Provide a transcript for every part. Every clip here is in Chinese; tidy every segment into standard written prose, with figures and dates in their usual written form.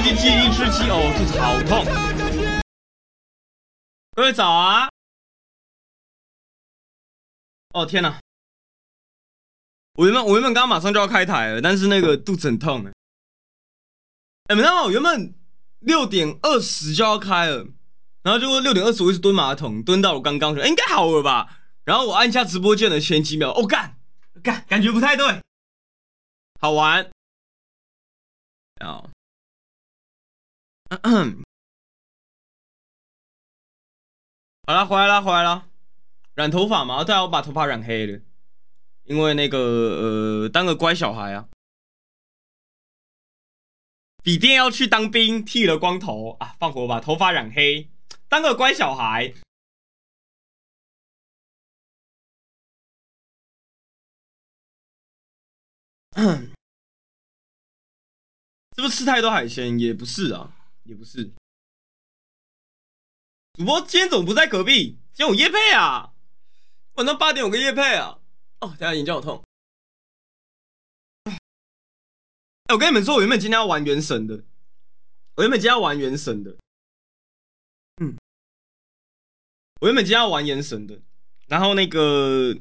吃鸡哦，肚子好痛。各位早啊！哦天哪，我原本刚刚马上就要开台了，但是那个肚子很痛哎。你知道吗？我原本6:20就要开了，然后结果6:20我一直蹲马桶，蹲到我刚刚说，应该好了吧？然后我按下直播键的前几秒，哦干，感觉不太对，好玩。哦，好了，回来了。染头发嘛，对啊，我把头发染黑了，因为那个当个乖小孩啊。笔电要去当兵，剃了光头啊，放火把头发染黑，当个乖小孩。是不是吃太多海鲜？也不是啊，也不是。主播今天怎么不在隔壁？今天有业配啊，晚上8点有个业配啊。哦，等下眼睛好痛。我跟你们说，我原本今天要玩原神的，嗯，我原本今天要玩原神的，然后那个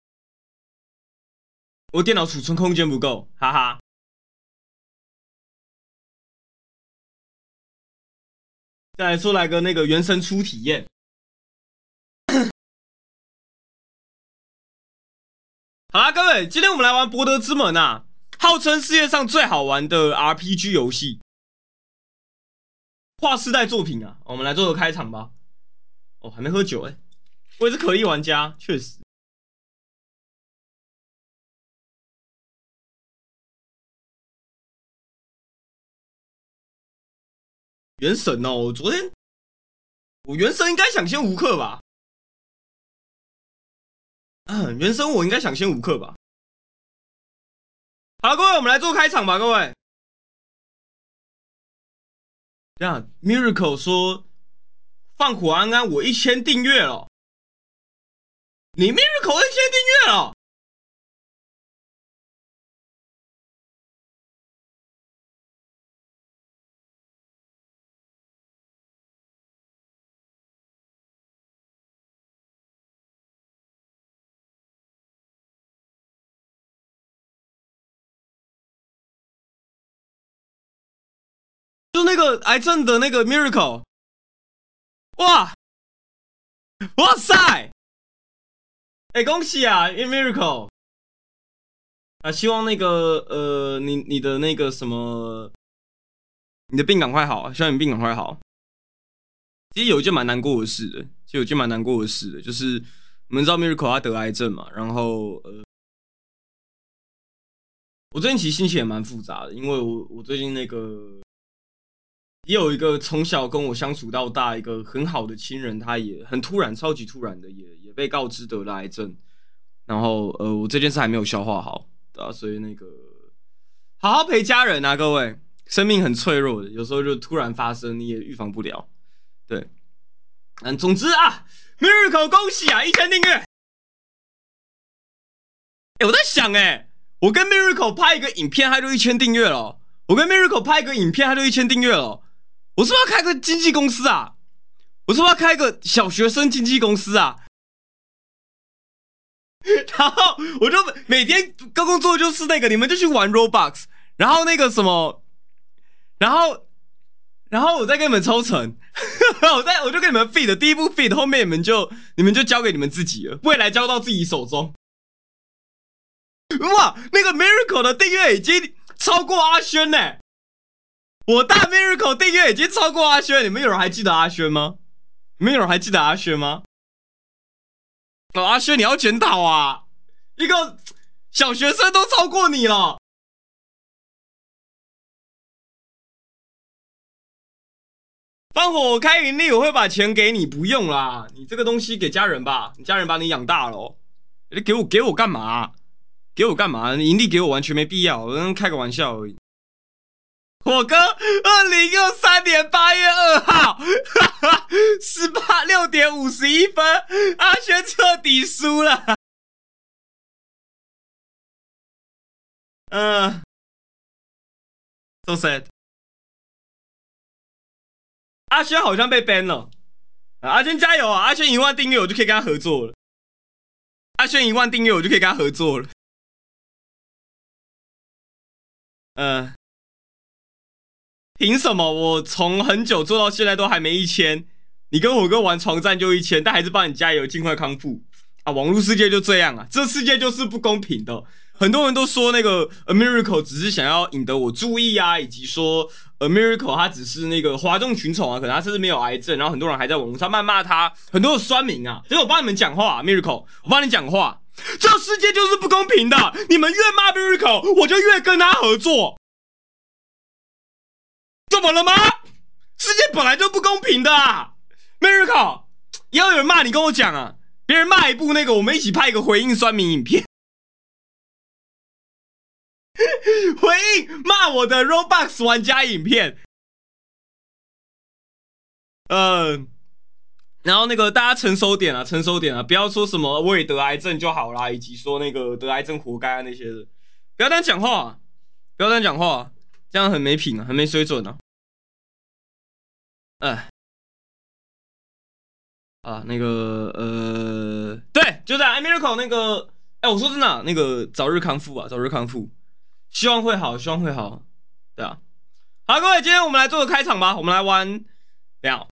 我电脑储存空间不够，哈哈。再来说来个那个原神初体验。好啦，各位，今天我们来玩《博德之门》啊，号称世界上最好玩的 RPG 游戏，划世代作品啊。我们来做个开场吧。哦，还没喝酒哎，我也是可意玩家，确实。原神哦，我原神应该抢先无氪吧？原神我应该抢先无氪吧？好了，各位，我们来做开场吧，各位。这样，Miracle 说放火安安，我1000订阅了，你 Miracle 1000订阅了？就那个癌症的那个 Miracle，哇哇塞！恭喜啊，Miracle 啊！希望那个你的那个什么，你的病赶快好，希望你病赶快好。其实有一件蛮难过的事的，就是我们知道 Miracle 他得癌症嘛，然后我最近其实心情也蛮复杂的，因为我最近那个也有一个从小跟我相处到大一个很好的亲人，他也很突然，超级突然的也被告知得了癌症，然后我这件事还没有消化好，对啊，所以那个好好陪家人啊，各位，生命很脆弱的，有时候就突然发生，你也预防不了，对，总之啊，Miracle 恭喜啊，1000订阅。我在想我跟 Miracle 拍一个影片，他就1000订阅了。我跟 Miracle 拍一个影片，他就1000订阅了。我是不是要开个经纪公司啊？我是不是要开个小学生经纪公司啊？然后我就每天工作就是那个，你们就去玩 Roblox，然后那个什么，然后我再跟你们抽成，我就跟你们 feed 第一步 feed，后面你们就交给你们自己了，未来交到自己手中。哇，那个 Miracle 的订阅已经超过阿轩呢、我大 Miracle 订阅已经超过阿轩，你们有人还记得阿轩吗？你们有人还记得阿轩吗？阿轩你要检讨啊！一个小学生都超过你了。放火我开盈利，我会把钱给你，不用啦，你这个东西给家人吧，你家人把你养大了、哦，你给我干嘛？给我干嘛？盈利给我完全没必要，我开个玩笑而已。火哥2063年8月2号18:6:51，阿轩彻底输了。so sad。 阿轩好像被 ban 了。阿轩加油啊！阿轩1万订阅，我就可以跟他合作了。阿轩1万订阅，我就可以跟他合作了。凭什么我从很久做到现在都还没1000？你跟我哥玩床战就1000，但还是帮你加油，尽快康复啊！网络世界就这样啊，这世界就是不公平的。很多人都说那个 A Miracle 只是想要引得我注意啊，以及说 A Miracle 他只是那个哗众取宠啊，可能他甚至没有癌症，然后很多人还在网络上谩骂他，很多的酸民啊。所以我帮你们讲话、啊、，Miracle， 我帮你讲话。这世界就是不公平的，你们越骂 Miracle， 我就越跟他合作。怎么了吗？世界本来就不公平的啊 ，Miracle， 要有人骂你跟我讲啊，别人骂一部那个，我们一起拍一个回应酸民影片，回应骂我的 Roblox 玩家影片，然后那个大家成熟点啊，成熟点啊，不要说什么我也得癌症就好啦，以及说那个得癌症活该啊那些的，不要这样讲话、啊，不要这样讲话、啊，这样很没品啊，很没水准啊，哎。啊，那个对，就这样。Miracle 那个，我说真的啊，那个早日康复啊，早日康复，希望会好，希望会好。对啊，好，各位，今天我们来做个开场吧，我们来玩，这样，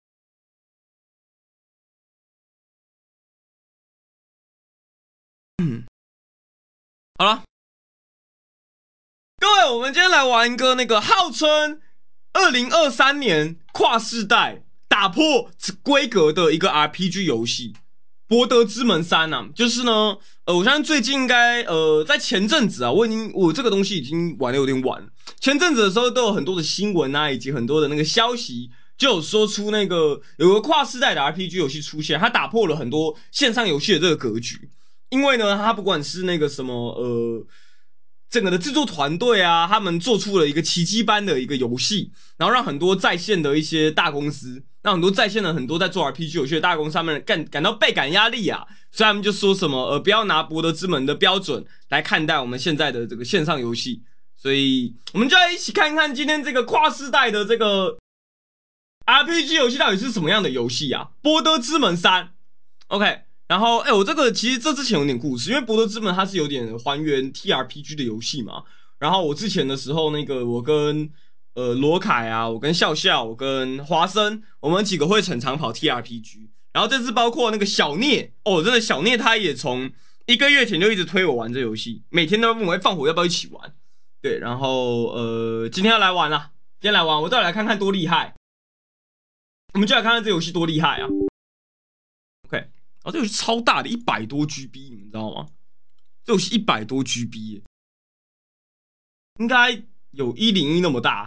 好了，各位，我们今天来玩一个那个号称2023年跨世代打破规格的一个 RPG 游戏《博德之门3》啊，就是呢，我相信最近应该在前阵子啊，我这个东西已经玩的有点晚。前阵子的时候都有很多的新闻啊，以及很多的那个消息，就有说出那个有个跨世代的 RPG 游戏出现，它打破了很多线上游戏的这个格局。因为呢，它不管是那个什么整个的制作团队啊，他们做出了一个奇迹般的一个游戏，然后让很多在线的一些大公司，让很多在线的很多在做 RPG 游戏的大公司，他们感到倍感压力啊，所以他们就说什么不要拿博德之门的标准来看待我们现在的这个线上游戏，所以我们就来一起看一看今天这个跨世代的这个 RPG 游戏到底是什么样的游戏啊？博德之门3 OK，然后我这个其实这之前有点故事，因为博德之门它是有点还原 TRPG 的游戏嘛。然后我之前的时候，那个我跟罗凯啊，我跟笑笑，我跟华生，我们几个会很常跑 TRPG。然后这次包括那个小聂哦，真的小聂他也从1个月前就一直推我玩这游戏，每天都问我放火要不要一起玩。对，然后今天要来玩了，今天来玩，我再来看看多厉害。我们就来看看这游戏多厉害啊！OK，哦，这游戏超大的，100多 GB，你们知道吗？这游戏100多 GB， 应该有101那么大。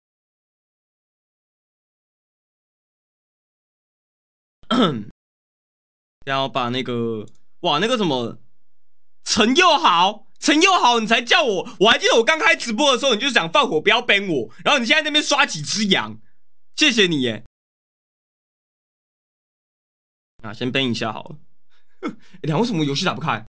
然后把那个哇，那个什么陈佑豪，陈佑豪，你才叫我还记得我刚开直播的时候，你就想放火不要 ban 我，然后你现在那边刷几只羊，谢谢你耶。啊，先 ban 一下好了。两为什么游戏打不开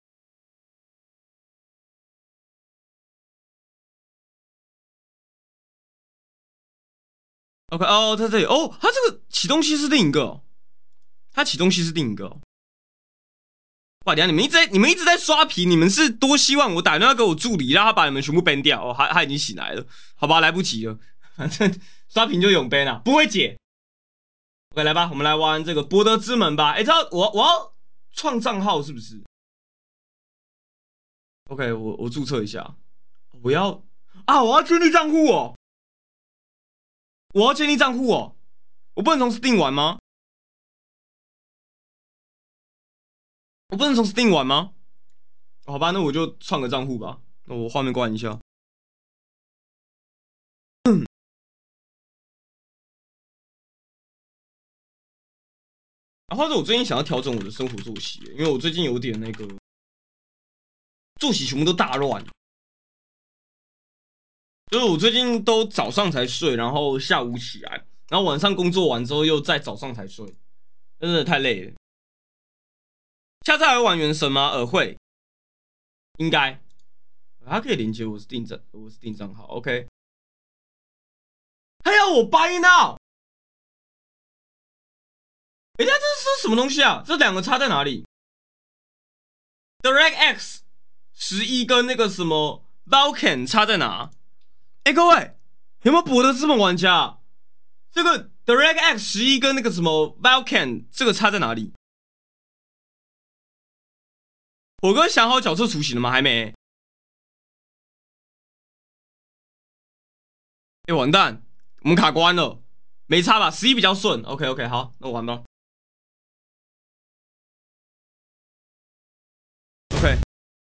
？OK， 哦，在这里哦，它这个启动器是另一个、哦，它启动器是另一个、哦。哇，等下你们一直在刷屏，你们是多希望我打电话给我助理，让他把你们全部 ban 掉？哦，他已经醒来了，好吧，来不及了，反正刷屏就永 ban 啊，不会解。OK，来吧，我们来玩这个博德之门吧。知道我要创账号是不是？OK，我注册一下，我要我要建立账户哦，我要建立账户哦，我不能从 Steam 玩吗？我不能从 Steam 玩吗？好吧，那我就创个账户吧。那我画面关一下。或者我最近想要调整我的生活作息，因为我最近有点那个作息全部都大乱，就是我最近都早上才睡，然后下午起来，然后晚上工作完之后又在早上才睡，真的太累了。下次还会玩原神吗？会，应该。它可以连接我 Steam 账号，OK。还要我 buy now？ 哎，这是什么东西啊？这两个差在哪里？DirectX 11跟那个什么 Vulkan 差在哪？哎，各位有没有博德之门玩家？这个 DirectX 11跟那个什么 Vulkan 这个差在哪里？火哥想好角色雏形了吗？还没。哎，完蛋，我们卡关了。没差吧？11比较顺。OK OK，好，那我玩吧。OK，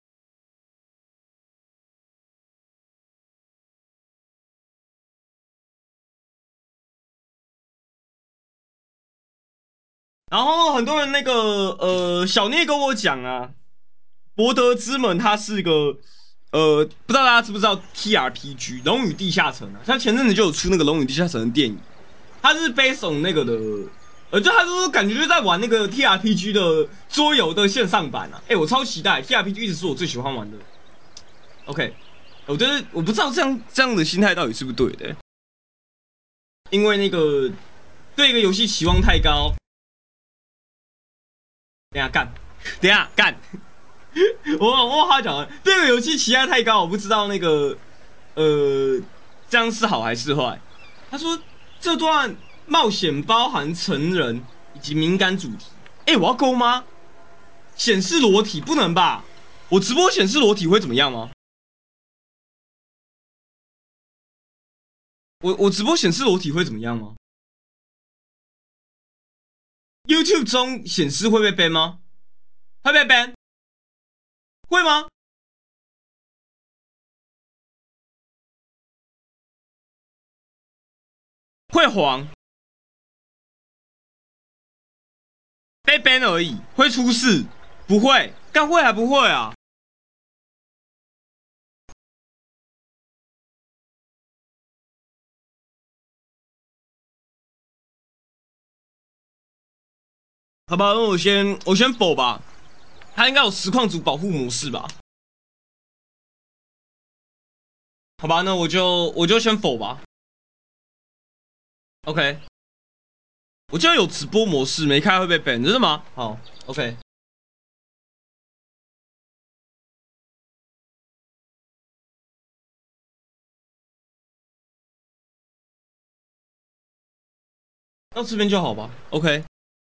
然后很多人那个小聂跟我讲啊，博德之门它是个不知道大家知不知道 TRPG 龙与地下城啊？像前阵子就有出那个龙与地下城的电影，它是 based on 那个的，就它就是感觉就是在玩那个 TRPG 的桌游的线上版啊。哎，我超期待 TRPG 一直是我最喜欢玩的。OK，我觉得我不知道这样的心态到底是不是对的，因为那个对一个游戏期望太高。等一下干，等一下干。我话讲了，对这个游戏期待太高，我不知道那个这样是好还是坏。他说这段冒险包含成人以及敏感主题。哎，我要勾吗？显示裸体不能吧？我直播显示裸体会怎么样吗？我直播显示裸体会怎么样吗？YouTube 中显示会被 ban 吗？会被 ban？会吗？会黄被 ban 而已，会出事？不会，干会还不会啊？好吧，那我先否吧。它应该有实况组保护模式吧？好吧，那我就先否吧。OK，我记得有直播模式，没开会被 ban，真的吗？好，OK。到这边就好吧。OK，OK，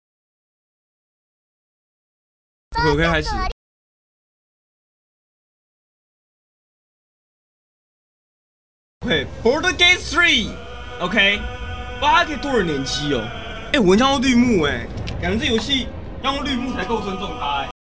开始。OK，Border Gate 3，OK，哇，它可以多人联机哦。哎，我很想要绿幕哎，感觉这游戏要用绿幕才够尊重它哎。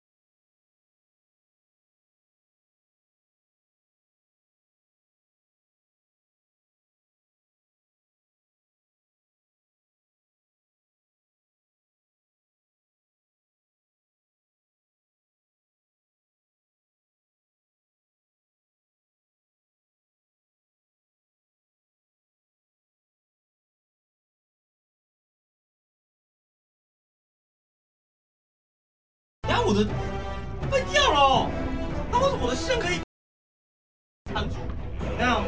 然后我的被掉了哦，那为什么我的线可以弹出？这样。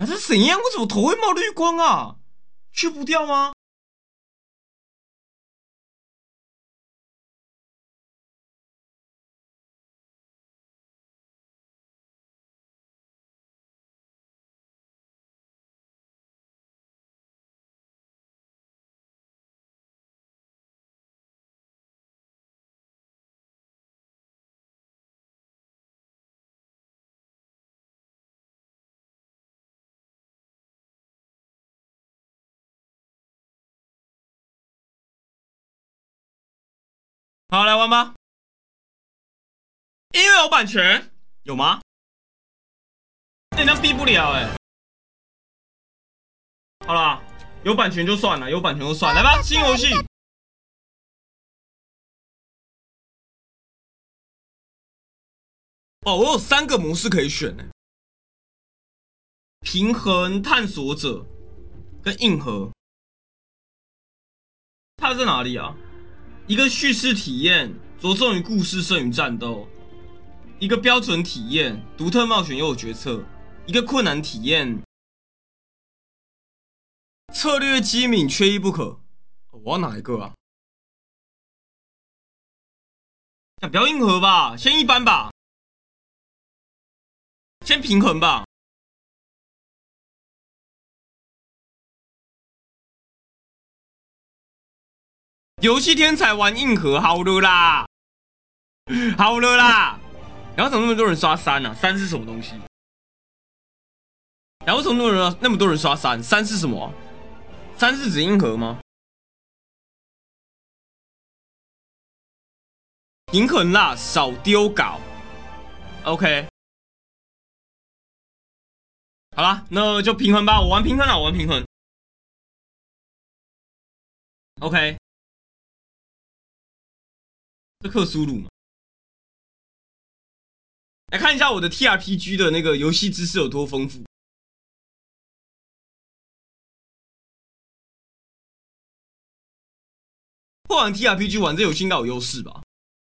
啊，这怎样？为什么头会冒绿光啊？去不掉吗？好，来玩吧。音乐有版权有吗？那那避不了哎、好啦，有版权就算了，有版权就算。来吧，新游戏。哦，我有3个模式可以选呢、平衡、探索者跟硬核。它在哪里啊？一个叙事体验，着重于故事胜于战斗；一个标准体验，独特冒险又有决策；一个困难体验，策略机敏缺一不可。我要哪一个啊？不要硬核吧，先一般吧，先平衡吧。游戏天才玩硬核，好了啦，好了啦。然后怎么那么多人刷3啊？3是什么东西？然后为什么那么多人刷3？3是什么？3是指硬核吗？平衡啦，少丢稿。OK，好啦，那就平衡吧。我玩平衡啦，我玩平衡。OK，这克苏鲁嘛。来看一下我的 TRPG 的那个游戏知识有多丰富。会玩 TRPG 玩这游戏应该有优势吧？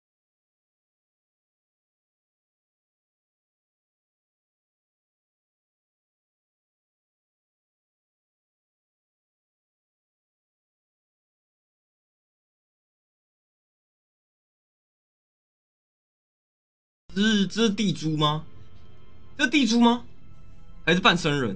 这是地猪吗？这是地猪吗？还是半生人？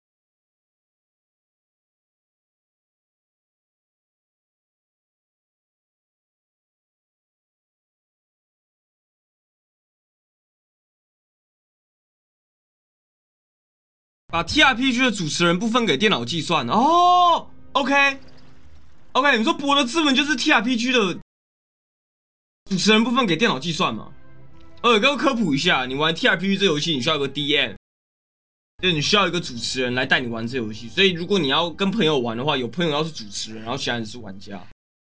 把 TRPG 的主持人部分给电脑计算哦。OK， OK， 你说博德之门就是 TRPG 的主持人部分给电脑计算吗？给我科普一下，你玩 TRPG 这游戏，你需要一个 DM，就是你需要一个主持人来带你玩这游戏。所以如果你要跟朋友玩的话，有朋友要是主持人，然后其他人是玩家。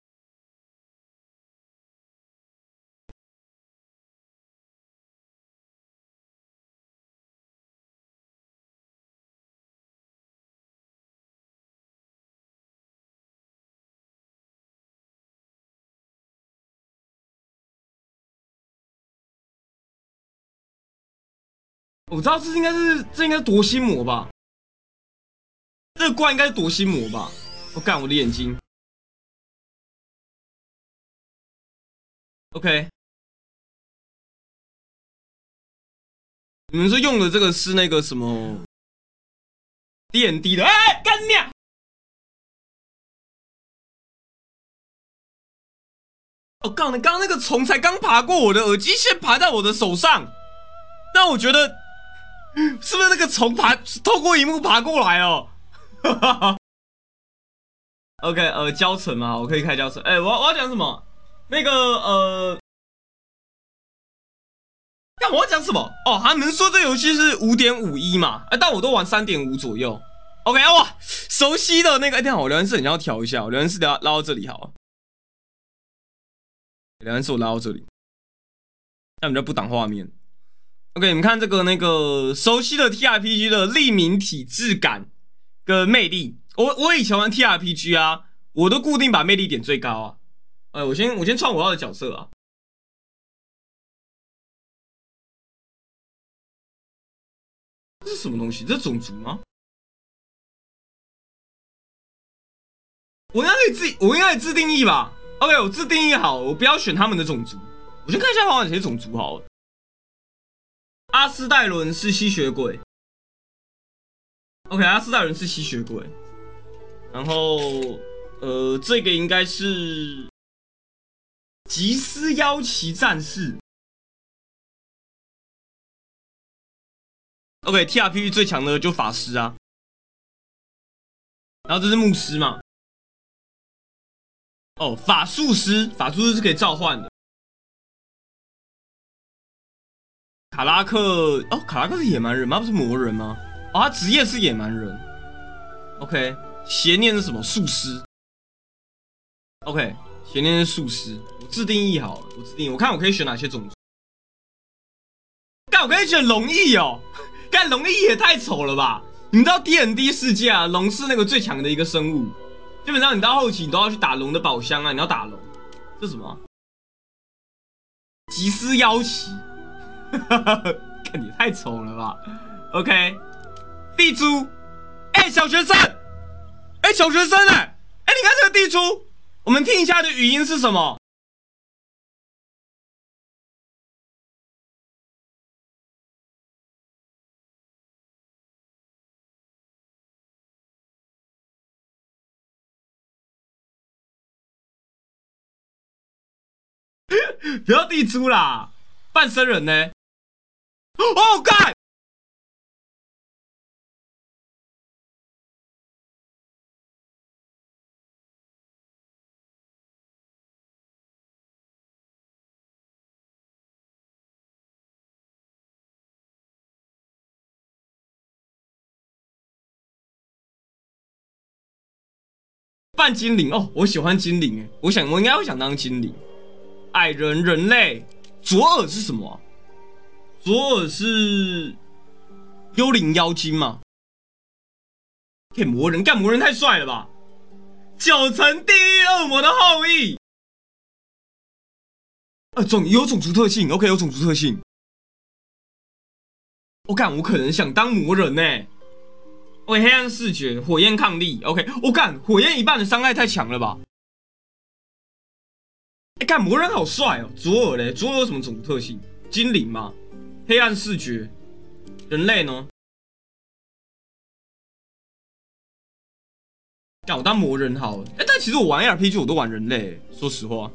我知道这应该是夺心魔吧？这个怪应该是夺心魔吧？我干我的眼睛。OK，你们说用的这个是那个什么 DND 的？哎，干你啊！哦，刚那个虫才刚爬过我的耳机线，爬在我的手上。那我觉得是不是那个虫透过荧幕爬过来哦？OK，教程嘛，我可以开教程。我要讲什么？那个但我要讲什么？哦，他们说这游戏是5.51嘛，但我都玩3.5左右。OK， 哇，熟悉的那个，等下我聊天室你要调一下，我聊天室拉到这里好，聊天室我拉到这里，那我们就不挡画面。OK，你们看这个那个熟悉的 TRPG 的立明体质感跟魅力。我以前玩 TRPG 啊，我都固定把魅力点最高啊。我先创我要的角色啊。这是什么东西？这是种族吗？ 我应该可以自定义吧 ？OK， 我自定义好，我不要选他们的种族，我先看一下好像谁种族好了。阿斯戴伦是吸血鬼 ，OK， 阿斯戴伦是吸血鬼，然后这个应该是吉斯妖旗战士。OK，TRPG 最强的就法师啊，然后这是牧师嘛。哦，法术师是可以召唤的。卡拉克卡拉克是野蛮人吗？不是魔人吗？哦，他职业是野蛮人。OK， 邪念是什么？术师。OK， 邪念是术师。我自定义好了，我看我可以选哪些种族。干，我可以选龙翼哦。干，龙翼也太丑了吧！你知道 D&D 世界啊，龙是那个最强的一个生物。基本上你到后期你都要去打龙的宝箱啊，你要打龙。这是什么啊？吉斯妖旗。看你太丑了吧 ？OK， 地猪，小学生，小学生你看这个地猪，我们听一下的语音是什么？不要地猪啦，半生人呢？哦，干！半精灵哦，我喜欢精灵我应该会想当精灵。矮人、人类，左耳是什么啊？左耳是幽灵妖精吗？可以魔人，干魔人太帅了吧！九层地狱恶魔的后裔。有种族特性 ，OK， 有种族特性。我可能想当魔人OK， 黑暗视觉，火焰抗力 ，OK， 火焰一半的伤害太强了吧？魔人好帅哦！左耳嘞，左耳有什么种族特性？精灵吗？黑暗视觉，人类呢？我当魔人好了。但其实我玩 RPG 我都玩人类，说实话。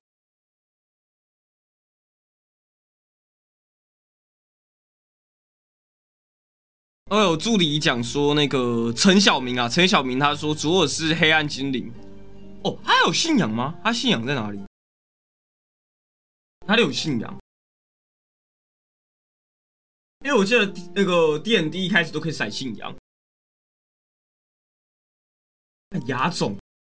有助理讲说那个陈小明他说左耳是黑暗精灵。他有信仰吗？他信仰在哪里？他有信仰？因为我记得那个 D&D 一开始都可以甩信仰。亚种，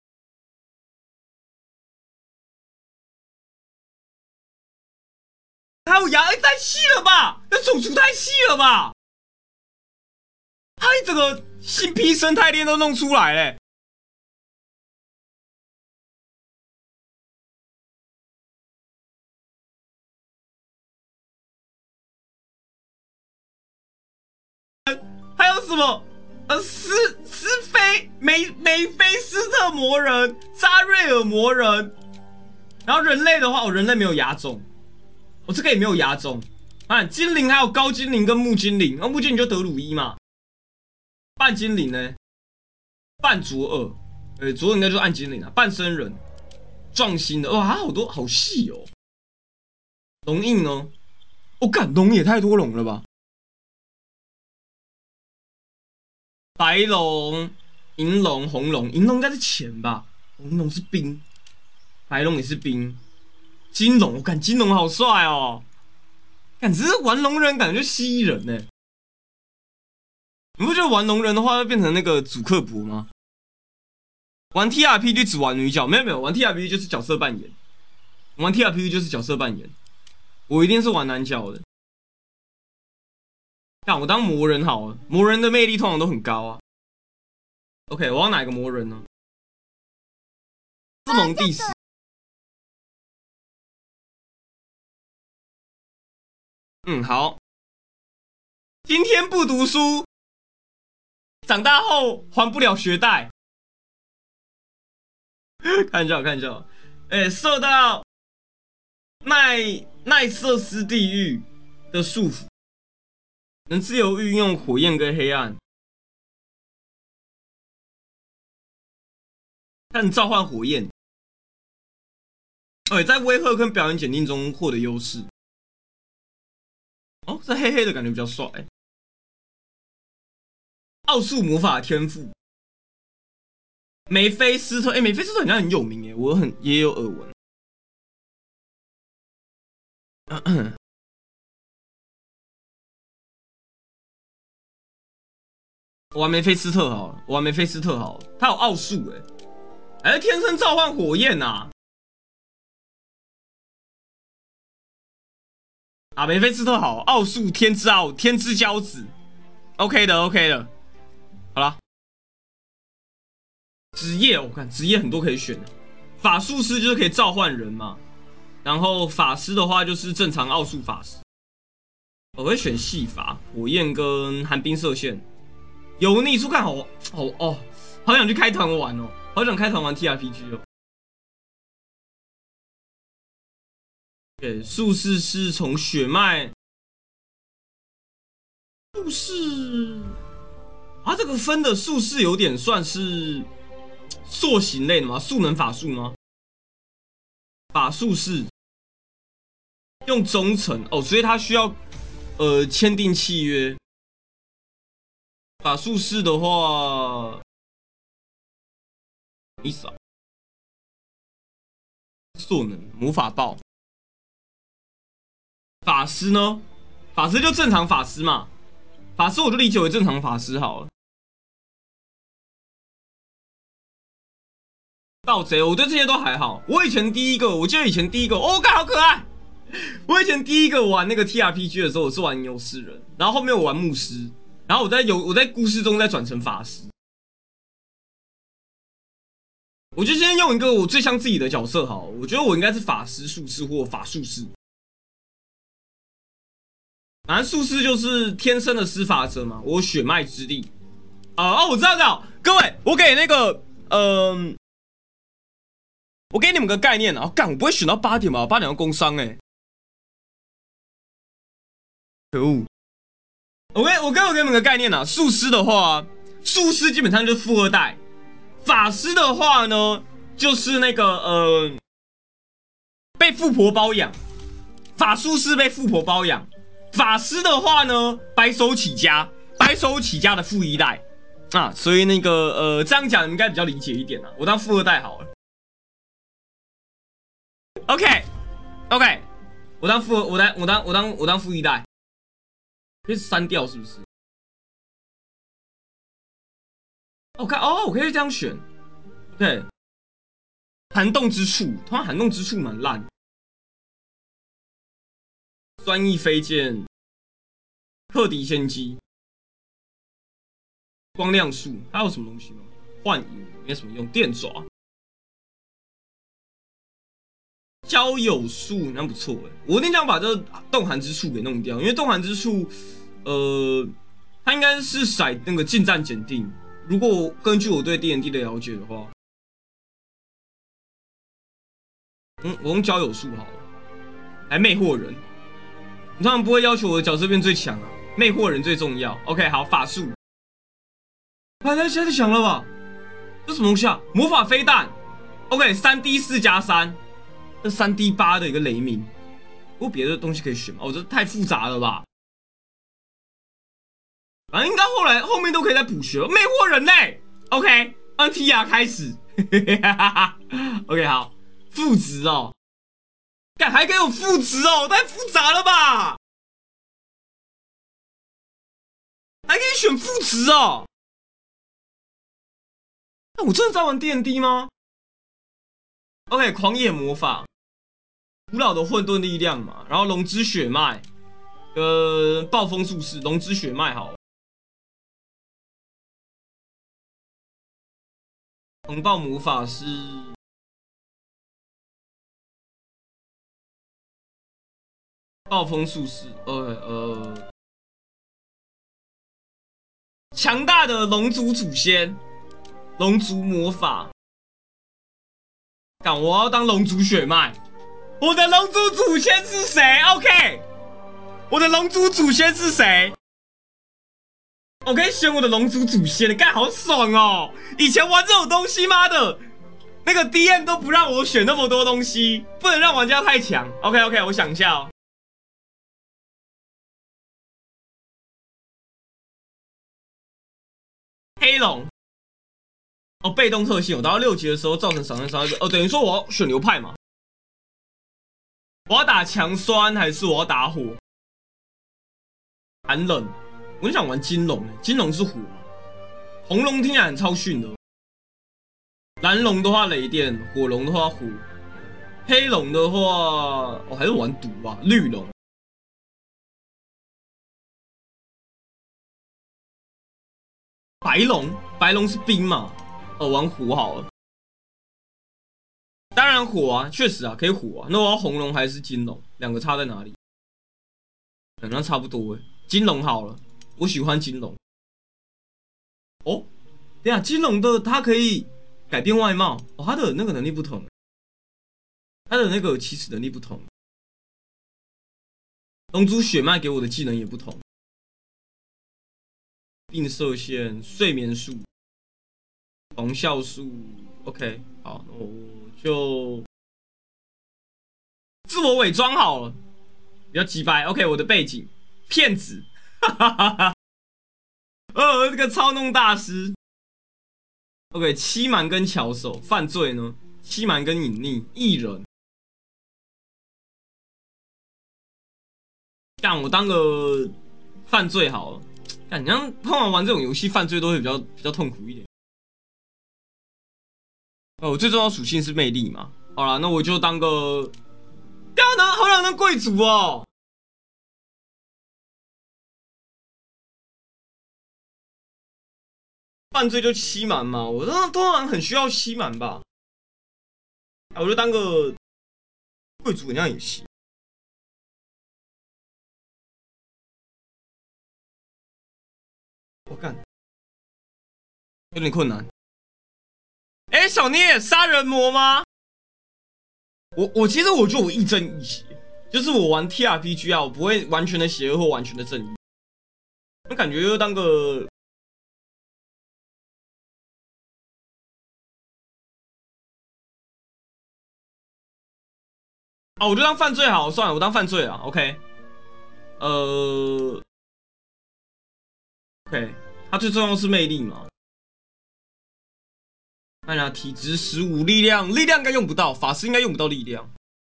还有太细了吧？这种族太细了吧？他这个新批生态链都弄出来嘞。还有什么？梅菲斯特魔人、扎瑞尔魔人。然后人类的话，人类没有亚种，这个也没有亚种。精灵还有高精灵跟木精灵，然后木精灵就德鲁伊嘛。半精灵呢？半左耳，左耳应该就是暗精灵啊。半生人，壮心的，它好多好细哦。龙印呢？龙也太多龙了吧？白龙、银龙、红龙，银龙应该是钱吧？红龙是冰，白龙也是冰。金龙，金龙好帅哦！只是玩龙人感觉就蜥蜴人呢。你不觉得玩龙人的话会变成那个主克伯吗？玩 TRPG 只玩女角，没有，玩 TRPG 就是角色扮演。玩 TRPG 就是角色扮演，我一定是玩男角的。我当魔人好了，魔人的魅力通常都很高啊。OK， 我要哪个魔人呢？斯蒙蒂斯。好。今天不读书，长大后还不了学贷。 看笑看笑。受到奈瑟斯地狱的束缚，能自由运用火焰跟黑暗，它能召唤火焰，在威吓跟表演检定中获得优势。哦，这黑黑的感觉比较帅。奥数魔法天赋，梅菲斯特，梅菲斯特好像很有名哎，我也有耳闻。我玩梅菲斯特好了，我玩梅菲斯特好了，他有奥数哎，天生召唤火焰啊！啊，梅菲斯特好，奥数天之奥，天之骄子 ，OK 的 OK 的，好啦。职业我看职业很多可以选的，法术师就是可以召唤人嘛，然后法师的话就是正常奥数法师。我会选戏法、火焰跟寒冰射线。油腻出看好想去开团玩哦，好想开团玩 TRPG 哦。对，术士是从血脉，术士啊，这个分的术士有点算是塑形类的吗？术能法术吗？法术士用忠诚哦，所以他需要签订契约。法术士的话，意思啊，硕能魔法爆。法师呢？法师就正常法师嘛，法师我就理解为正常法师好了。盗贼，我对这些都还好。我以前第一个，我记得以前第一个，干好可爱。我以前第一个玩那个 TRPG 的时候，我是玩游士人，然后后面我玩牧师，然后我在故事中再转成法师。我就先用一个我最像自己的角色好，我觉得我应该是法师术士或法术士。反正术士就是天生的施法者嘛，我有血脉之力。我知道，各位，我给那个我给你们个概念啊，干，我不会选到8点吧？8点要工伤可恶！我给你们个概念啊，术师的话，术师基本上就是富二代，法师的话呢，就是那个被富婆包养，法术师被富婆包养，法师的话呢，白手起家的富一代啊，所以那个这样讲应该比较理解一点啊，我当富二代好了。OK， 我当富一代，可以删掉是不是？我可以这样选。OK， 寒冻之处，通常寒冻之处蛮烂。专翼飞剑，克敌先机，光亮术，还有什么东西吗？幻影没什么用，电爪，交友术那不错我一定想把这冻寒之处给弄掉，因为冻寒之处，它应该是骰那个近战检定。如果根据我对 D&D 的了解的话，我用交友术好了，来魅惑人。你通常不会要求我的角色变最强啊，魅惑人最重要。OK， 好，法术。现在想了吧？这什么东西啊？魔法飞弹。OK，3D4+3，这3D8的一个雷鸣。不过别的东西可以选吗？这太复杂了吧？反正应该后面都可以再补学。魅惑人类。OK， 按 TR 开始。OK， 好，父职哦。干还可以有父职哦，太复杂了吧？还可以选父职哦。我真的在玩 D&D 吗 ？OK， 狂野魔法，古老的混沌力量嘛，然后龙之血脉，暴风术士，龙之血脉好了，红暴魔法师，暴风术士强大的龙族祖先，龙族魔法， 干，我要当龙族血脉。我的龙族祖先是谁 ？OK， 我的龙族祖先是谁？我可以选我的龙族祖先，干好爽哦！以前玩这种东西，妈的，那个 DM 都不让我选那么多东西，不能让玩家太强。OK， 我想一下哦。黑龙，哦，被动特性，我到6级的时候造成伤害1，哦，等于说我要选流派嘛？我要打强酸还是我要打火？寒冷，我就想玩金龙，金龙是火嘛？红龙听起来很超逊的。蓝龙的话雷电，火龙的话火，黑龙的话，哦还是玩毒吧。绿龙，白龙是冰嘛？哦，玩火好了。当然火啊，确实啊，可以火啊。那我要红龙还是金龙？两个差在哪里？好像差不多诶。金龙好了，我喜欢金龙。哦，等下金龙的它可以改变外貌哦，它的那个能力不同，它的那个起始能力不同。龙族血脉给我的技能也不同。并射线、睡眠术、红酵素 ，OK， 好，那我就自我伪装好了，比较鸡掰。OK， 我的背景骗子，哈哈哈哈。这个操弄大师。OK， 欺瞒跟巧手，犯罪呢？欺瞒跟隐匿，艺人。干，我当个犯罪好了。干，你像通常玩这种游戏，犯罪都会比较痛苦一点。哦，最重要属性是魅力嘛。好啦，那我就当个，好想当贵族哦。犯罪就欺瞒嘛，我通常很需要欺瞒吧。我就当个贵族，那样也行。我干，有点困难。哎，小聂，杀人魔吗？其实我觉得我亦正亦邪，就是我玩 TRPG 啊，我不会完全的邪恶或完全的正义，我感觉就当个我就当犯罪好，算了，我当犯罪啊。OK，呃，OK，它最重要是魅力嘛。看一下体质15，力量应该用不到，法师应该用不到力量。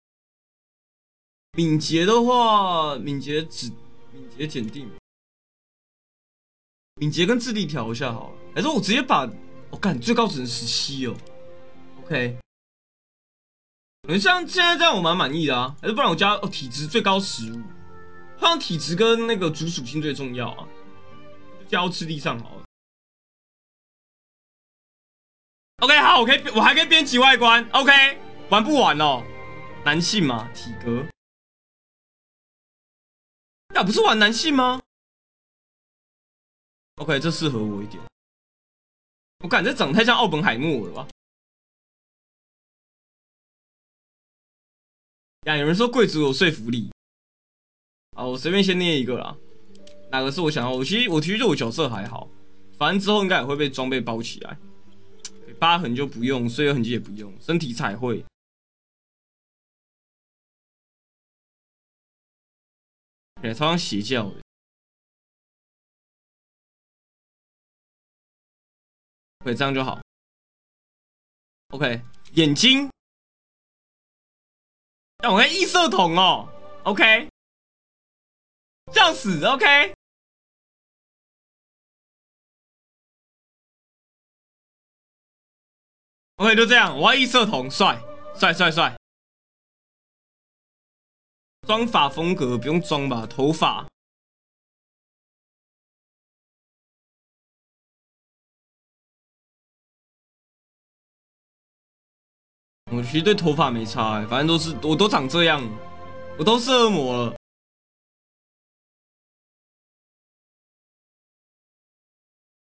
敏捷的话，敏捷检定，敏捷跟智力调一下好了。还是我直接把，我干最高只能17哦。OK，像现在这样我蛮满意的啊。还是不然我加体质最高15，好像体质跟那个主属性最重要啊，就加到智力上好了。OK， 好，我还可以编辑外观。OK， 玩不玩哦？男性嘛，体格，那不是玩男性吗？OK，这适合我一点。我感觉长得太像奥本海默了吧？呀，有人说贵族有说服力。啊，我随便先捏一个啦。哪个是我想要？我其实对我角色还好，反正之后应该也会被装备包起来。疤痕就不用，岁月痕迹也不用，身体彩绘。超像邪教的。对，这样就好。OK，眼睛，让我看异色瞳哦。OK，这样死。OK，OK， 就这样。我要异色瞳，帅。妆发风格不用装吧？头发，我其实对头发没差反正我都长这样，我都是恶魔了。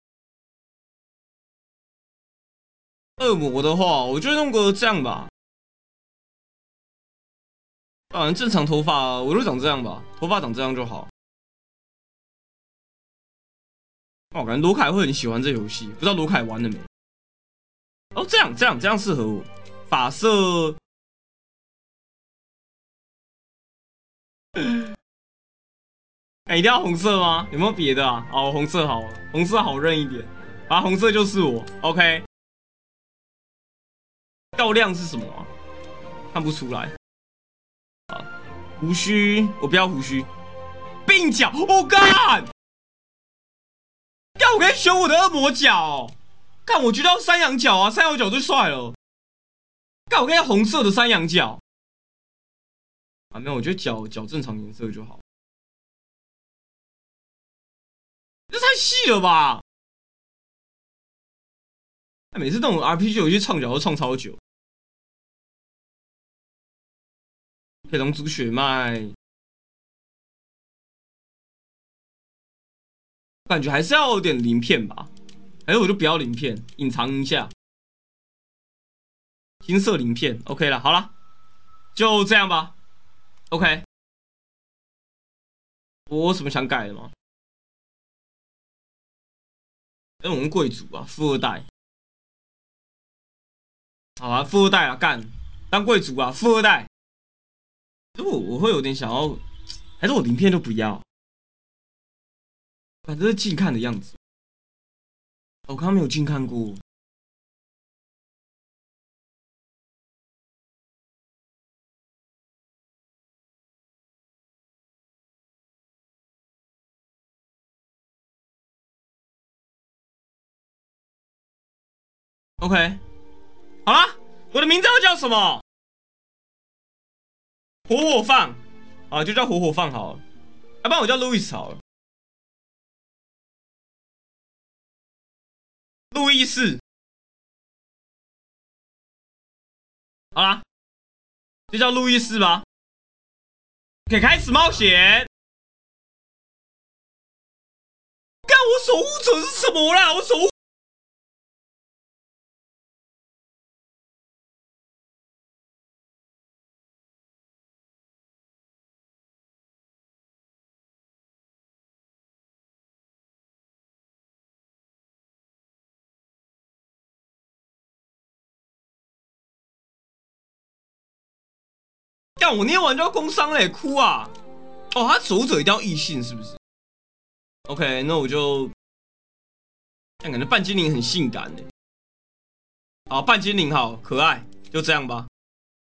恶魔的话，我就弄个这样吧。 反正正常头发我都长这样吧，头发长这样就好。哦，感觉罗凯会很喜欢这游戏，不知道罗凯玩了没？哦，这样适合我。发色，哎，一定要红色吗？有没有别的啊？哦，红色好了，红色好认一点。啊，红色就是我。OK， 漂亮是什么啊？看不出来。胡须，我不要胡须。鬓角，我干！干，我可以选我的恶魔角。干，我觉得要山羊角啊，山羊角最帅了。干，我可以红色的山羊角。啊，没有，我觉得角正常颜色就好。这太细了吧！每次这种 RPG 游戏唱角都唱超久。黑龙族血脉，感觉还是要有点鳞片吧。还是我就不要鳞片，隐藏一下。金色鳞片 ，OK 了，好了，就这样吧。OK， 我有什么想改的吗？我们贵族啊，富二代。好啊，富二代啊，干，当贵族啊，富二代。如果我会有点想要，还是我鳞片都不要，反正是近看的样子。我刚刚没有近看过。OK， 好啦，我的名字要叫什么？火火放啊，就叫火火放好了。要不然我叫路易斯好了。路易斯，好啦，就叫路易斯吧。可以开始冒险。干，我守护者是什么啦？我守护。干，我念完就要工伤嘞，哭啊！哦，他守护者一定要异性是不是 ？OK， 那我就。但感觉半精灵很性感诶。好，半精灵好可爱，就这样吧。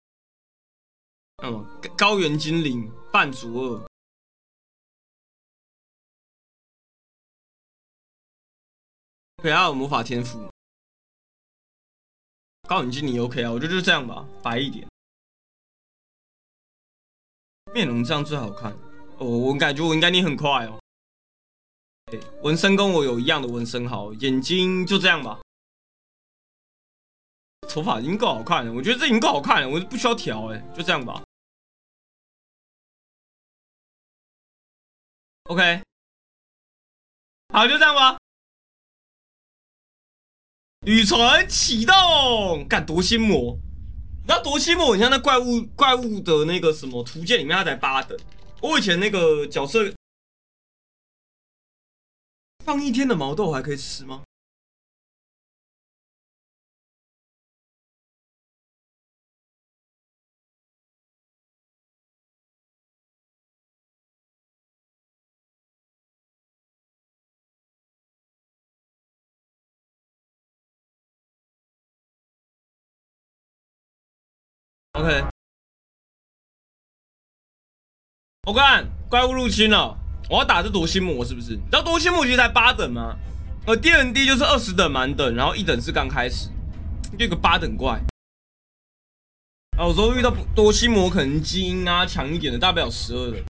高原精灵半左二。OK，他有魔法天赋。高原精灵 OK 啊，我觉得就这样吧，白一点。面容这样最好看。哦，我感觉我应该念很快哦。纹身跟我有一样的纹身好，眼睛就这样吧。头发已经够好看了，我觉得这已经够好看了，我不需要调就这样吧。OK， 好，就这样吧。旅程启动，干夺心魔。你知道夺心魔很像那怪物的那个什么图鉴里面，它才8等。我以前那个角色放1天的毛豆还可以吃吗？OK， 我看怪物入侵了，我要打这夺心魔是不是？你知道夺心魔其实才8等吗？D&D 就是20等满等，然后1等是刚开始，就一个8等怪。有时候遇到多心魔，可能基因啊强一点的，大不了12的。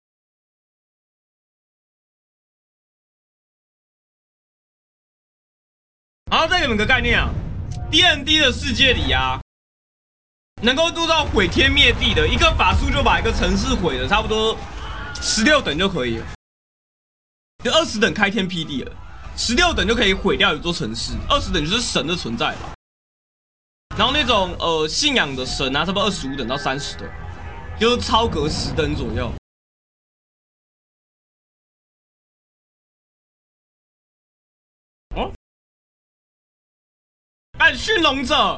然后再给你们个概念啊 ，D&D 的世界里啊，能够做到毁天灭地的一个法术就把一个城市毁了，差不多16等就可以了，就20等开天辟地了，16等就可以毁掉一座城市，20等就是神的存在吧。然后那种信仰的神啊，差不多25等到30等， 就是超隔10等左右。哦，干驯龙者。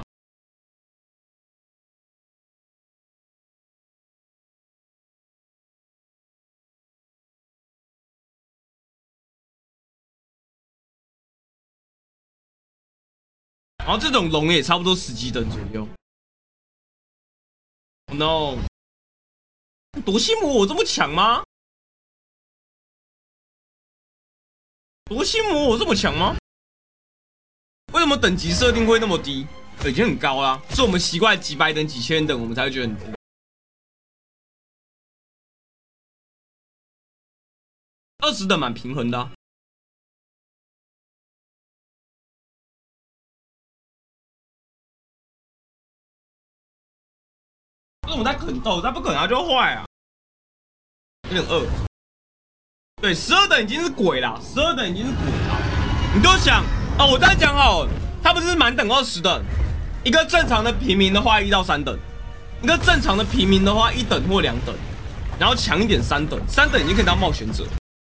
然后这种龙也差不多10几等左右。No， 夺心魔我这么强吗？夺心魔我这么强吗？为什么等级设定会那么低？已经很高啦，是我们习惯几百等、几千等，我们才会觉得很低。20等蛮平衡的、啊。为什么在肯斗？他不肯他就坏啊，有点饿。对，12等已经是鬼啦，12等已经是鬼啦。你就想哦，我这样讲好了，他不是满等20等，一个正常的平民的话1到3等，一个正常的平民的话1等或2等，然后强一点3等，3等已经可以当冒险者。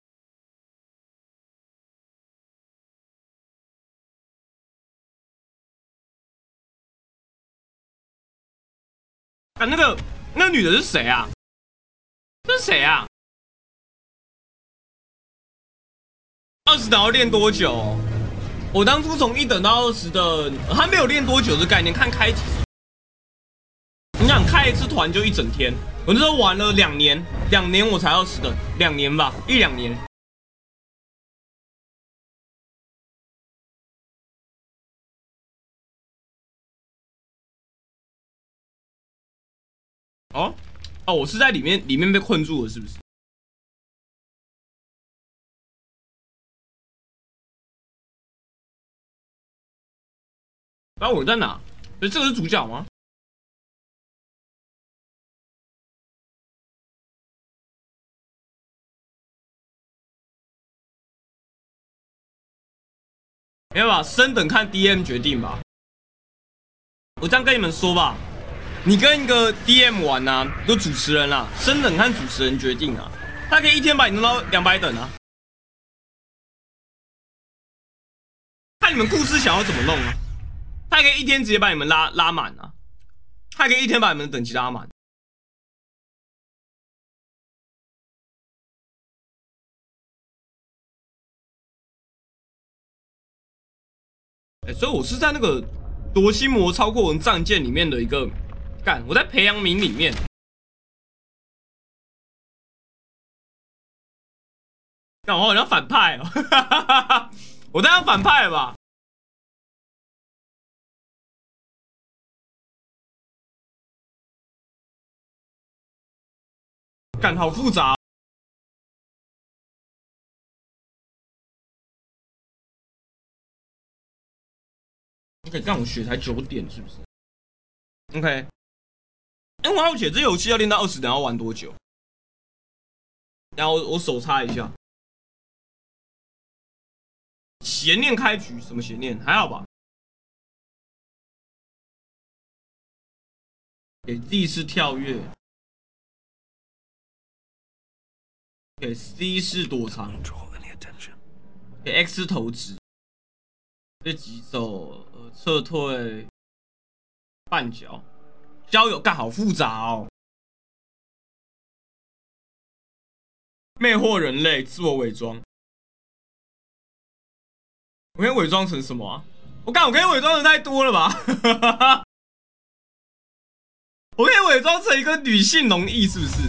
啊，那女的是谁啊？这是谁啊？20等要练多久？我当初从1等到20等，还没有练多久的概念，看开几次。你想开一次团就1整天，我那时候玩了2年，2年我才20等，2年吧，1-2年。哦哦，我是在里面被困住了，是不是？然后我在哪？所以这个是主角吗？没有吧，升等看 DM 决定吧。我这样跟你们说吧，你跟一个 DM 玩啊，就主持人啊，升等看主持人决定啊。他可以一天把你弄到200等啊，看你们故事想要怎么弄啊。他可以一天直接把你们拉满啊，他可以一天把你们的等级拉满。所以我是在那个夺心魔超过文战舰里面的一个干，我在培养皿里面。干我好像反派哦，我当然反派了吧？干好复杂。OK， 干我血才9点，是不是 ？OK，哎，我好奇这游戏要练到20等要玩多久？然后我手擦一下。邪念开局什么邪念？还好吧？给D 是跳跃，给 C 是躲藏，给 X 是投掷，被击走，撤退，绊脚，交友干好复杂哦。魅惑人类，自我伪装。我可以伪装成什么啊？我可以伪装的太多了吧？我可以伪装成一个女性农艺，是不是？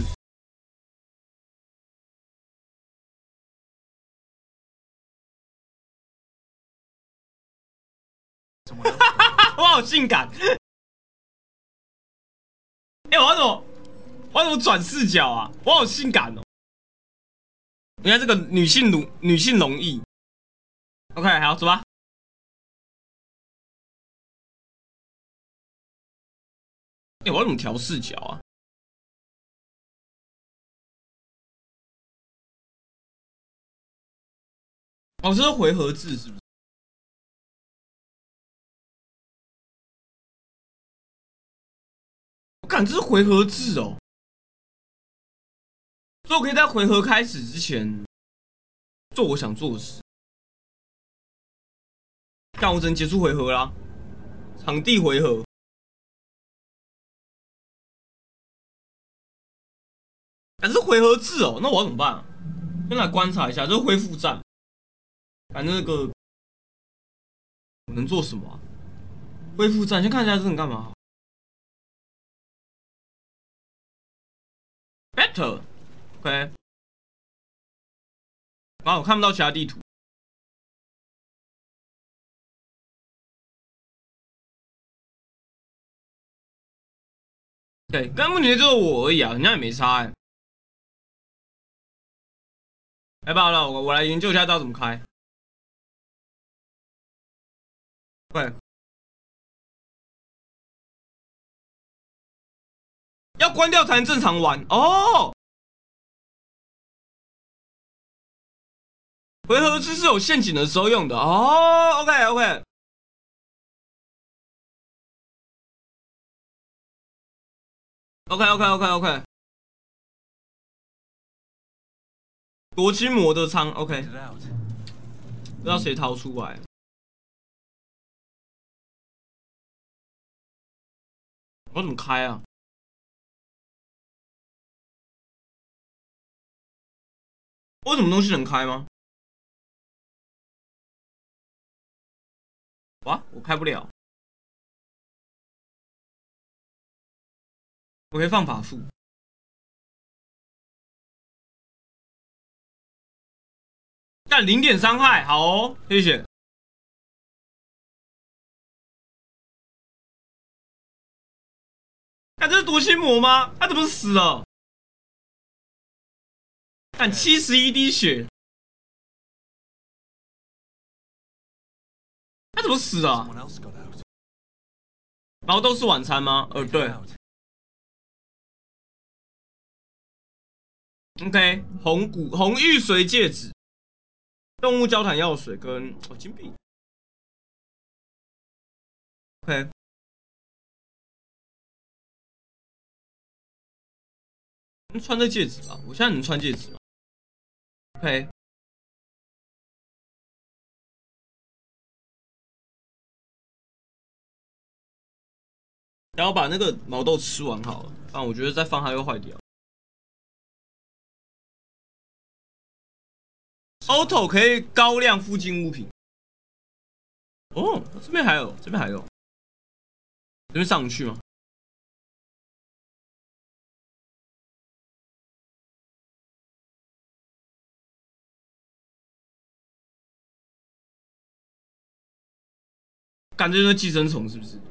我好性感。哎、我要怎么转视角啊？我好性感哦。原来这个女性农艺。OK，好，走吧。哎、我要怎么调视角啊？哦，这是回合制是不是？我感这是回合制哦。 所以我可以在回合开始之前做我想做的事。但我只能结束回合啦，场地回合。但是回合制哦，那我要怎么办啊？先来观察一下，这是恢复战。反正那个我能做什么啊？恢复战，先看一下这能干嘛。Battle，OK。然后我看不到其他地图。对，刚刚问题就是我而已啊，人家也没差哎。来吧，我来研究一下，知道怎么开。对，要关掉才能正常玩哦。回合制是有陷阱的时候用的哦。OK， OK， 夺心魔的仓 OK， 不知道谁逃出来。我怎么开啊？我有什么东西能开吗？哇，我开不了。我可以放法术，干0点伤害，好哦，谢谢。干这是夺心魔吗？他怎么死了？干71滴血，他怎么死啊？毛豆是晚餐吗？对。OK，红玉髓戒指、动物交谈药水跟金币。OK，能穿这戒指吧？我现在能穿戒指吗？OK，然后把那个毛豆吃完好了，不然我觉得再放它又坏掉。Auto 可以高亮附近物品。哦，这边还有，这边还有，这边上去吗？感觉是寄生虫是不是？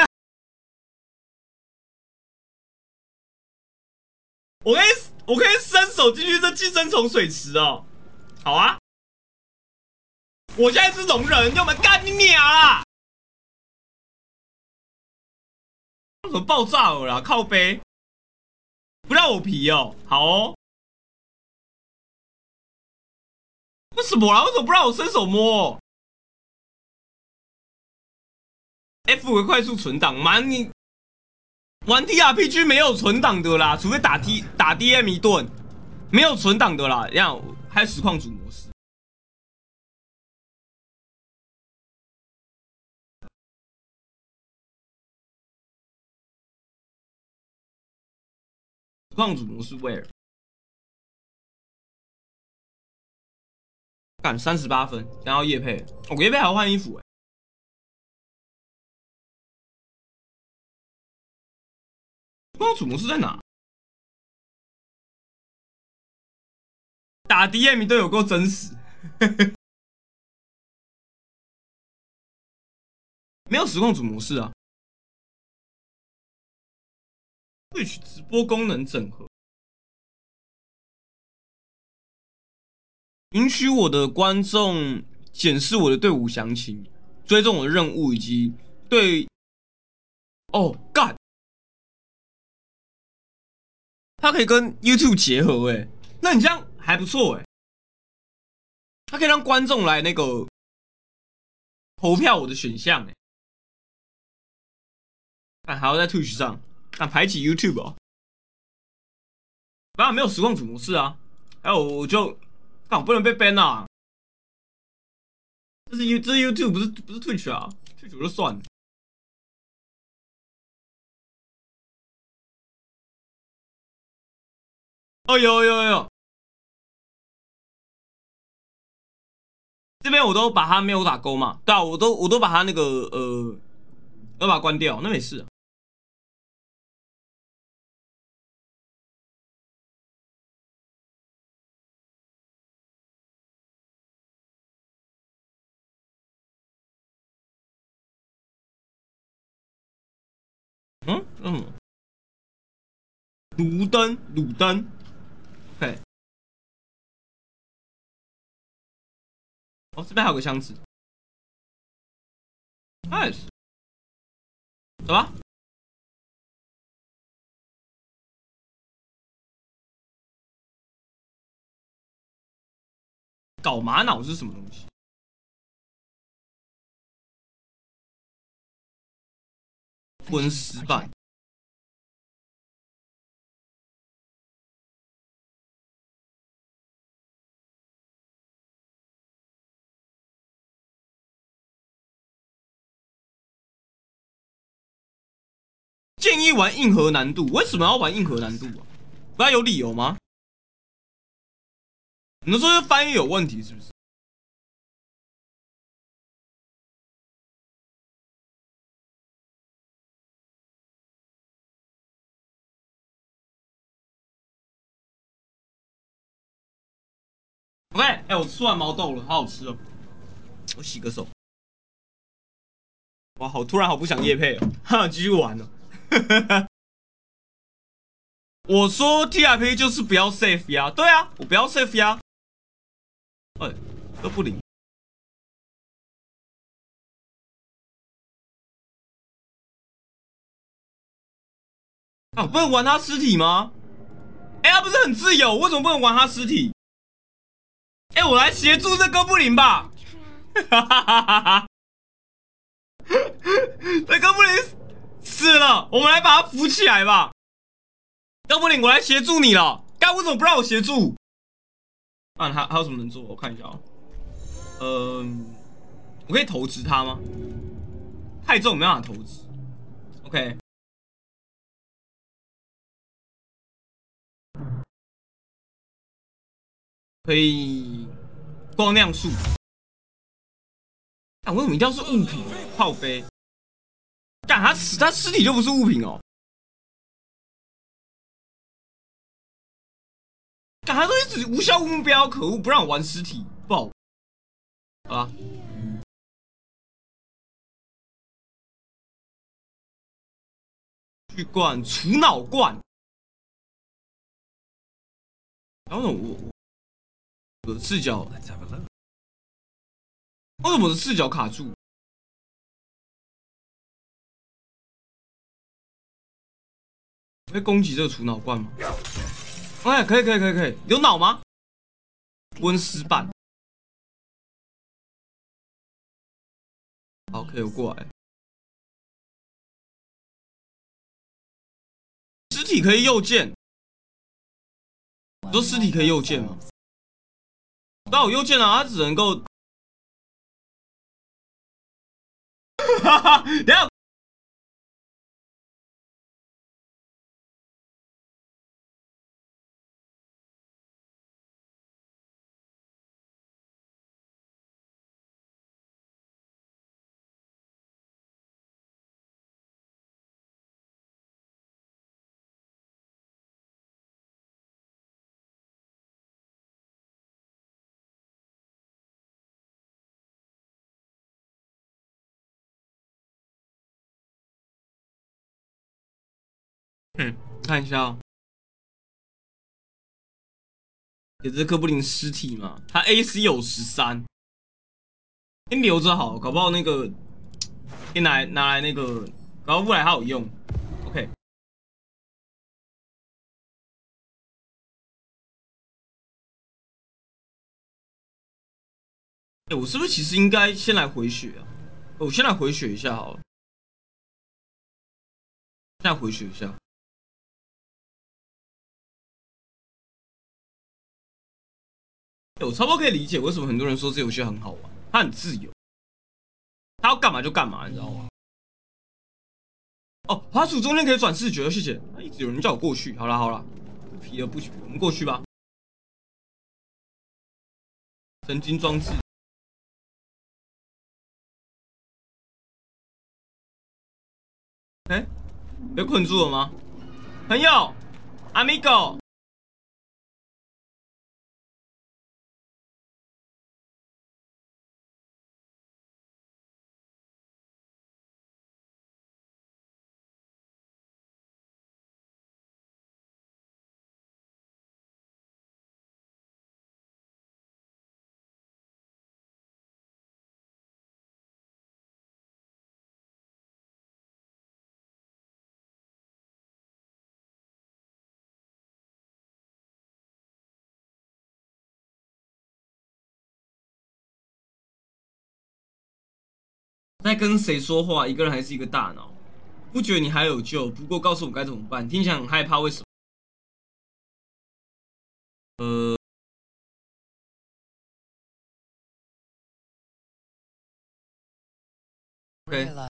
我可以我可以伸手进去这寄生虫水池哦。好啊，我现在是龙人，要么干你娘啦！怎么爆炸了啦？靠背，不让我皮哦。好哦，为什么啦？为什么不让我伸手摸？F 为快速存档，蛮你玩 TRPG 没有存档的啦，除非打 DM 一顿，没有存档的啦。让还有实况组模式，实况组模式 Where 干38分，然后夜配，我夜配还要换衣服实况组模式在哪？打 DM 都有够真实，没有实况组模式啊。Twitch 直播功能整合，允许我的观众检视我的队伍详情，追踪我的任务以及对哦干，它可以跟 YouTube 结合那你这样还不错它可以让观众来那个投票我的选项但还要在 Twitch 上，排挤 YouTube 哦。 当然没有实况主模式啊。还有我就，干我不能被 ban 啊！这是 YouTube 不是 Twitch 啊，Twitch 就算了。哦有，这边我都把它没有打勾嘛，对啊，我都把它那个都把它关掉，那没事啊。鲁登，OK，哦这边还有个箱子，nice，走吧。搞玛瑙是什么东西？温石板。建议玩硬核难度，为什么要玩硬核难度啊？不要有理由吗？你能说是翻译有问题是不是？OK，我吃完毛豆了，好好吃哦。我洗个手。哇，突然好不想夜配哦，哈，继续玩了。我说 TRP 就是不要 save 呀，对啊，我不要 save 呀。哎，都不灵。啊，我不能玩他尸体吗？哎，他不是很自由，为什么不能玩他尸体？哎，我来协助这哥布林吧。哈哈哈哈哈！这哥布林死了，我们来把他扶起来吧。哥布林，我来协助你了。刚为什么不让我协助？啊，还有什么能做？我看一下啊。我可以投掷他吗？太重，没办法投掷。OK，可以光亮术。啊，为什么一定要是物品？炮杯。干他尸体就不是物品哦。干他都一直无效目标，可恶，不让我玩尸体，不好。好啦，巨罐除脑罐。然后我的视角，为什么我的视角卡住？会攻击这个除脑罐吗？哎，可以，有脑吗？温丝板。好，可以我过来。尸体可以右键，你说尸体可以右键吗？但我右键啊，它只能够。哈哈，等下看一下哦，也是哥布林尸体嘛，他 AC 有13，先留着好，搞不好那个可以拿来那个，搞不好未来还有用。OK，我是不是其实应该先来回血啊？我先来回血一下好了，先来回血一下。 我差不多可以理解为什么很多人说这游戏很好玩，它很自由，它要干嘛就干嘛，你知道吗？哦，滑鼠中间可以转视觉，谢谢。一直有人叫我过去，好啦好啦，不皮了不皮了，我们过去吧。神经装置，哎，被困住了吗？朋友，amigo。在跟谁说话？一个人还是一个大脑？不觉得你还有救，不过告诉我该怎么办。听起来很害怕，为什么？OK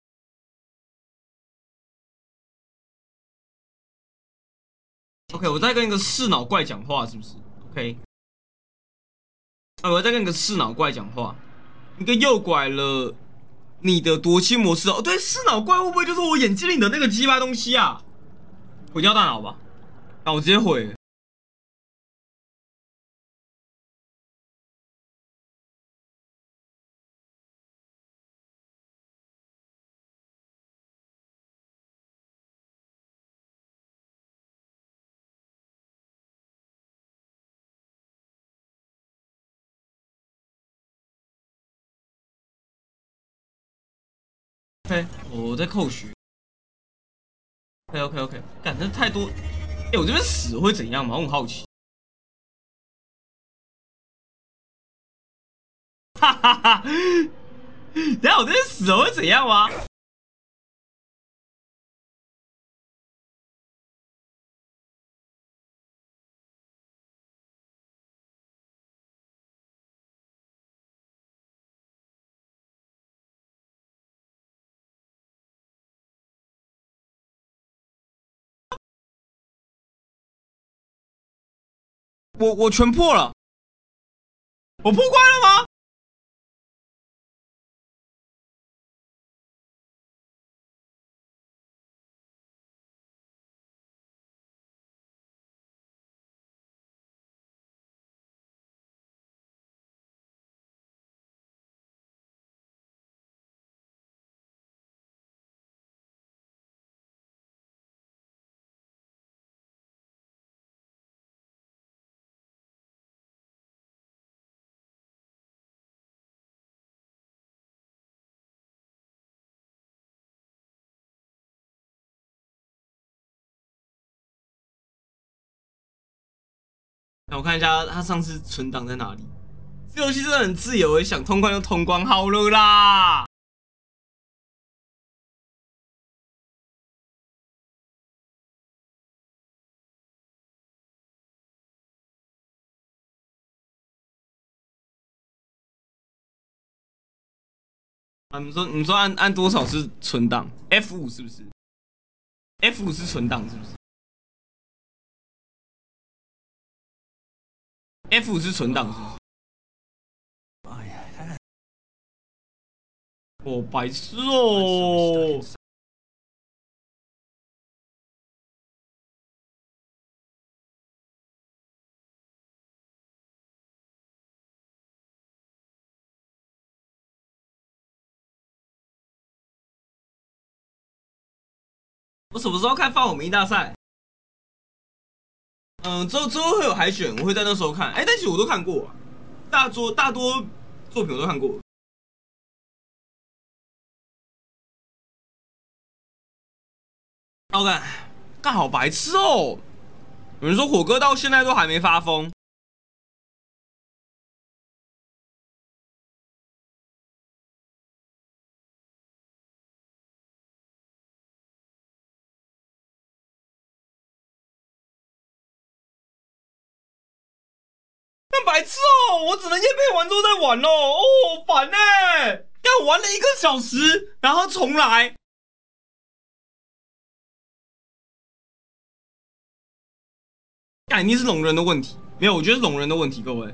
OK，我在跟一个视脑怪讲话，是不是？OK，我在跟一个视脑怪讲话。一个诱拐了你的夺妻模式哦，对，视脑怪会不会就是我眼睛里的那个鸡巴东西啊？毁掉大脑吧，那我直接毁。OK，我在扣血。OK OK OK，干这太多。我这边死会怎样吗？我很好奇。哈哈哈，等下我这边死了会怎样吗？我全破了，我破关了吗？那我看一下他上次存档在哪里。这游戏真的很自由，想通关就通关好了啦。你说按多少是存档？F5是不是？F5是存档是不是？F5是存档是不是？我白痴哦！我什么时候看放火迷大赛？之后会有海选，我会在那时候看。但其实我都看过，大多作品我都看过。OK，干好白痴哦！有人说火哥到现在都还没发疯， 白痴哦！我只能夜配完之后再玩喽。哦，烦欸！要玩了1个小时，然后重来。那一定是龙人的问题，没有，我觉得是龙人的问题，各位。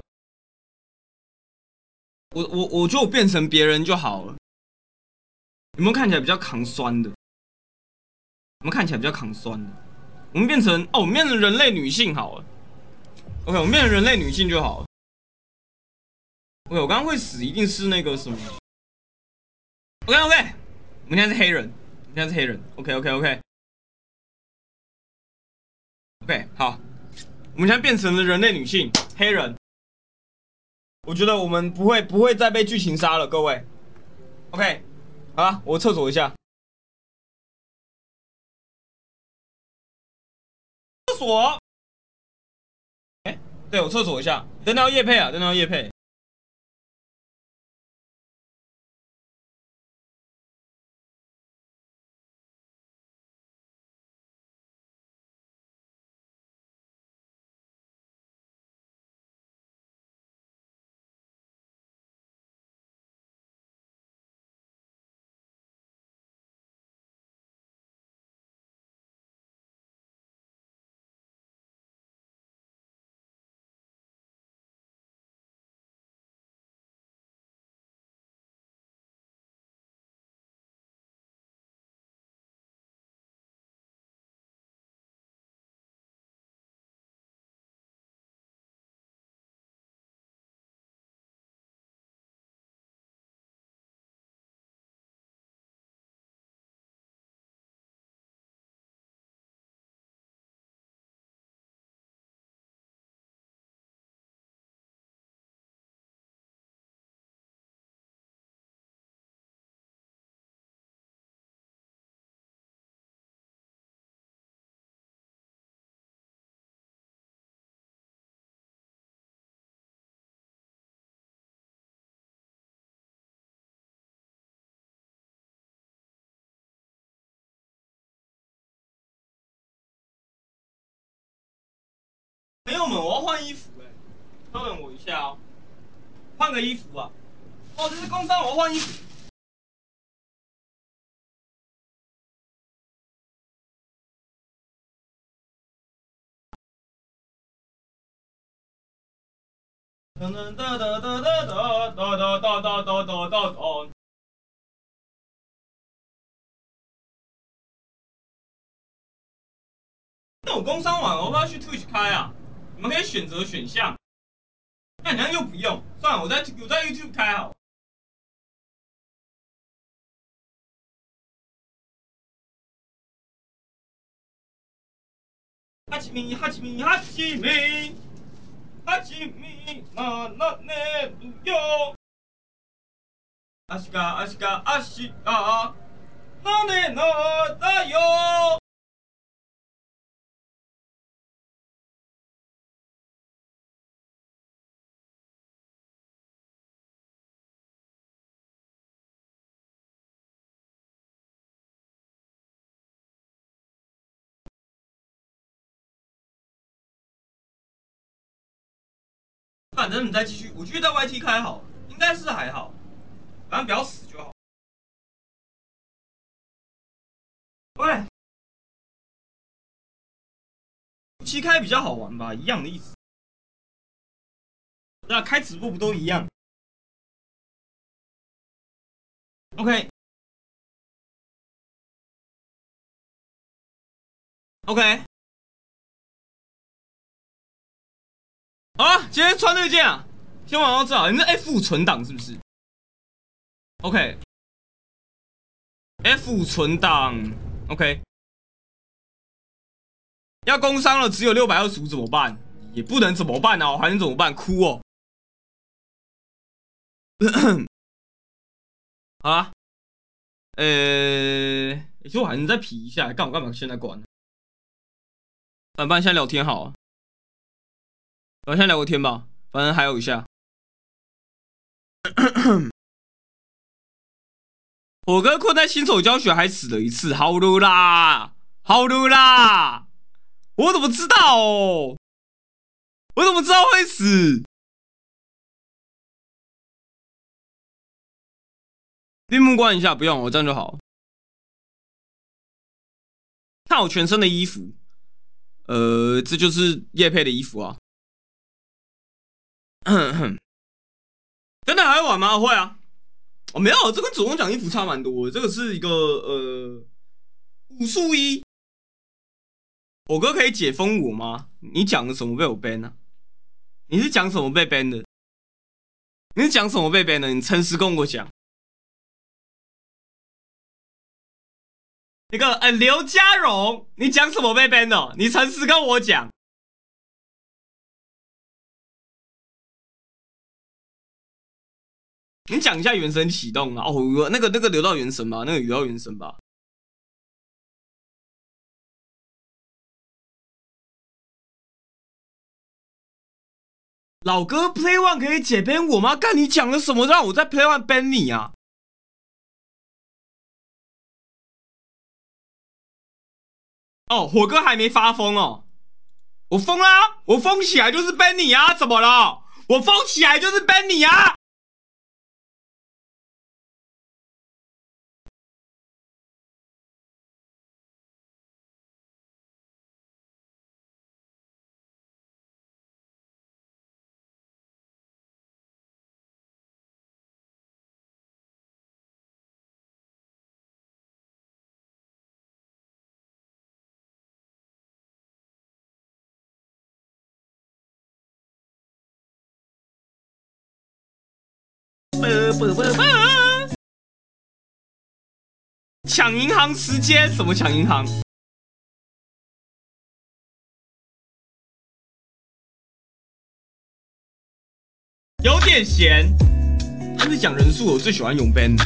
我觉得我变成别人就好了。有没有看起来比较扛酸的？我们看起来比较扛酸的。我们变成我们变成人类女性好了。OK， 我们变成人类女性就好了。OK， 我刚刚会死，一定是那个什么。OK， 我们现在是黑人，我们现在是黑人。OK， 好，我们现在变成了人类女性，黑人。我觉得我们不会再被剧情杀了，各位。OK， 好了，我厕所一下。厕所。对，我厕所一下。等到业配啊，等到业配。朋友们，我要换衣服稍等我一下哦，换个衣服啊。这是工商，我要换衣服。噔噔噔噔噔噔噔噔噔噔噔噔。那我工商完，我要不要去 Twitch 开啊？你们可以选择选项。那好像又不用，算了，我在 YouTube 开好。哈基米哈基米哈基米哈基米马那内鲁哟，阿西嘎阿西嘎阿西嘎那内那大哟。反正你再继续，我继续在 YT 开好了，应该是还好，反正不要死就好。喂，期开比较好玩吧，一样的意思。那开直播不都一样？OK OK，好了，今天穿这件啊，先玩到这啊。你是 F5存档是不是？OK，F5存档 OK。要工伤了，只有625怎么办？也不能怎么办啊，还能怎么办？哭哦。好啦，其实我还能再皮一下，干我干嘛现在关呢？反正现在聊天好啊，反正现在聊个天吧，反正还有一下。火哥困在新手教学还死了一次，好了啦，好了啦，我怎么知道哦？我怎么知道会死？ 闭目观一下，不用，我这样就好。看我全身的衣服，这就是业配的衣服啊。真的还会玩吗？会啊。哦，没有，这跟左宗奖衣服差蛮多的。这个是一个武术衣。我哥可以解封我吗？你讲的什么被我 ban 啊？你是讲什么被 ban 的？你是讲什么被 ban 的？你诚实跟我讲。那个刘家荣，你讲什么被 ban 的？你诚实跟我讲。你讲一下原神启动啊！哦，那个留到原神吧，那个留到原神吧。老哥 Play One 可以解 ban 我吗？干，你讲了什么让我在 Play One ban 你啊？哦，火哥还没发疯哦。我疯啦！我疯起来就是 ban 你啊！怎么了？我疯起来就是 ban 你啊！抢银行时间？什么抢银行？有点闲。他是讲人数，我最喜欢永 ban。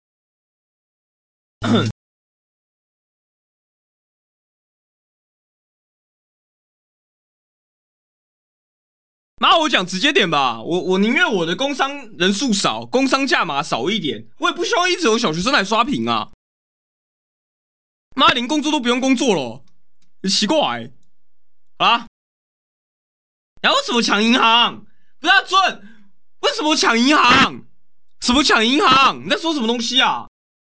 妈，我讲直接点吧，我宁愿我的工商人数少，工商价码少一点，我也不希望一直有小学生来刷屏啊。妈，连工作都不用工作了，奇怪啊！然后为什么抢银行？不要准，为什么抢银行？什么抢银行？你在说什么东西啊？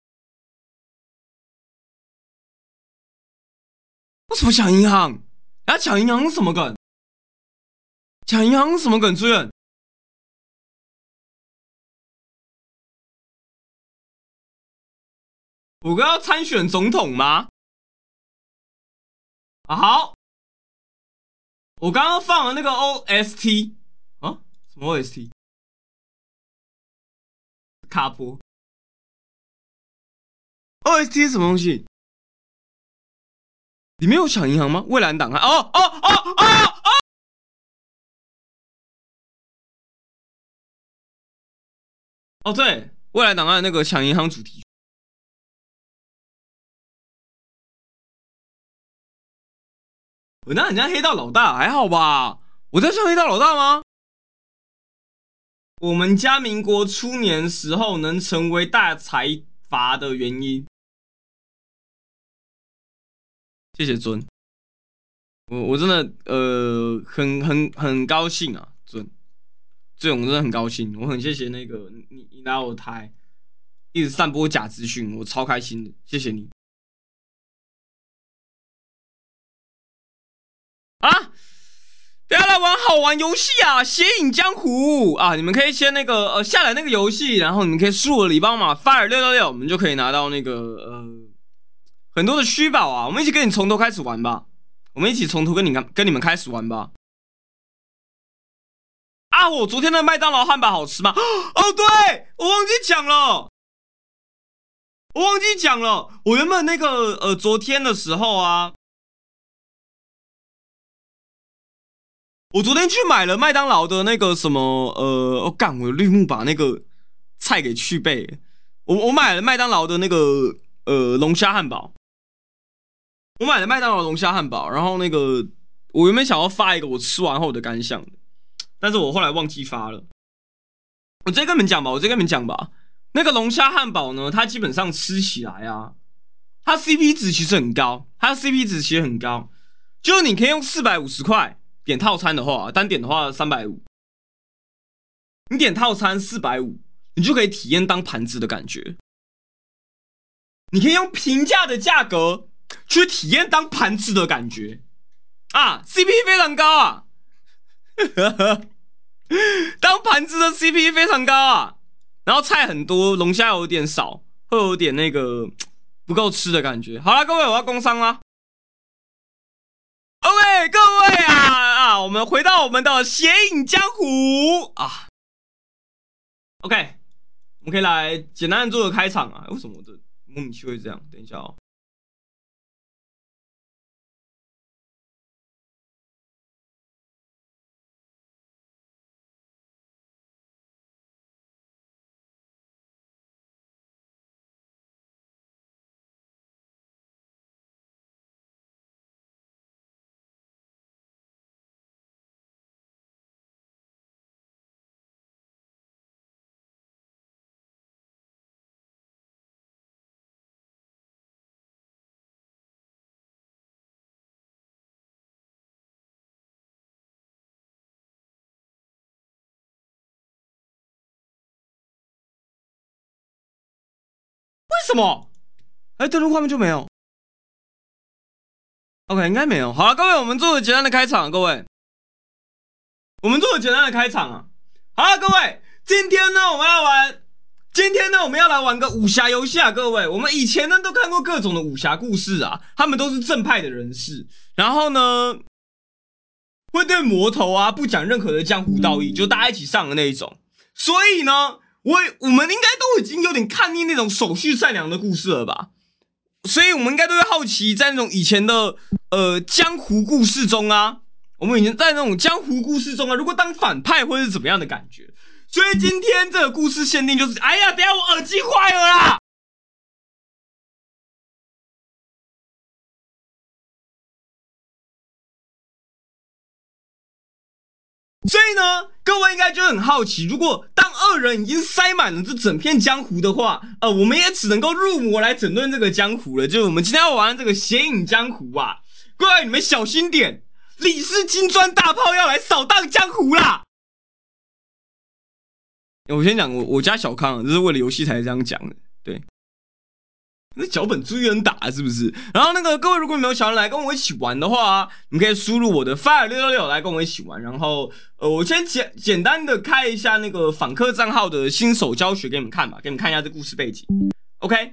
为什么抢银行？然后抢银行是什么梗？抢银行是什么梗？朱远，我哥要参选总统吗？啊好，我刚刚放了那个 OST 啊，什么 OST？卡波 OST 是什么东西？里面有抢银行吗？蔚蓝档案？哦，对，蔚蓝档案那个抢银行主题曲。我那人家黑道老大还好吧？我在像黑道老大吗？我们家民国初年时候能成为大财阀的原因。谢谢尊，我真的很高兴啊，尊，这种真的很高兴，我很谢谢那个你拿我台一直散播假资讯，我超开心的，谢谢你啊！大家来玩好玩游戏啊，《血影江湖》啊，你们可以先那个下载那个游戏，然后你们可以输我的礼包码 fire666，我们就可以拿到那个很多的虚宝啊，我们一起跟你从头开始玩吧，我们一起从头跟你们开始玩吧。啊，我昨天的麦当劳汉堡好吃吗？哦，对，我忘记讲了，我原本那个昨天的时候啊，我昨天去买了麦当劳的那个什么干，我绿幕把那个菜给去背。我买了麦当劳的那个龙虾汉堡，我买了麦当劳龙虾汉堡，然后那个我原本想要发一个我吃完后的感想，但是我后来忘记发了。我直接跟你们讲吧，那个龙虾汉堡呢，它基本上吃起来啊，它 CP 值其实很高，就是你可以用450块点套餐的话，单点的话350，你点套餐450，你就可以体验当盘子的感觉。 你可以用平价的价格去体验当盘子的感觉啊 ，CP 非常高啊，当盘子的 CP 非常高啊，然后菜很多，龙虾有点少，会有点那个不够吃的感觉。好了，各位，我要工商啦。OK， 各位啊，我们回到我们的《血影江湖》啊。OK， 我们可以来简单的做个开场啊。为什么我的模拟器会这样？等一下哦。为什么？哎，登录画面就没有？OK， 应该没有。好了，各位，我们做个简单的开场，各位，我们做个简单的开场啊。好了，各位，今天呢，我们要来玩个武侠游戏啊，各位。我们以前呢都看过各种的武侠故事啊，他们都是正派的人士，然后呢，会对魔头啊不讲任何的江湖道义，就大家一起上的那一种。所以呢，我们应该都已经有点看腻那种手续善良的故事了吧？所以我们应该都会好奇，在那种以前的江湖故事中啊，我们以前在那种江湖故事中啊，如果当反派会是怎么样的感觉？所以今天这个故事限定就是，哎呀，等一下我耳机坏了啦！所以呢，各位应该就很好奇，如果当恶人已经塞满了这整片江湖的话，我们也只能够入魔来整顿这个江湖了。就是我们今天要玩这个血影江湖啊，各位你们小心点，李氏金砖大炮要来扫荡江湖啦！我先讲，我家小康这是为了游戏才这样讲的，对。那脚本注意人打是不是？然后那个各位，如果你们有想要来跟我一起玩的话、啊，你可以输入我的 fire666来跟我一起玩。然后我先简单的开一下那个访客账号的新手教学给你们看吧，给你们看一下这故事背景。OK，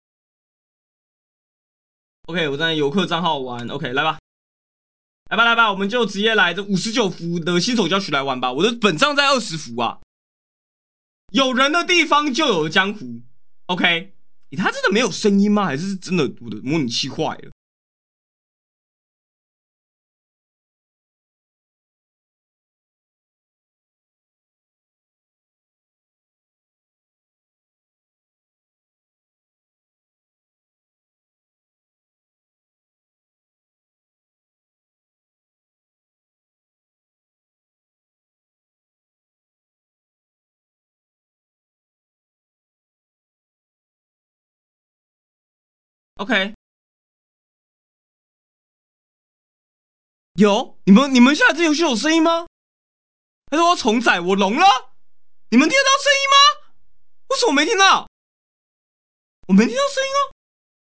我在游客账号玩。OK， 来吧，来吧，我们就直接来这59服的新手教学来玩吧。我的本账在20服啊，有人的地方就有江湖。OK。他真的没有声音吗？还是真的我的模拟器坏了？OK，有你们现在这游戏有声音吗？还是我要重载？我聋了？你们听得到声音吗？为什么我没听到？我没听到声音哦。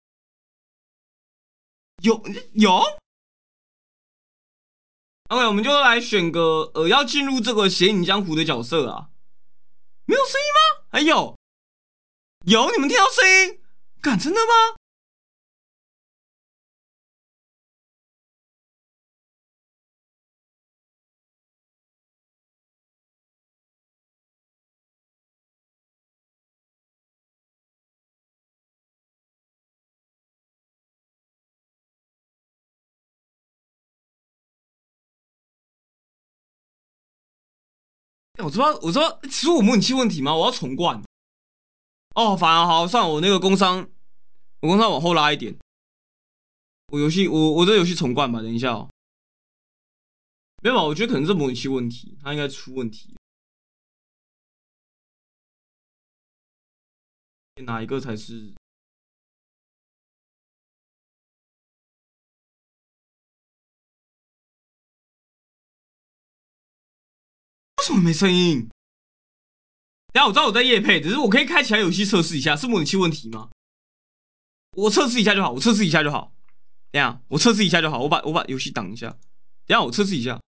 有。OK，我们就来选个要进入这个血影江湖的角色啊。没有声音吗？还有，你们听到声音？干，真的吗？我知道，是我模拟器问题吗？我要重灌。哦，反而好，算了，我那个工商，我工商往后拉一点。我这游戏重灌吧，等一下哦。没有吧？我觉得可能是模拟器问题，它应该出问题。哪一个才是？为什么没声音？等下我知道我在业配，只是我可以开起来游戏测试一下，是模拟器问题吗？ 我测试一下就好，我测试一下就好。等下，我测试一下就好，我把游戏挡一下。等下我测试一下。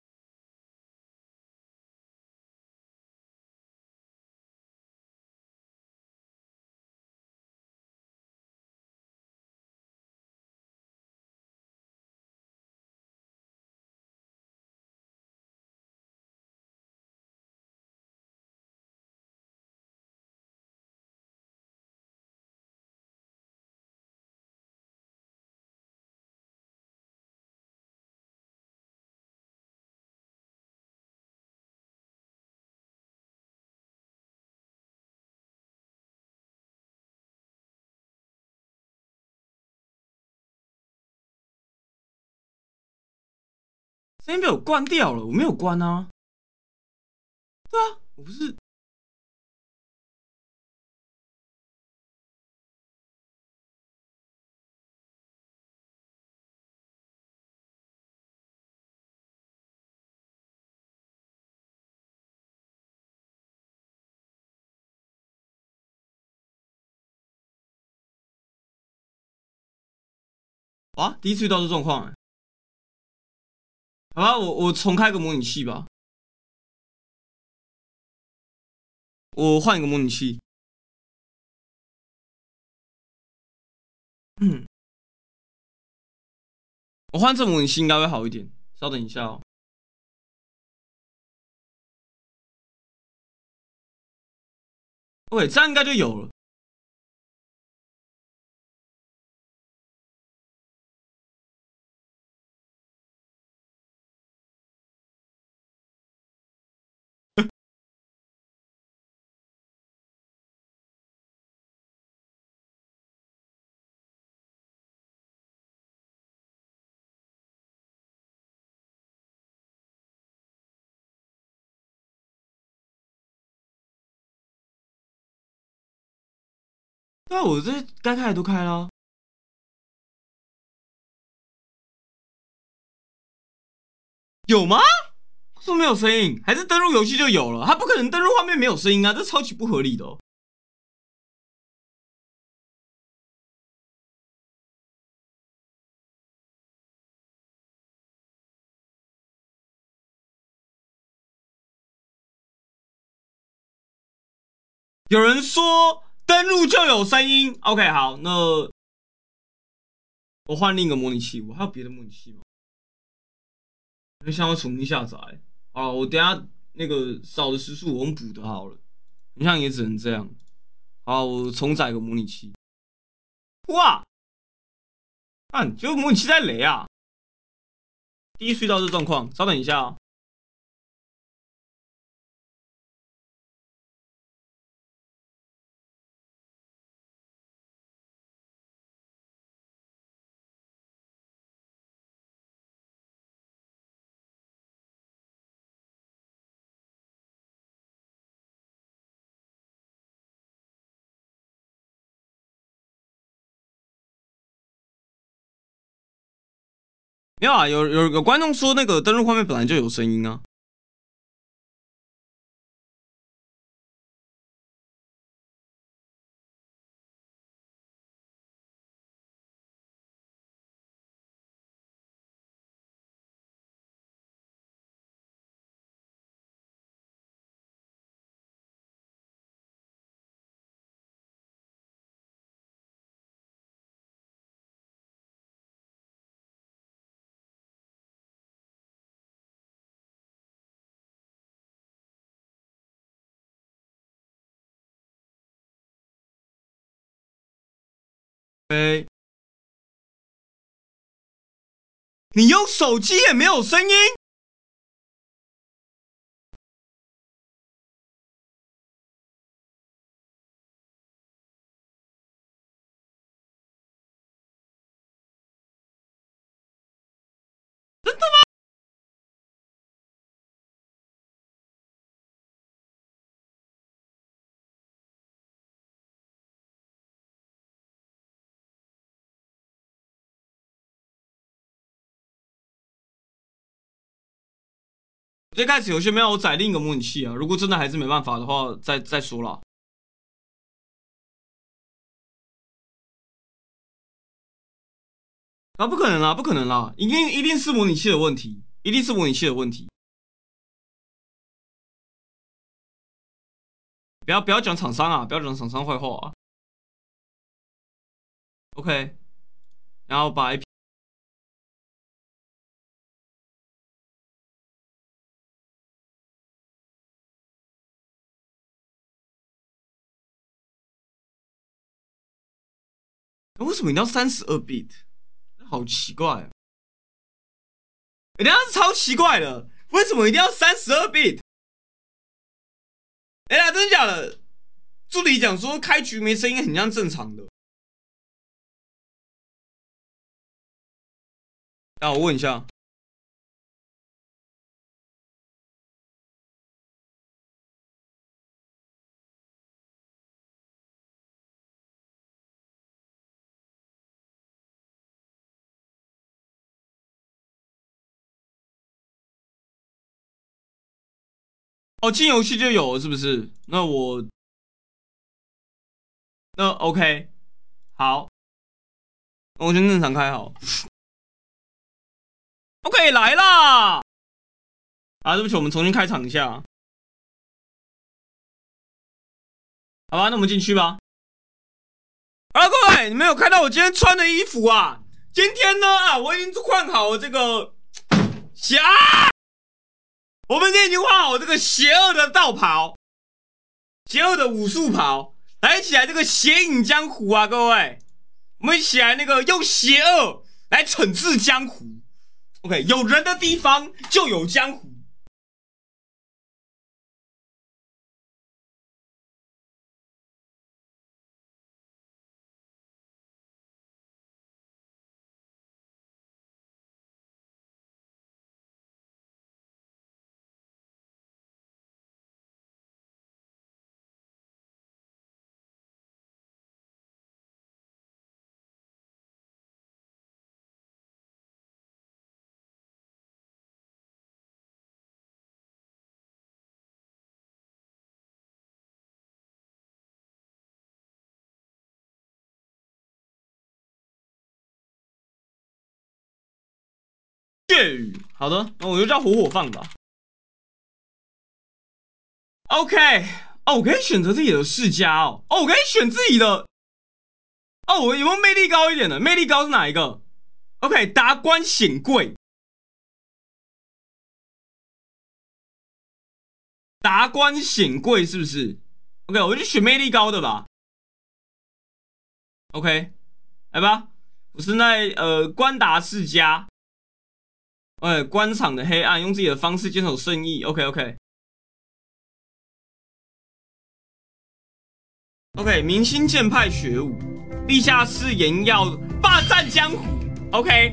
声音被我关掉了，我没有关啊。对啊，我不是。啊，第一次遇到这状况、欸。好吧，我重开个模拟器吧，我换一个模拟器。嗯，我换这模拟器应该会好一点。稍等一下哦。OK，这样应该就有了。对啊，我这该开的都开了啊。有吗？说没有声音，还是登录游戏就有了？他不可能登录画面没有声音啊，这超级不合理的哦。有人说登录就有声音，OK，好，那我换另一个模拟器，我还有别的模拟器吗？我想要重新下载。好，我等下那个少的时数我用补的好了，好像也只能这样。好，我重载个模拟器。哇，啊，就模拟器在雷啊！第一次遇到这状况，稍等一下哦。没有啊，有观众说那个登录画面本来就有声音啊。哎，你用手机也没有声音？最开始有些没有我载另一个模拟器啊，如果真的还是没办法的话，再说啦。 啊，不可能啦，不可能啦，一定是模拟器的问题，一定是模拟器的问题。不要讲厂商啊，不要讲厂商坏话啊。OK，然后把 IP，为什么一定要32bit？好奇怪啊！人家是超奇怪的，为什么一定要32bit？哎呀，真的假的？助理讲说开局没声音很像正常的。那我问一下，哦，进游戏就有了是不是？那 OK，好，那我先正常开好。OK，来啦！啊，对不起，我们重新开场一下，好吧？那我们进去吧。好了，各位，你们有看到我今天穿的衣服啊？今天呢我已经换好了这个我们今天已经换好这个邪恶的道袍，邪恶的武术袍，来一起来这个邪影江湖啊，各位，我们一起来那个用邪恶来惩治江湖。OK， 有人的地方就有江湖。粤语，好的，那我就叫火火放吧。OK，我可以选择自己的世家哦。我可以选自己的。我有没有魅力高一点的？魅力高是哪一个？OK，达官显贵，达官显贵是不是？OK，我就选魅力高的吧。OK，来吧，我是在官达世家，官场的黑暗，用自己的方式坚守正义。OK，明星剑派学武，立下誓言要霸占江湖。OK，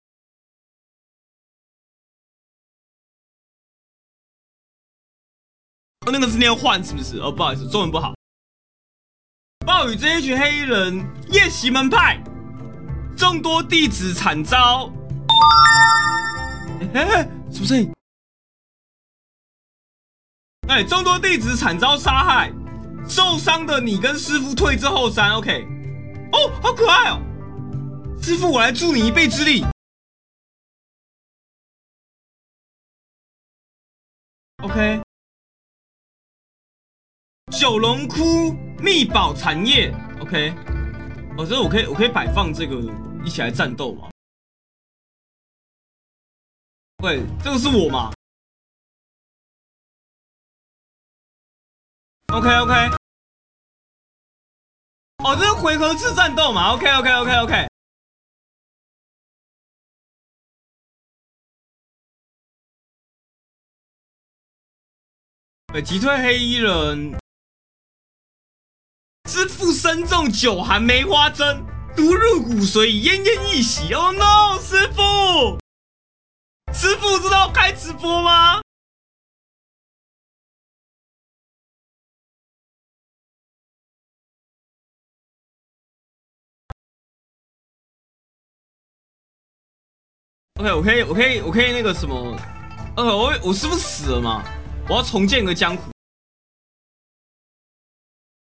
那个是念换是不是？不好意思，中文不好。暴雨这一群黑衣人夜袭门派，众多弟子惨遭。什么声音？众多弟子惨遭杀害，受伤的你跟师傅退至后山。OK，好可爱哦！师傅，我来助你一臂之力。OK，九龙窟秘宝产业。OK，这我可以摆放这个一起来战斗吗？对，这个是我嘛？OK，这是回合制战斗嘛？OK，击退黑衣人，师父身中九寒梅花针，毒入骨髓，奄奄一息。Oh no， 师父，师父知道开直播吗？OK，我可以那个什么我师父死了嘛？我要重建个江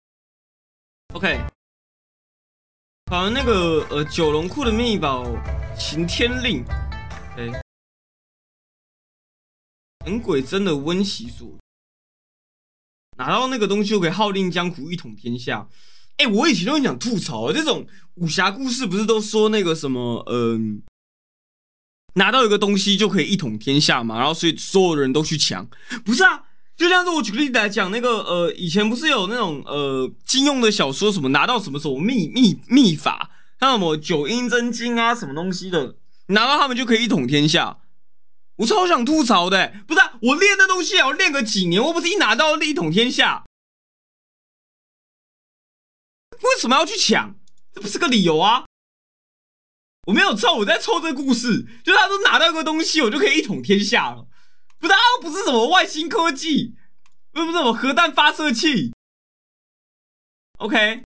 湖。OK，好像那个九龙库的秘宝擎天令，哎，人鬼真的温习所，拿到那个东西就可以号令江湖，一统天下。哎，我以前都很想吐槽，这种武侠故事不是都说那个什么，拿到一个东西就可以一统天下嘛，然后所以所有人都去抢，不是啊？就像是我举个例子来讲，那个以前不是有那种金庸的小说，什么拿到什么秘法，像什么九阴真经啊，什么东西的，拿到他们就可以一统天下。我超想吐槽的、不是、啊、我练那东西也要练个几年，我不是一拿到一统天下，为什么要去抢？这不是个理由啊！我没有凑，我在凑这个故事，就他都拿到一个东西，我就可以一统天下了。不是、啊，不是什么外星科技，不是什么核弹发射器。OK，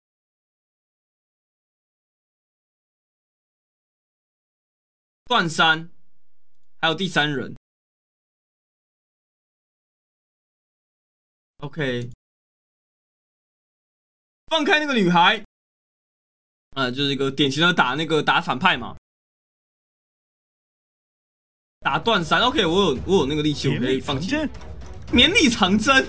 段山，还有第三人。OK， 放开那个女孩，就是一个典型的打反派嘛，打段山。OK， 我有那个力气，我可以放弃。绵里藏针，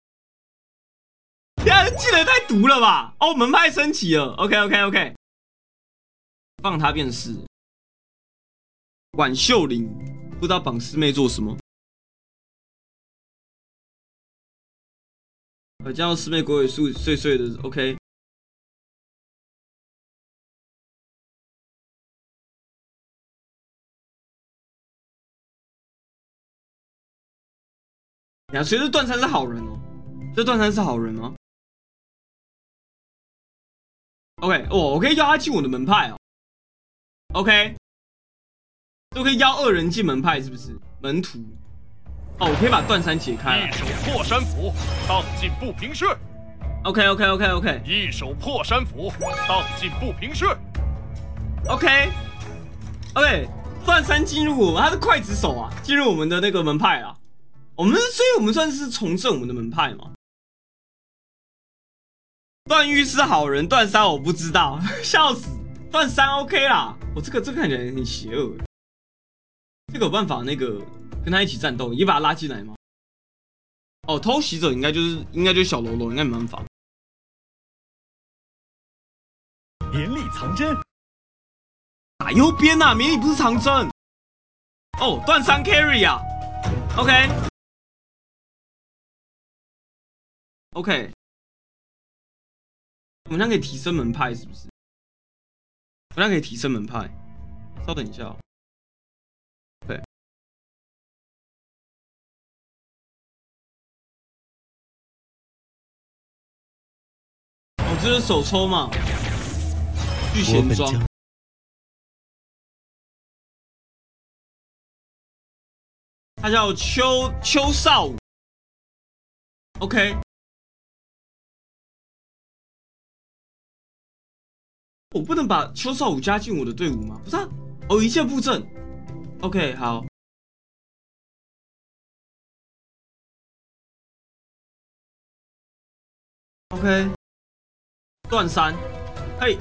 现在技能太毒了吧？哦，门派升级了。OK， 放他便是。婉秀玲，不知道绑师妹做什么。这样师妹鬼鬼祟祟的。OK。所以这段山是好人哦。这段山是好人吗 ？OK， 我可以邀他进我的门派哦。OK， 都可以邀二人进门派，是不是？门徒。哦，我可以把段山解开。 一手破山斧，荡尽不平事。 OK， 一手破山斧，荡尽不平事。 OK， 段山进入我们，他是刽子手啊，进入我们的那个门派啊。所以我们算是重振我们的门派嘛。段誉是好人，段山我不知道，笑死。段山 OK 啦，我这个看起来很邪恶。这个有办法那个跟他一起战斗，也把他拉进来吗？哦，偷袭者应该就是小喽啰，应该没办法。 绵里藏针， 打右边呐、绵里不是长针。哦，段山 carry 啊。OK， 我们现在可以提升门派是不是？我们现在可以提升门派，稍等一下哦。对，哦，这是手抽嘛？聚贤庄。他叫邱少武。OK， 我不能把邱少武加进我的队伍吗？不是啊，哦，一键布阵。OK， 好。OK， 段山，嘿，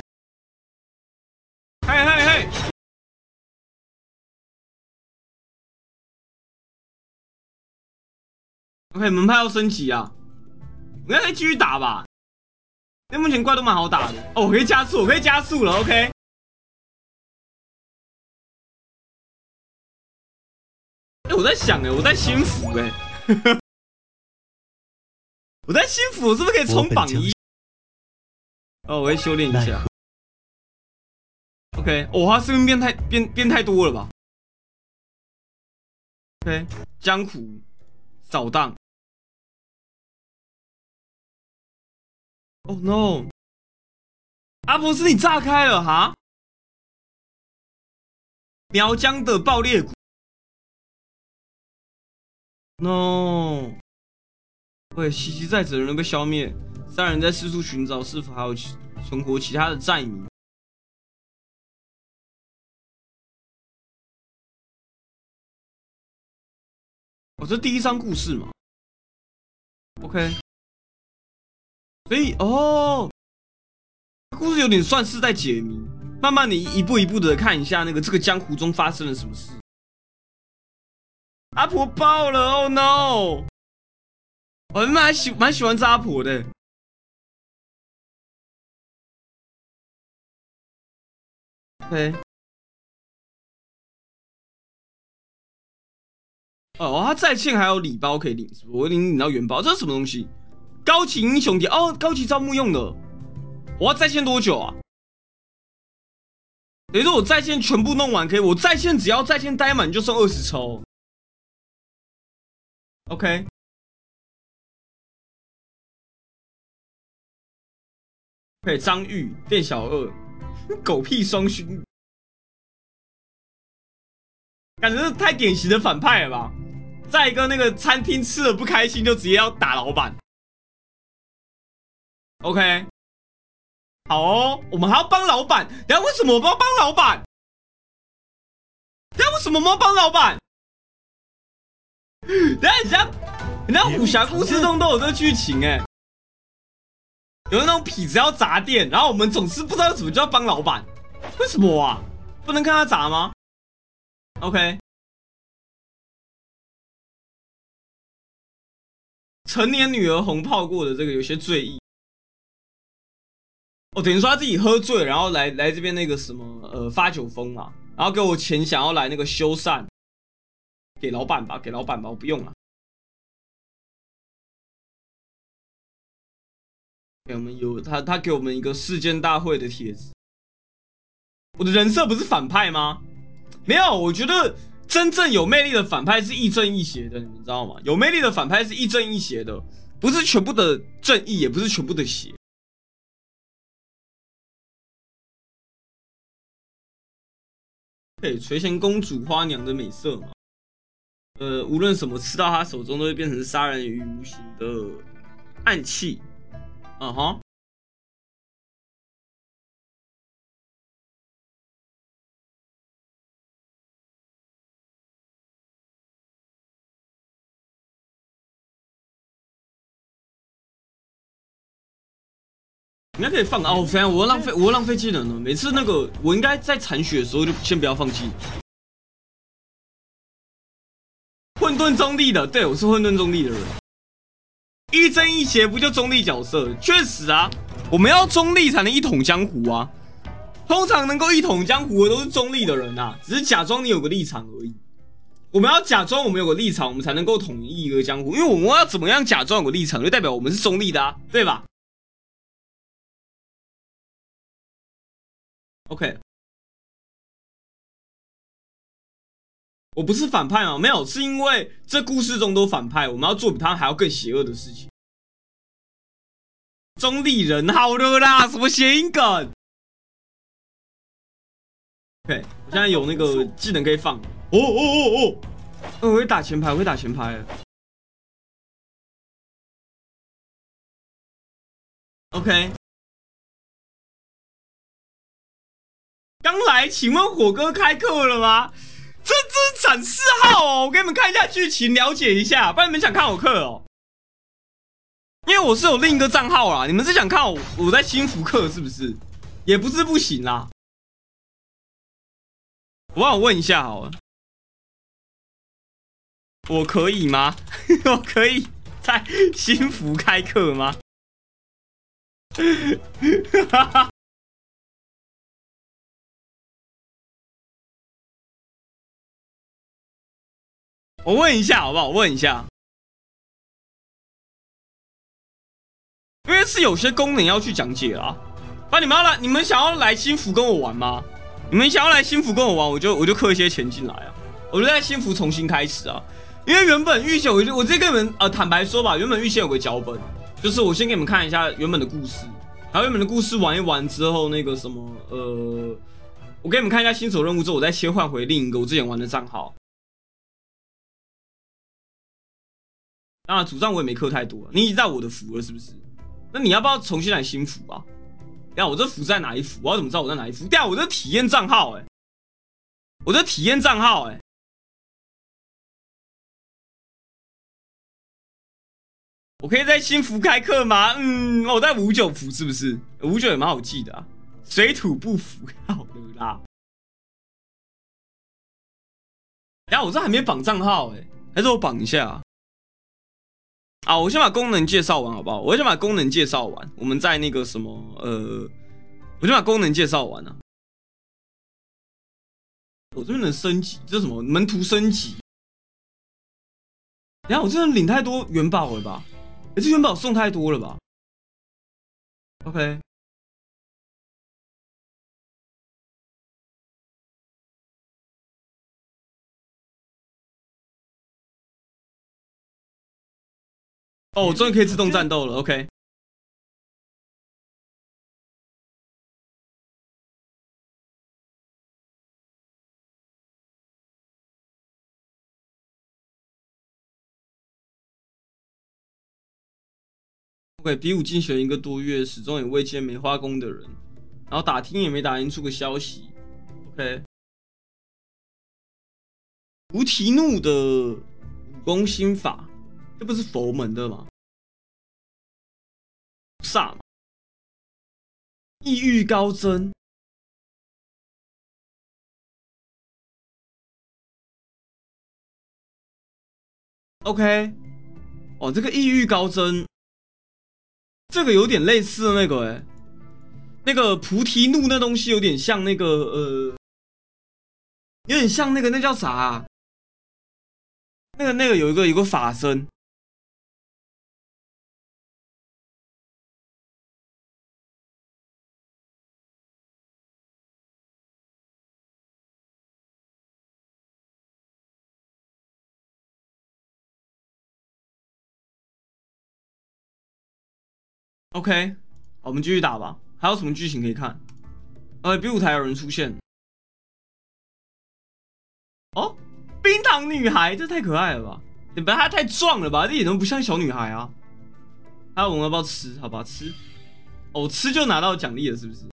嘿。OK， 门派要升级啊，我应该可以继续打吧？因为目前怪都蛮好打的。哦，我可以加速了。OK。我在想，我在新服我在新服，我是不是可以冲榜一？哦，我会修炼一下。OK， 他声音变太多了吧 ？OK， 江湖扫荡。Oh no！ 阿伯斯，你炸开了哈？苗疆的爆裂谷。No！ 喂，袭击在者人被消灭，三人在四处寻找，是否还有存活其他的战民？哦，这第一章故事嘛。OK， 所以故事有点算是在解谜， 慢慢的一步一步的看一下这个江湖中发生了什么事。阿婆爆了 ，Oh no！ 我蛮喜欢这阿婆的。对。哦，他在线还有礼包可以领，是不是？我领到元宝，这是什么东西？高级英雄帖哦，高级招募用的。我要在线多久啊？等于说我在线全部弄完可以，我在线只要在线待满就剩20抽。OK。对，张玉店小二，狗屁双熏，感觉是太典型的反派了吧？在一个那个餐厅吃的不开心，就直接要打老板。OK， 好哦，我们还要帮老板。等下为什么我们要帮老板？等下为什么我们要帮老板？等下人家武侠故事中都有这个剧情哎。有那种痞子要砸店，然后我们总是不知道怎么就要帮老板，为什么啊？不能看他砸吗 ？OK。成年女儿红泡过的这个有些醉意。哦，等于说他自己喝醉，然后来这边那个什么发酒疯嘛，然后给我钱想要来那个修缮，给老板吧，我不用了。我们有他给我们一个事件大会的帖子。我的人设不是反派吗？没有，我觉得真正有魅力的反派是亦正亦邪的，你们知道吗？有魅力的反派是亦正亦邪的，不是全部的正义，也不是全部的邪。对，垂涎公主花娘的美色嘛。无论什么吃到她手中都会变成杀人于无形的暗器。哈。应该可以放哦，非常我会浪费技能了。每次那个我应该在残血的时候就先不要放技能。混沌中立的，对，我是混沌中立的人。亦正亦邪不就中立角色？确实啊，我们要中立才能一统江湖啊。通常能够一统江湖的都是中立的人啊，只是假装你有个立场而已。我们要假装我们有个立场，我们才能够统一一个江湖。因为我们要怎么样假装有个立场，就代表我们是中立的啊，对吧 ？OK。我不是反派吗？没有，是因为这故事中都反派，我们要做比他还要更邪恶的事情。中立人好了啦，什么谐音梗 ？OK， 我现在有那个技能可以放。我会打前排，我会打前排。OK。刚来，请问火哥开课了吗？这是展示号哦，我给你们看一下剧情，了解一下，不然你们想看我课哦。因为我是有另一个账号啦，你们是想看我在新福课是不是？也不是不行啦。我帮我问一下好了，我可以吗？我可以在新福开课吗？我问一下好不好？我问一下，因为是有些功能要去讲解啦。你们想要来新福跟我玩吗？你们想要来新福跟我玩，我就氪一些钱进来啊，我就在新福重新开始啊。因为原本预先我直接跟你们坦白说吧，原本预先有个脚本，就是我先给你们看一下原本的故事，然后原本的故事玩一玩之后，那个什么我给你们看一下新手任务之后，我再切换回另一个我之前玩的账号。当然主账我也没氪太多，你已经在我的服了是不是？那你要不要重新来新服啊？等下我这服在哪一服？我要怎么知道我在哪一服？等下我这体验账号我这体验账号我可以在新服开课吗？我在59服是不是？59也蛮好记的啊。 水土不服，好了啦。等下我这还没绑账号还是我绑一下啊？我先把功能介绍完好不好？我先把功能介绍完，我们在那个什么我先把功能介绍完啊。我这边能升级，这是什么门徒升级？等下我这边领太多元宝了吧？这元宝送太多了吧 ？OK。哦，我终于可以自动战斗了。OK。OK， 比武竞选1个多月，始终也未见梅花宫的人，然后打听也没打听出个消息。OK。菩提怒的武功心法，这不是佛门的吗？煞嘛，意欲高增。OK， 哦，这个意欲高增，这个有点类似的那个那个菩提怒那东西有点像那个有点像那个那叫啥啊？那个有个法身。OK， 好，我们继续打吧。还有什么剧情可以看？比舞台有人出现。哦，冰糖女孩，这太可爱了吧？你不要她太壮了吧？这一点都不像小女孩啊。还有我们要不要吃？好吧，吃。哦，吃就拿到奖励了，是不是？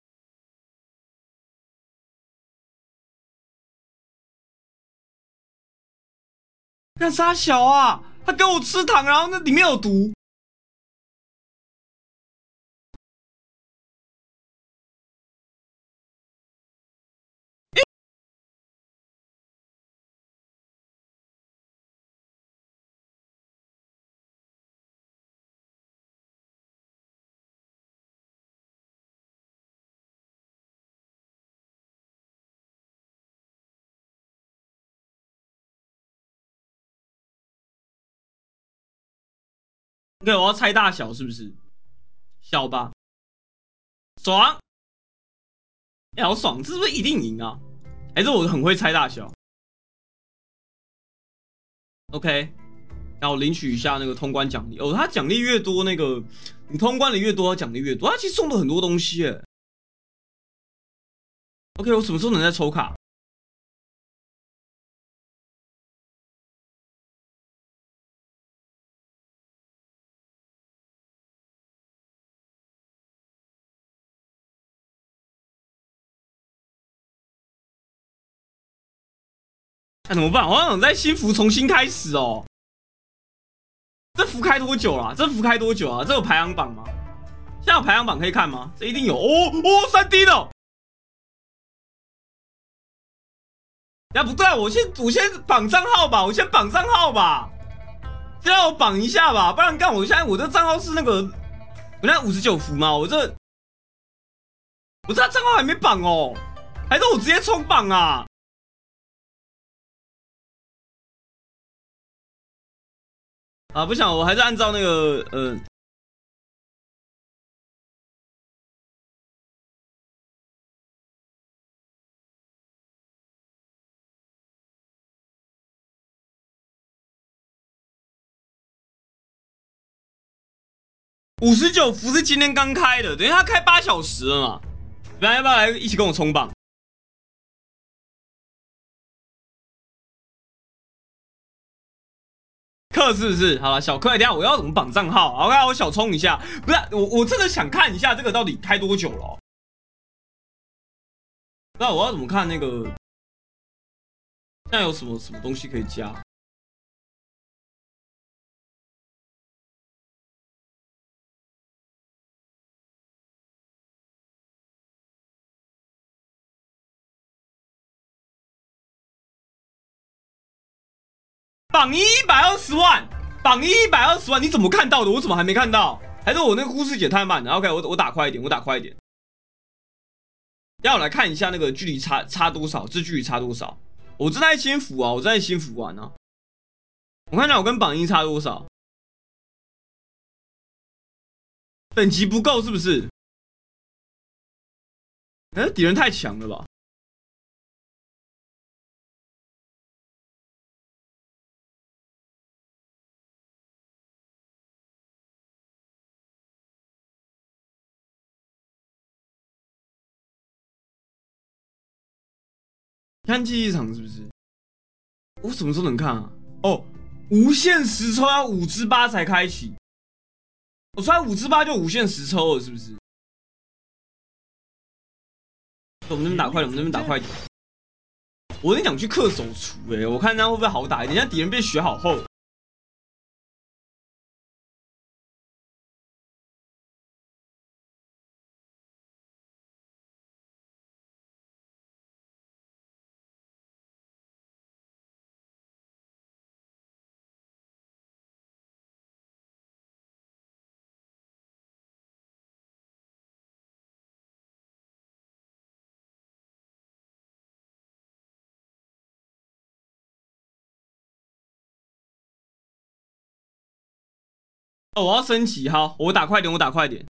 干啥小啊？他给我吃糖，然后那里面有毒。OK，我要猜大小是不是？小吧，爽。好爽，这是不是一定赢啊？还是我很会猜大小 ？OK，然后领取一下那个通关奖励哦。他奖励越多，那个你通关的越多，他奖励越多。他其实送了很多东西耶。OK，我什么时候能再抽卡？那怎么办？我好想在新服重新开始哦。这服开多久了？这服开多久啊？这有排行榜吗？现在有排行榜可以看吗？这一定有哦哦，3D 的。呀，不对，我先绑账号吧，我先绑账号吧，先让我绑一下吧，不然干我现在我这账号是那个，我现在59服嘛，我这账号还没绑哦，还是我直接冲绑啊？啊，不想，我还是按照那个59服是今天刚开的，等于他开8小时了嘛？要不要来一起跟我冲榜？氪是不是？好了，小氪，等下我要怎么绑账号 ？OK， 我小冲一下，不是我真的想看一下这个到底开多久了、哦。那我要怎么看那个？现在有什么东西可以加？ 榜一120万，榜一120万，你怎么看到的？我怎么还没看到？还是我那个故事解太慢了 ？OK， 我打快一点，我打快一点。让我来看一下那个距离差多少，这距离差多少？我正在新服啊，我正在新服玩啊。我看一下我跟榜一差多少，等级不够是不是？敌人太强了吧？看竞技场是不是？我什么时候能看啊？哦，无限时抽要5+8才开启。我出来5+8就无限时抽了，是不是？我们这边打快点，我们这边打快点。我有点想去氪手厨我看这样会不会好打一点？现在敌人被血好厚。哦，我要升级，好，我打快点，我打快点。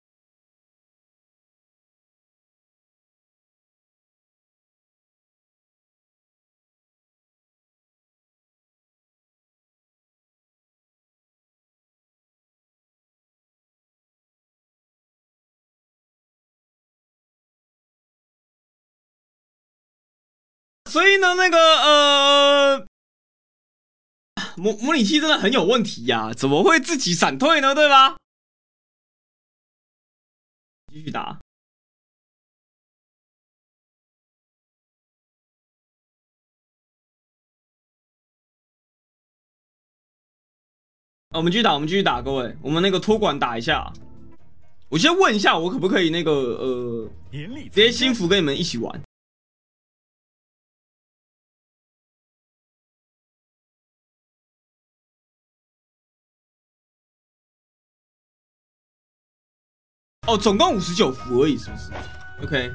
所以呢，那个模拟器真的很有问题呀、怎么会自己闪退呢？对吧？继续打。我们继续打，我们继续打，各位，我们那个托管打一下。我先问一下，我可不可以那个直接新服跟你们一起玩？哦，总共59服而已，是不是 ？OK。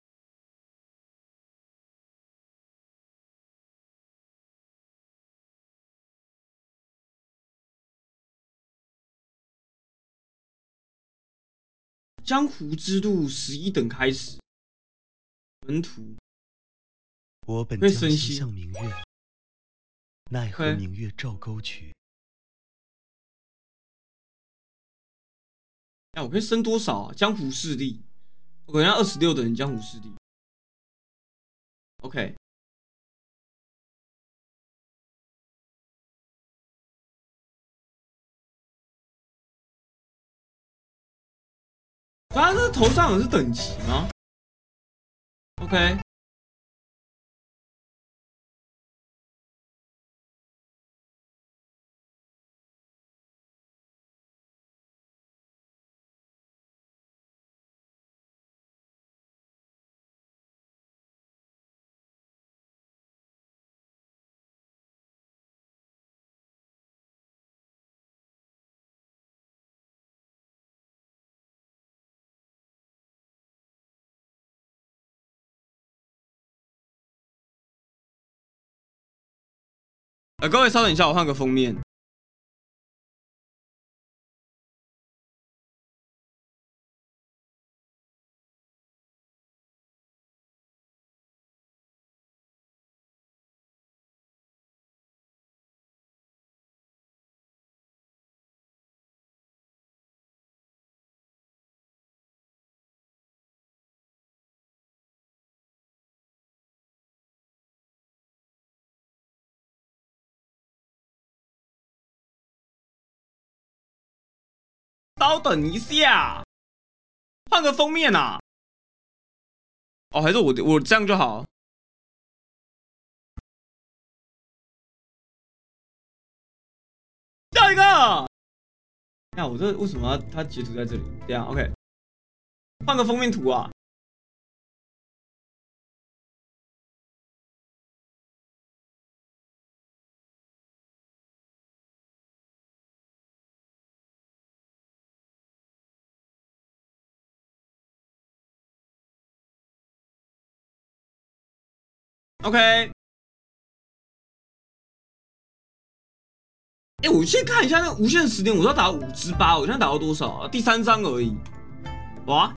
江湖之路11等开始，门徒。 我本将心向明月，奈何明月照沟渠。 哎，我可以升多少啊？江湖势力，我可能要26等江湖势力。OK。他这头上有是等级吗 ？OK。各位稍等一下，我换个封面。稍等一下，换个封面啊！哦，还是我这样就好。下一个。那我这为什么它截图在这里？这样 OK， 换个封面图啊。 OK。哎，我先看一下那个无限时间，我要打5之8，我现在打到多少啊？第3章而已。哇！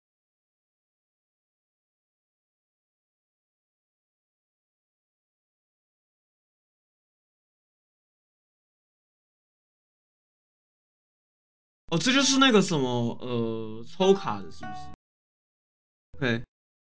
哦，这就是那个什么抽卡的，是不是 ？OK。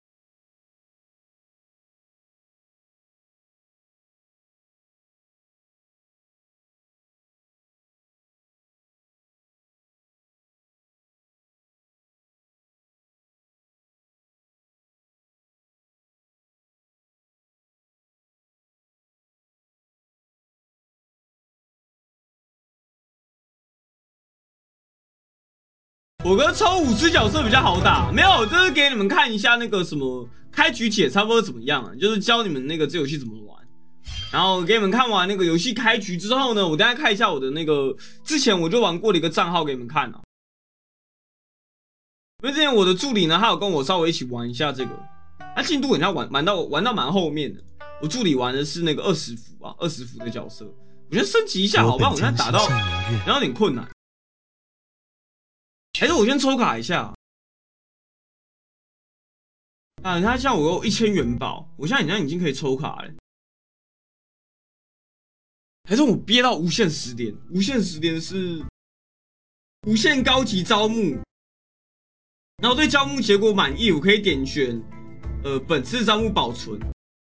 我哥抽5只角色比较好打，没有，这是给你们看一下那个什么开局解差不多怎么样啊，就是教你们那个这游戏怎么玩。然后给你们看完那个游戏开局之后呢，我等下看一下我的那个之前我就玩过的一个账号给你们看啊。因为之前我的助理呢，他有跟我稍微一起玩一下这个，他进度人家玩到蛮后面的。我助理玩的是那个20服啊，20服的角色，我觉得升级一下好不好？我现在打到然后有点困难。还是我先抽卡一下啊！你看，像我有1000元宝，我现在好像已经可以抽卡了。还是我憋到无限10连？无限10连是无限高级招募，然后对招募结果满意，我可以点选本次招募保存。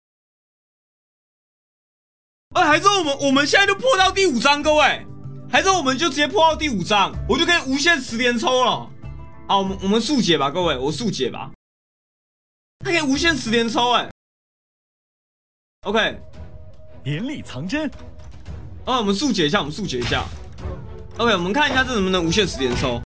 还是我们现在就破到第5章，各位，还是我们就直接破到第5章，我就可以无限10连抽了。好，我们速解吧，各位，我速解吧。他可以无限10连抽，OK。 连里藏针。 我们速解一下，OK， 我们看一下这能不能无限10连抽。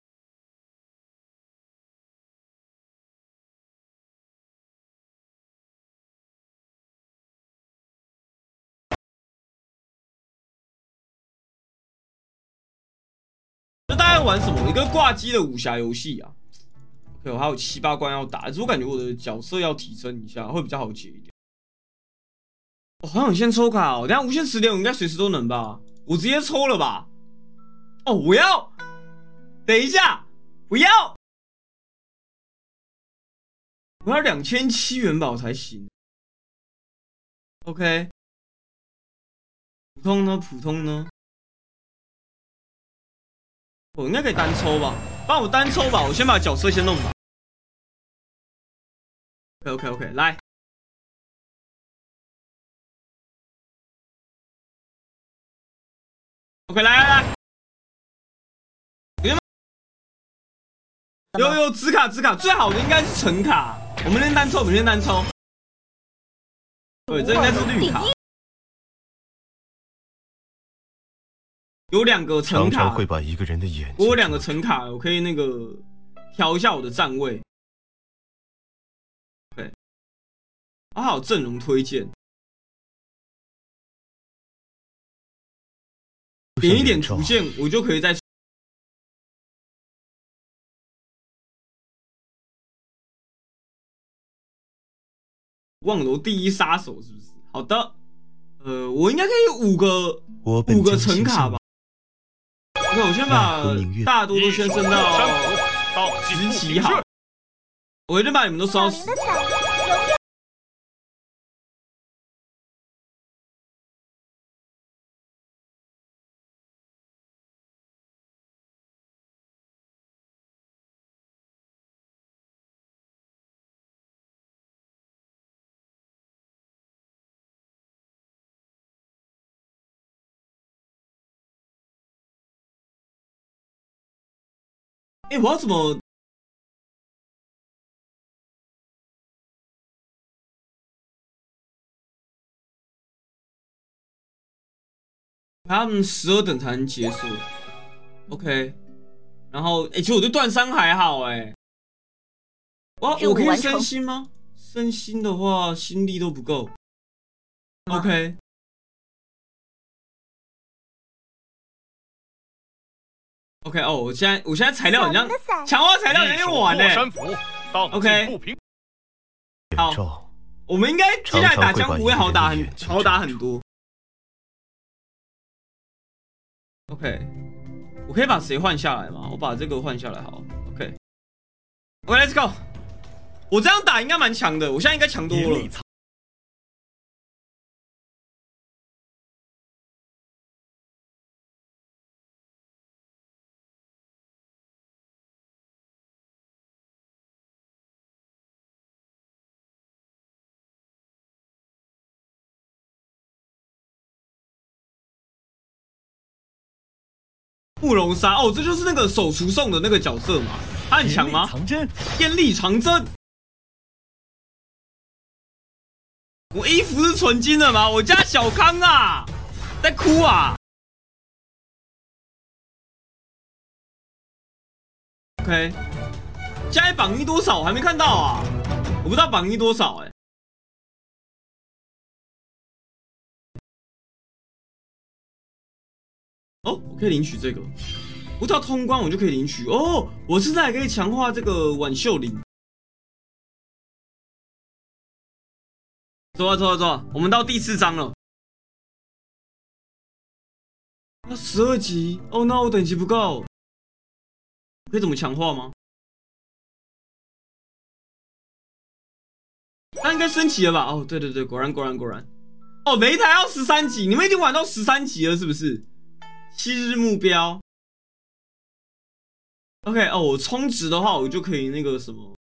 这大概玩什么？一个挂机的武侠游戏啊。OK， 我还有7、8关要打，只是我感觉我的角色要提升一下，会比较好解一点。好想先抽卡哦，等下无限10连我应该随时都能吧？我直接抽了吧？我要，等一下，不要，我要2700元宝才行。OK， 普通呢？我应该可以单抽吧？帮我单抽吧，我先把角色先弄吧。OK， 来。OK， 来，有紫卡，最好的应该是橙卡。我们先单抽，对，这应该是绿卡。有2个橙卡， 常常会把一个人的眼睛。 我有2个橙卡，我可以那个调一下我的站位。对，还有阵容推荐，点一点图线，我就可以在。望楼第一杀手是不是？好的，我应该可以5个橙卡吧。OK， 我先把大多都先升到10级好。我先把你们都烧死。我要怎么？他们12等才能结束。OK， 然后其实我对断伤还好我可以升星吗？升星的话，心力都不够。OK。OK 我现在材料很像强化材料有点晚破山斧， OK， 好， 我们应该接下来打江湖会好打很多。OK， 我可以把谁换下来吗？我把这个换下来好。OK，Let's go。我这样打应该蛮强的，我现在应该强多了。慕容沙哦，这就是那个手厨送的那个角色嘛？他很强吗？艳丽长针，我衣服是纯金的吗？我家小康啊，在哭啊。OK， 现在榜一多少？我还没看到啊，我不知道榜一多少哦，我可以领取这个。不到通关我就可以领取哦，我现在还可以强化这个挽袖领。走啊，我们到第4章了。要12级哦，那我等级不够，可以怎么强化吗？那应该升级了吧？哦，对，果然。哦，擂台要13级，你们已经玩到13级了是不是？7日目标。OK， 哦，我充值的话，我就可以那个什么，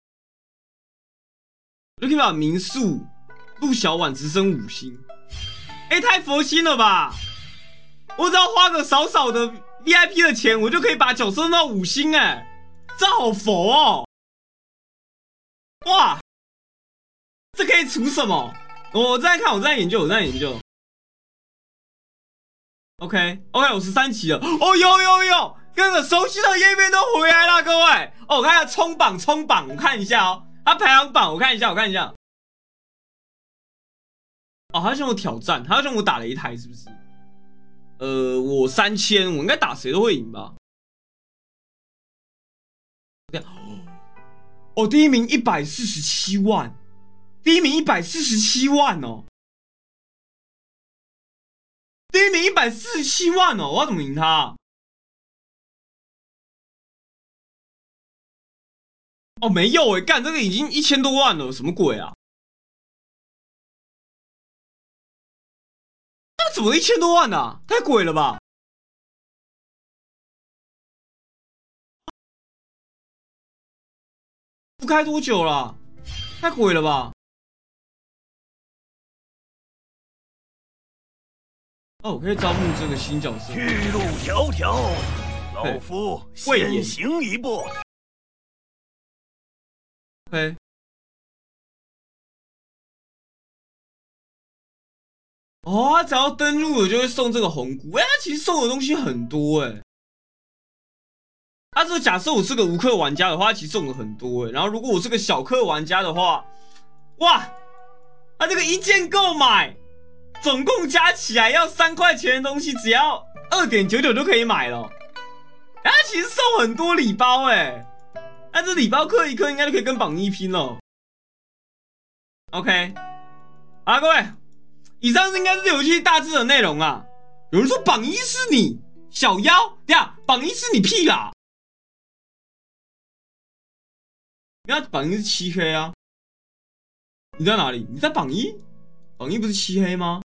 我就可以把民宿、陆小碗直升5星。太佛心了吧！我只要花个少的 VIP 的钱，我就可以把角色弄到5星这好佛哦！哇，这可以除什么？我在看，我在研究。OK， 我13级了。哦，有，各个熟悉的页面都回来了，各位。哦，我看一下冲榜，我看一下哦，它排行榜我看一下。哦，他要我挑战，他要我打擂台是不是？我3000，我应该打谁都会赢吧？哦，第一名147万，第一名147万哦，第一名147万哦，我要怎么赢他？哦，没有干这个已经1000多万了，什么鬼啊？那怎么1000多万啊？太鬼了吧！不开多久了？太鬼了吧！哦，我可以招募这个新角色。 去路迢迢，老夫先行一步。 OK。哦，他只要登录了就会送这个红菇。他其实送的东西很多他这假设我是个无氪玩家的话，其实送的很多然后如果我是个小氪玩家的话，哇，他这个一键购买，总共加起来要3块钱的东西，只要2.99就可以买了。他其实送很多礼包那这礼包氪一氪应该就可以跟榜一拼了。OK， 好了各位，以上应该是游戏大致的内容啊。有人说榜一是你小妖，对呀，榜一是你屁啦！那榜一是漆黑啊，你在哪里？你在榜一？榜一不是漆黑吗？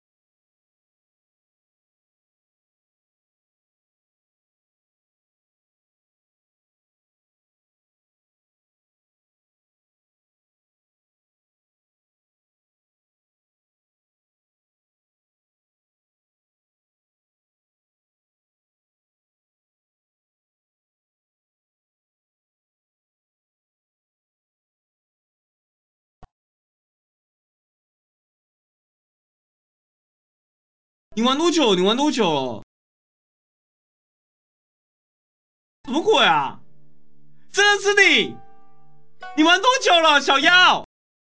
你玩多久？了？什么鬼啊？真的是你？你玩多久了，小妖？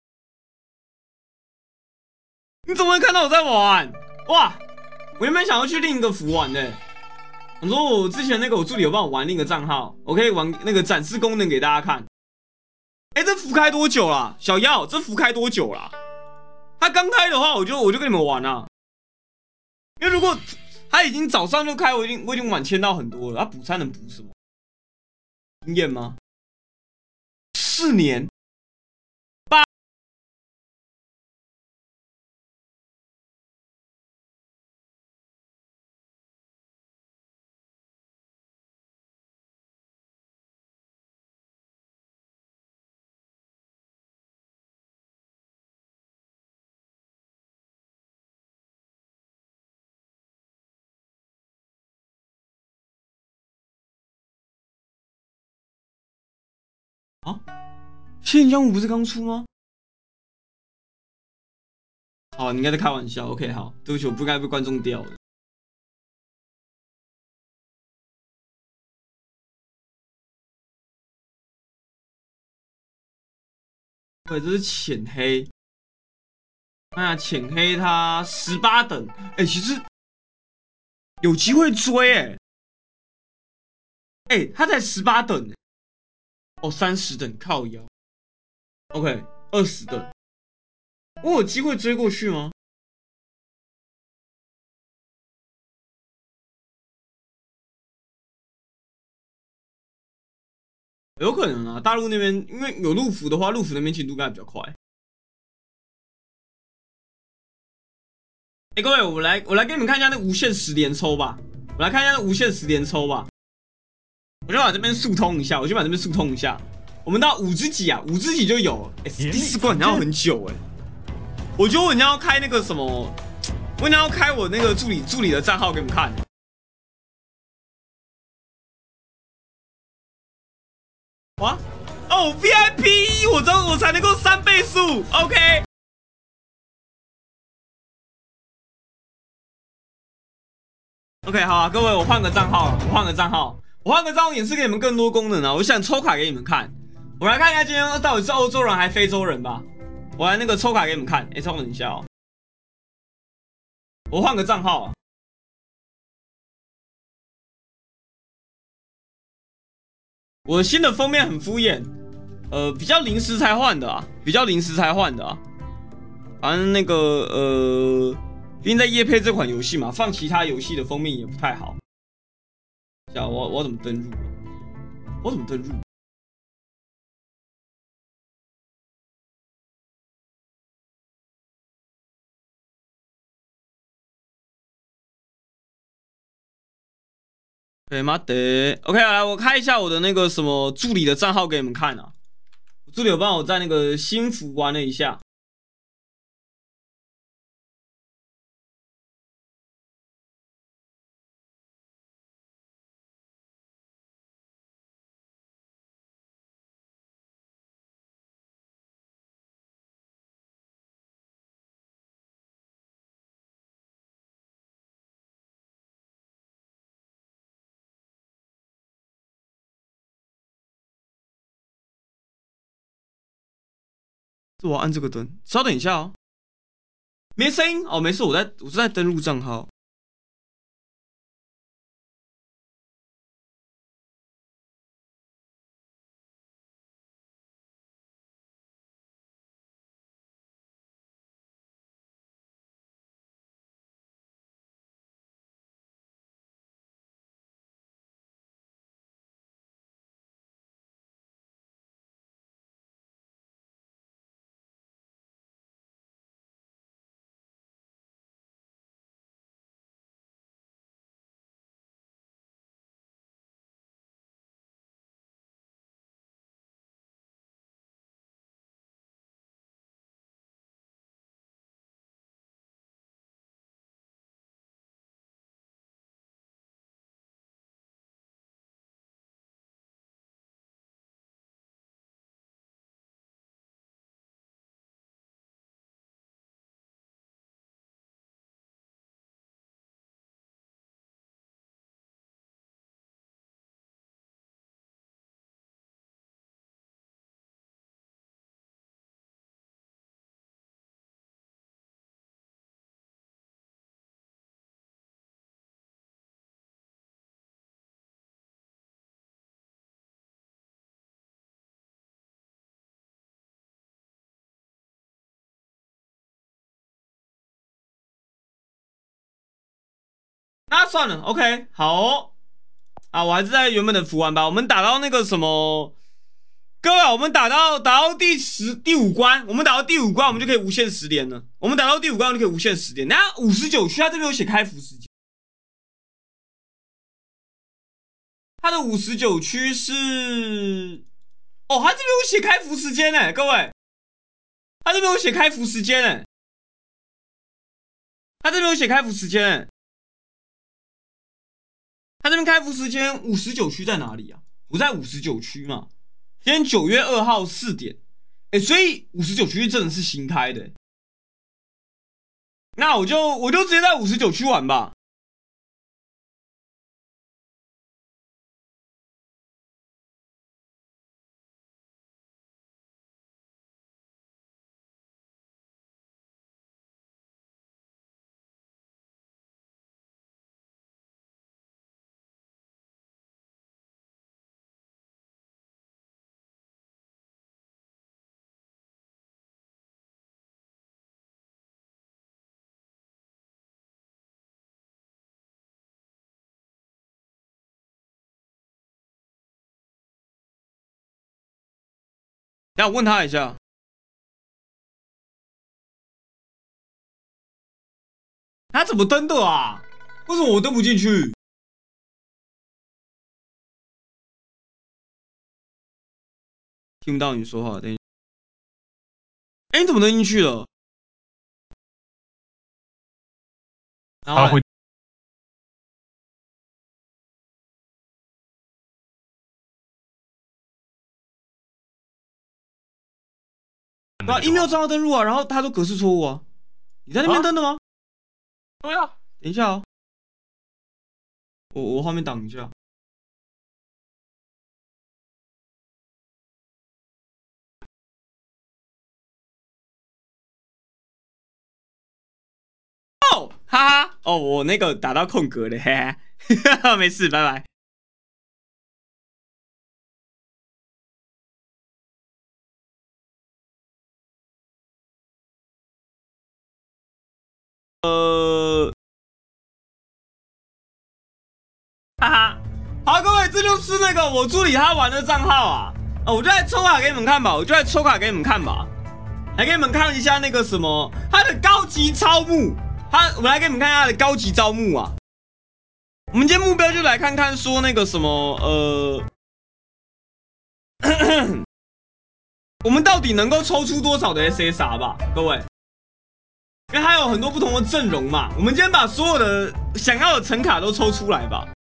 你怎么会看到我在玩？哇！我原本想要去另一个服玩的。我说我之前那个我助理有帮我玩另一个账号，我可以玩那个展示功能给大家看。这服开多久了？小妖，这服开多久了？ 他刚开的话，我就跟你们玩啊。因为如果他已经早上就开，我已经晚签到很多了。他补餐能补什么？经验吗？4年8。啊，仙人江湖不是刚出吗？好，你应该在开玩笑。OK， 好，对不起，我不该被观众钓了。对，这是浅黑。那浅黑它18等，哎，其实有机会追哎。哎，他才18等欸，哦，30等靠腰。OK， 20等，我有机会追过去吗？有可能啊，大陆那边因为有路服的话，路服那边进度应该比较快。各位，我来给你们看一下那无限10连抽吧。我来看一下那无限10连抽吧。我就把这边速通一下，我们到5只几啊？5只几就有了。第4关你要很久哎。我觉得我要开那个什么，我要开我那个助理的账号给你们看。哇哦 ，VIP 我才能够3倍速 ，OK。OK， 好啊，各位，我换个账号演示给你们更多功能啊！我想抽卡给你们看，我来看一下今天到底是欧洲人还是非洲人吧。我来那个抽卡给你们看，稍等一下哦，我换个账号啊。我的新的封面很敷衍，比较临时才换的啊，反正那个毕竟在业配这款游戏嘛，放其他游戏的封面也不太好。我怎么登入？对妈的 ，OK， 来，我开一下我的那个什么助理的账号给你们看啊。助理有帮我在那个新服玩了一下。是我按这个灯，稍等一下哦。没声音哦，没事，我是在登录账号。 那算了 ，OK， 好哦。啊，我还是在原本的服完吧。我们打到那个什么，各位，我们打到第五关，我们打到第五关，我们就可以无限10连了。我们打到第五关，我们就可以无限10连。那59区，他这边有写开服时间。他的59区是，哦，他这边有写开服时间呢，各位，他这边有写开服时间呢，他这边有写开服时间。他这边开服时间59区在哪里啊？不在59区嘛？今天9月2号4点，所以59区真的是新开的。那我就直接在59区玩吧。那我问他一下，他怎么登的啊？为什么我登不进去？听不到你说话，等一下。你怎么登进去了？然后会。对啊 ，email 账号登录啊，然后他说格式错误啊。你在那边登的吗？ 对啊。 等一下哦，我画面挡一下。哦，哈哈，哦，我那个打到空格了，嘿嘿，没事，拜拜。哈哈，好，各位，这就是那个我助理他玩的账号啊。我就来抽卡给你们看吧，来给你们看一下那个什么，他的高级招募，我们来给你们看他的高级招募啊。我们今天目标就来看看说那个什么，我们到底能够抽出多少的 SSR 吧，各位。因为它有很多不同的阵容嘛，我们今天把所有的想要的橙卡都抽出来吧。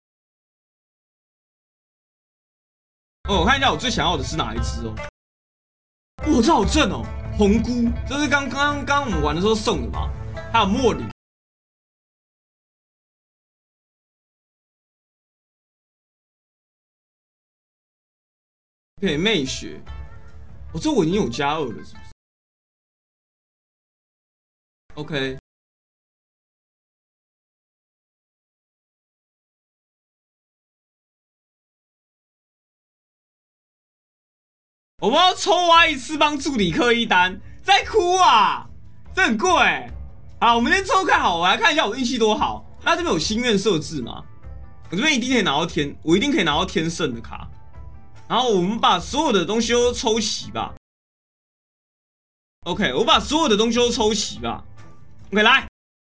我看一下我最想要的是哪一只哦。哇，这好正哦，红菇，这是刚我们玩的时候送的嘛。还有茉莉，可以媚雪。这我已经有加2了，是不是 ？OK。我们要抽完一次帮助理刻一单，在哭啊，这很贵好，我们先抽看好，我来看一下我运气多好。那这边有心愿设置吗？我这边一定可以拿到我一定可以拿到天圣的卡。然后我们把所有的东西都抽齐吧。OK， 我把所有的东西都抽齐吧。OK， 来。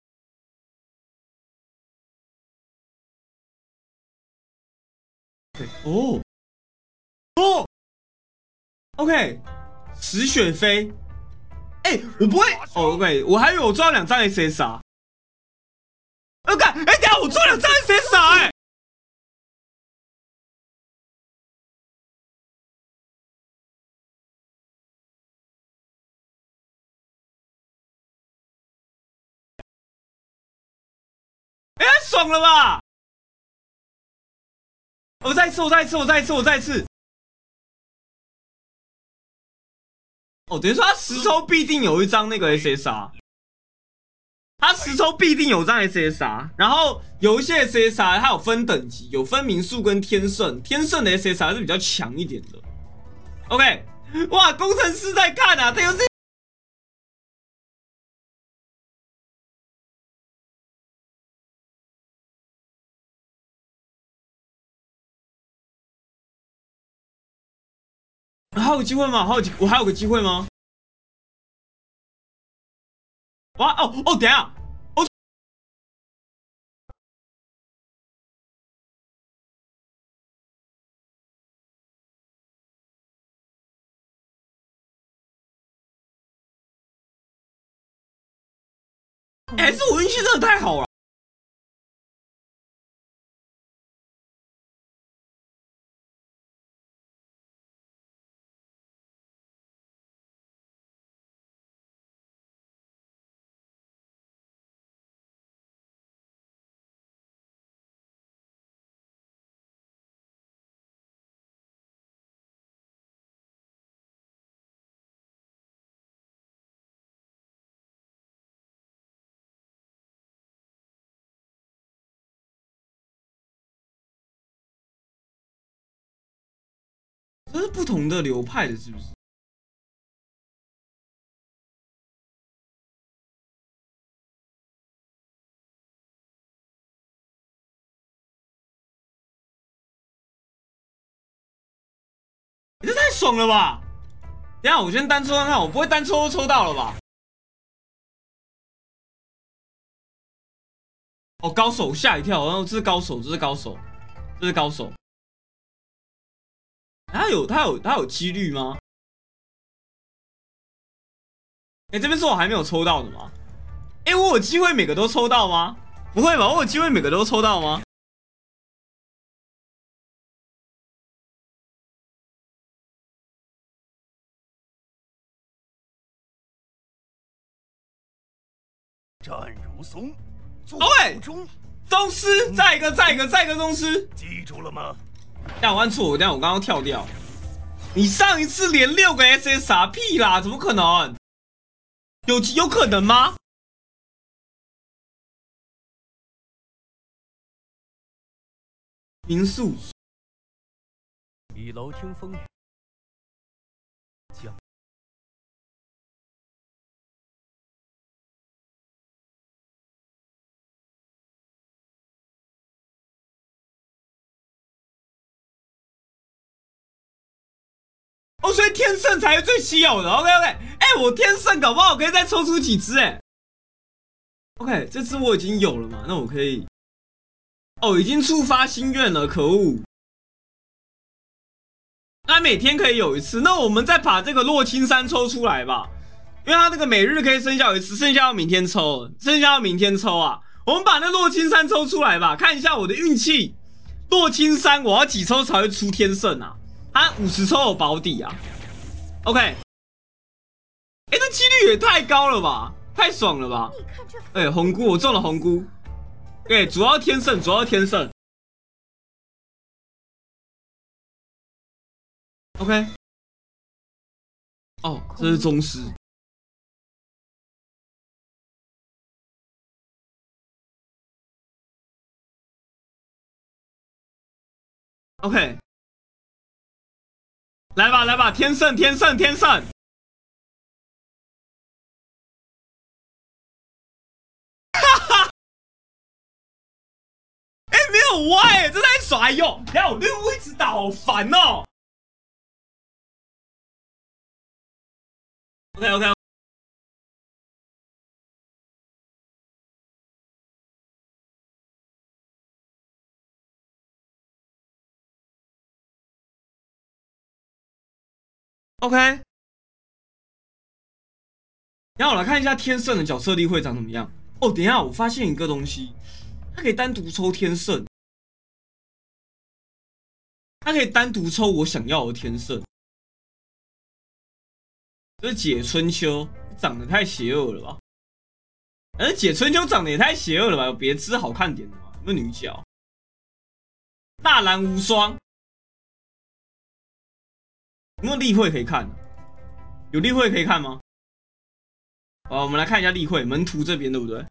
哦哦 ，OK， 石雪飞。我不会OK， 我还以为我赚了2张 SSR。OK， 等下我赚2张 SSR，爽了吧！我再一次。等于说他10抽必定有一张那个 SSR， 他10抽必定有张 SSR， 然后有一些 SSR 它有分等级，有分民宿跟天圣，天圣的 SSR 是比较强一点的。OK， 哇，工程师在看啊，他又是。 还有机会吗？我还有个机会吗？哇哦，等一下，还是我运气真的太好了。这是不同的流派的，是不是？这太爽了吧！等一下我先单抽看看，我不会单抽都抽到了吧？哦，高手，吓一跳！然后这是高手，这是高手，这是高手。他有几率吗？这边是我还没有抽到的吗？我有机会每个都抽到吗？不会吧，我有机会每个都抽到吗？ 战如松， 对，宗师，再一个宗师， 记住了吗？ 但我按错，我刚刚跳掉。你上一次连6个 SSR 屁啦，怎么可能？有可能吗？民宿， 一楼听风雨，将。 哦，所以天圣才是最稀有的。OK，我天圣搞不好可以再抽出几只OK，这只我已经有了嘛，那我可以。哦，已经触发心愿了，可恶！那每天可以有一次，那我们再把这个洛青山抽出来吧，因为它这个每日可以生效一次，剩下要明天抽，啊！我们把那洛青山抽出来吧，看一下我的运气。洛青山我要几抽才会出天圣啊？它50抽有保底啊。OK， 这几率也太高了吧，太爽了吧！红菇我中了红菇，主要天圣。OK， 哦，这是宗师。OK， 来吧，天圣！没有歪，这太爽！哎呦，我任务一直打，好烦哦。OK， 然后我来看一下天圣的角色力会长怎么样。哦，等一下，我发现一个东西，它可以单独抽天圣，它可以单独抽我想要的天圣。这是解春秋，长得太邪恶了吧？解春秋长得也太邪恶了吧？有别只好看点的吗？有没有女角？纳兰无双，有没有例会可以看？有例会可以看吗？我们来看一下例会，门徒这边对不对？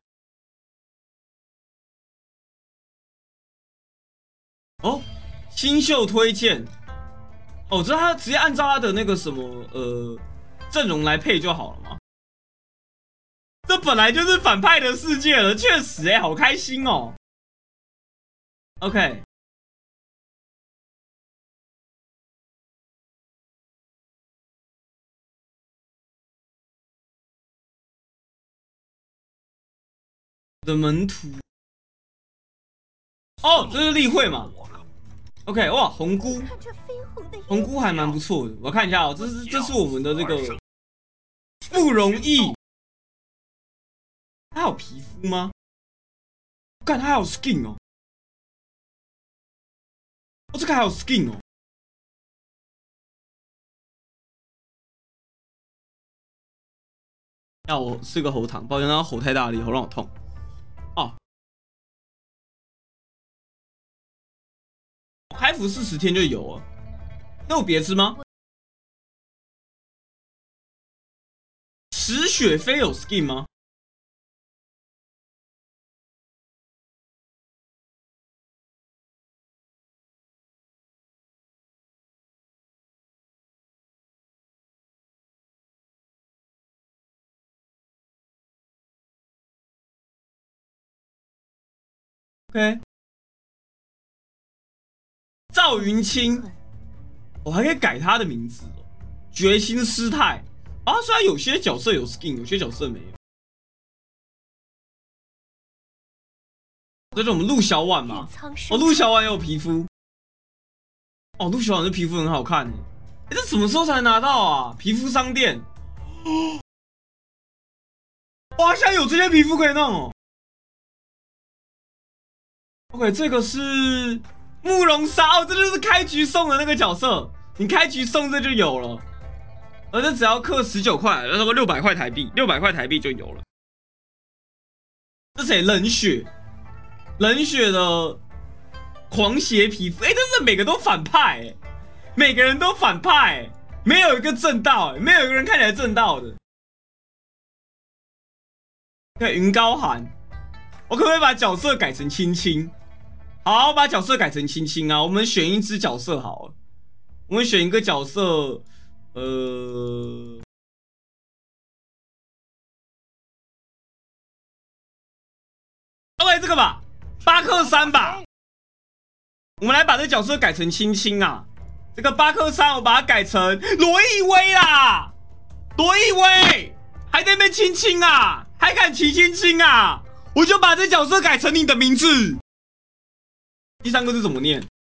哦，新秀推荐。哦，这他直接按照他的那个什么阵容来配就好了嘛。这本来就是反派的世界了，确实好开心哦。OK， 的门徒。哦，这是例会嘛 ？OK， 哇，红菇，红菇还蛮不错的。我看一下哦，这是我们的这个不容易。他有皮肤吗？看他还有 skin 哦，哦，这个还有 skin 哦。要我吃个喉糖，抱歉，他吼太大力，喉让我痛。哦，开服40天就有了，那有别枝吗？池雪飞有 skin 吗？OK， 赵云清，我还可以改他的名字哦。决心师太啊，虽然有些角色有 skin， 有些角色没有。这是我们陆小婉嘛？哦，陆小婉也有皮肤。哦，陆小婉的皮肤很好看诶。这什么时候才拿到啊？皮肤商店。哇，现在有这些皮肤可以弄哦。OK， 这个是慕容沙哦，这就是开局送的那个角色，你开局送这就有了，而且只要氪19块，那么600块台币，600块台币就有了。这谁？冷血，冷血的狂邪皮肤，哎，真是每个都反派，哎，每个人都反派，哎，没有一个正道，哎，没有一个人看起来正道的。对，云高寒，我可不可以把角色改成青青？好，把角色改成青青啊！我们选一只角色好了，我们选一个角色，OK， 这个吧，巴克山吧。我们来把这角色改成青青啊！这个巴克山我把它改成罗意威啦，罗意威还在那边青青啊，还敢骑青青啊！我就把这角色改成你的名字。第3个字怎么念？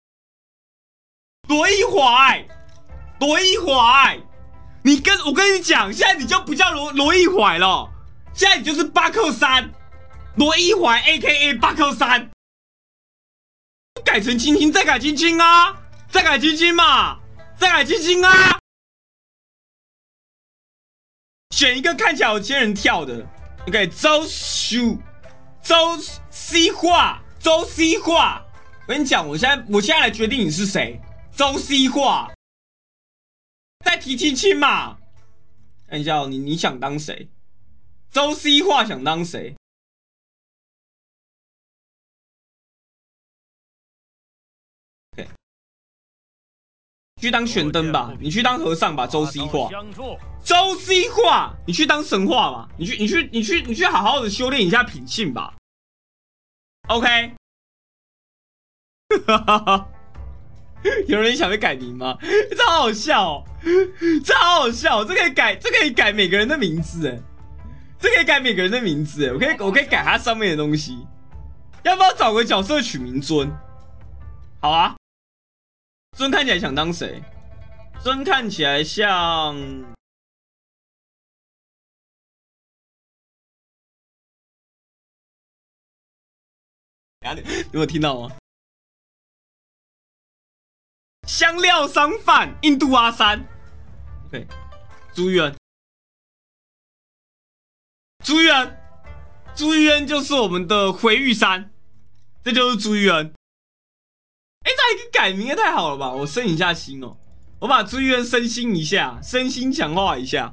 罗一怀，罗一怀，我跟你讲，现在你就不叫罗一怀了，现在你就是巴克山，罗一怀 AKA 巴克山，改成青青，再改青青啊，再改青青嘛，再改青青啊，选一个看起来有千人跳的 ，OK， 周 C 化，周 C 化，我跟你讲，我现在来决定你是谁，周 C 化。再提青青嘛，看一下哦，你想当谁？周 C 话想当谁 ？OK， 去当玄灯吧，你去当和尚吧，周 C 话。周 C 话，你去当神话吧，你去好好的修炼一下品性吧。OK， 有人想被改名吗？这好好笑哦，这好好笑哦，这可以改每个人的名字哎。这可以改每个人的名字，我可以改它上面的东西。要不要找个角色取名尊？好啊。尊看起来想当谁？尊看起来像……你有听到吗？香料商贩，印度阿三。OK， 朱玉恩。朱玉恩，朱玉恩就是我们的回玉山，这就是朱玉恩。哎，这一个改名也太好了吧！我升一下心哦，我把朱玉恩升心一下，身心强化一下。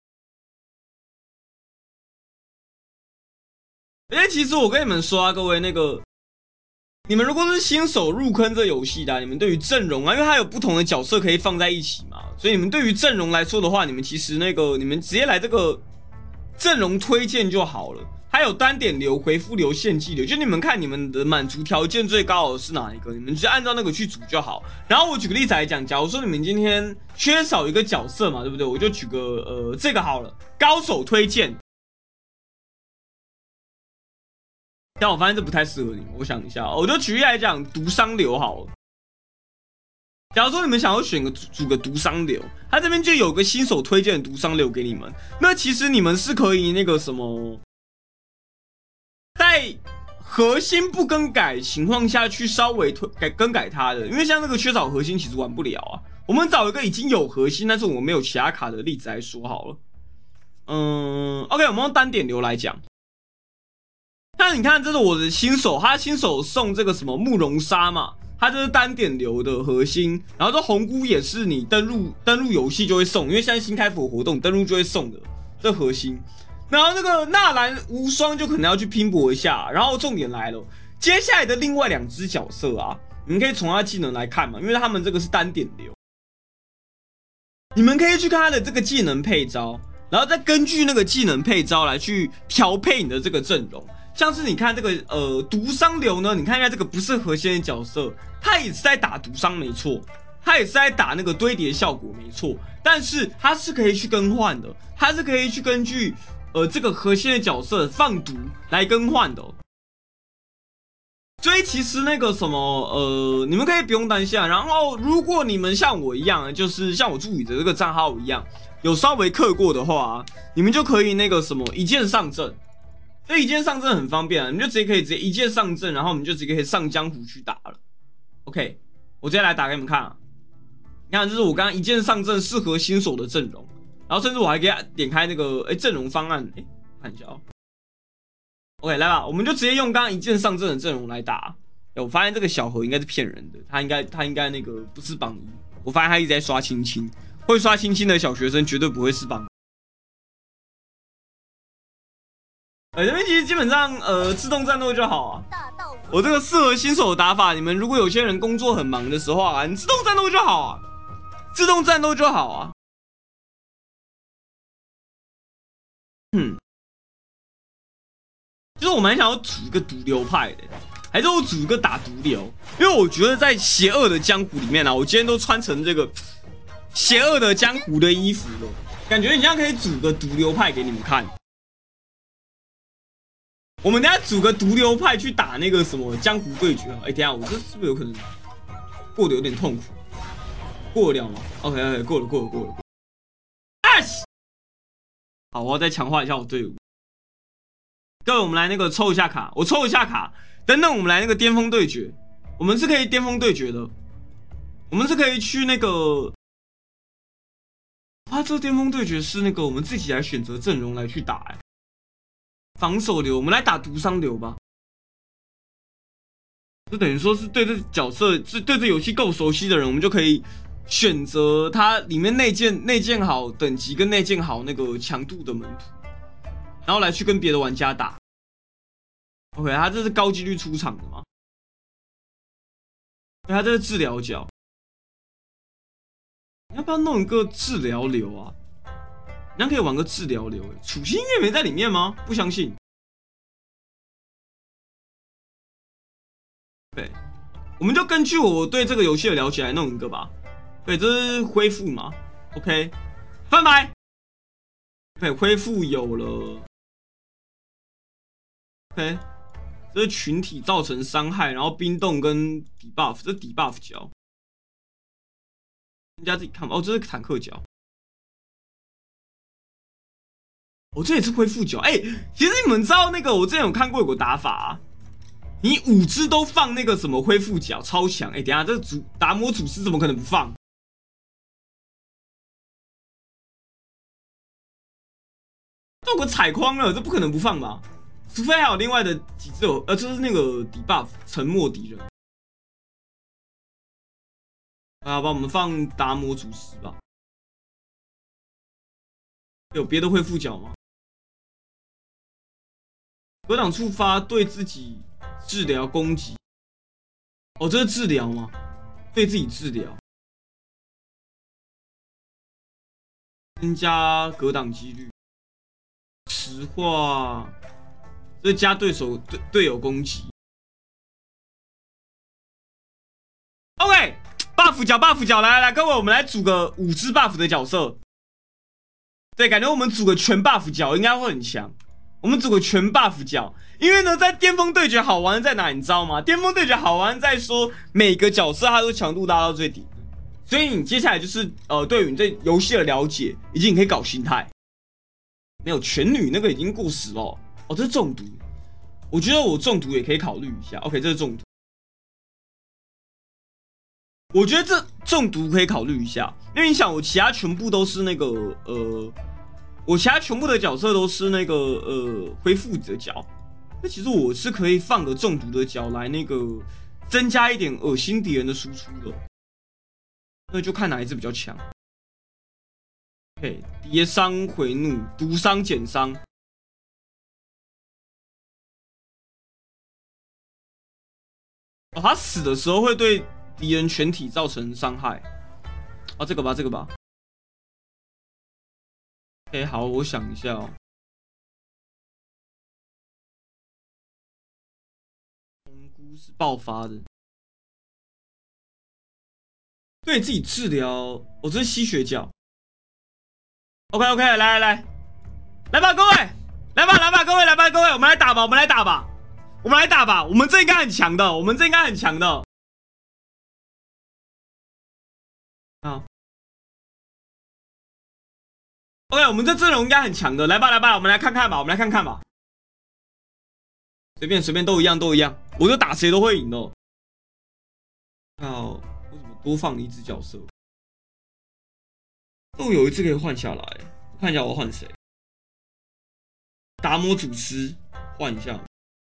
而且其实我跟你们说啊，各位那个，你们如果是新手入坑这游戏的，你们对于阵容啊，因为它有不同的角色可以放在一起嘛，所以你们对于阵容来说的话，你们其实你们直接来这个阵容推荐就好了。还有单点流、回复流、献祭流，就你们看你们的满足条件最高的是哪一个，你们就按照那个去组就好。然后我举个例子来讲，假如说你们今天缺少一个角色嘛，对不对？我就举个这个好了，高手推荐。 但我发现这不太适合你们。我想一下，我就举例来讲，毒伤流好了。假如说你们想要选个组个毒伤流，他这边就有个新手推荐的毒伤流给你们。那其实你们是可以那个什么，在核心不更改情况下去稍微更改它的，因为像那个缺少核心其实玩不了啊。我们找一个已经有核心，但是我们没有其他卡的例子来说好了。OK， 我们用单点流来讲。那你看，这是我的新手，他新手送这个什么慕容沙嘛，他这是单点流的核心，然后这红菇也是你登录游戏就会送，因为现在新开服活动登录就会送的这核心。然后那个纳兰无双就可能要去拼搏一下，然后重点来了，接下来的另外2只角色啊，你们可以从他技能来看嘛，因为他们这个是单点流，你们可以去看他的这个技能配招，然后再根据那个技能配招来去调配你的这个阵容。像是你看这个毒伤流呢，你看一下这个不是核心的角色，他也是在打毒伤没错，他也是在打那个堆叠效果没错，但是他是可以去更换的，他是可以去根据这个核心的角色放毒来更换的。所以其实那个什么你们可以不用担心啊。然后如果你们像我一样，就是像我助理的这个账号一样，有稍微氪过的话，你们就可以那个什么一键上阵。这一键上阵很方便啊，你们就直接一键上阵，然后我们就直接可以上江湖去打了。OK， 我直接来打给你们看啊。你看，这是我刚刚一键上阵适合新手的阵容，然后甚至我还可以点开那个阵容方案，看一下哦。OK， 来吧，我们就直接用刚刚一键上阵的阵容来打。我发现这个小何应该是骗人的，他应该那个不是榜一。我发现他一直在刷亲亲，会刷亲亲的小学生绝对不会是榜一。这边其实基本上自动战斗就好啊。我这个适合新手的打法，你们如果有些人工作很忙的时候啊，你自动战斗就好啊，自动战斗就好啊。就是我蛮想要组一个毒瘤派的，还是我组一个打毒瘤？因为我觉得在邪恶的江湖里面啊，我今天都穿成这个邪恶的江湖的衣服了，感觉你这样可以组个毒瘤派给你们看。我们等下组个毒瘤派去打那个什么江湖对决。等下我这是不是有可能过得有点痛苦？过得了吗 ？OK， 过了。好，我要再强化一下我队伍。各位，我们来那个抽一下卡，我抽一下卡。等等，我们来那个巅峰对决，我们是可以巅峰对决的，我们是可以去那个。这个巅峰对决是那个我们自己来选择阵容来去打。防守流，我们来打毒伤流吧。就等于说是对这角色，是对这游戏够熟悉的人，我们就可以选择它里面内建好等级跟内建好那个强度的门徒，然后来去跟别的玩家打。OK， 他这是高几率出场的嘛？他这是治疗角，你要不要弄一个治疗流啊？你可以玩个治疗流，楚心月没在里面吗？不相信。对，我们就根据我对这个游戏的了解来弄一个吧。对，这是恢复嘛 ？OK， 翻牌。对，恢复有了。OK， 这是群体造成伤害，然后冰冻跟 debuff， 这是 debuff 角。人家自己看哦，这是坦克角。这也是恢复角。其实你们知道那个，我之前有看过有个打法啊，你5只都放那个什么恢复角，超强。等一下这达摩祖师怎么可能不放？这我踩框了，这不可能不放吧？除非还有另外的几只有，就是那个 debuff 沉默敌人。好吧，我们放达摩祖师吧。有别的恢复角吗？格挡触发对自己治疗攻击。这是治疗吗？对自己治疗，增加格挡几率。石化，这加队友攻击。OK，buff 角，来，各位，我们来组个5只 buff 的角色。对，感觉我们组个全 buff 角应该会很强。 我们组个全 buff 角，因为呢，在巅峰对决好玩在哪，你知道吗？巅峰对决好玩在说每个角色它都强度拉到最顶，所以你接下来就是对于你对游戏的了解，以及你可以搞心态。没有全女那个已经过时了哦，这是中毒。我觉得我中毒也可以考虑一下。OK， 这是中毒。我觉得这中毒可以考虑一下，因为你想，我其他全部都是那个我其他全部的角色都是那个恢复的角，那其实我是可以放个中毒的角来那个增加一点恶心敌人的输出的，那就看哪一只比较强。OK， 叠伤回怒，毒伤减伤。哦，他死的时候会对敌人全体造成伤害。啊，这个吧，这个吧。OK， 好，我想一下哦。红菇是爆发的，对自己治疗。哦，这是吸血角。OK， 来吧，各位，来吧，各位，我们来打吧，我们来打吧，我们这应该很强的，好。OK， 我们这阵容应该很强的，来吧，我们来看看吧，随便都一样，我就打谁都会赢的。哦，为什么多放了一只角色？那我有一只可以换下来，我看一下我要换谁。达摩祖师换一下，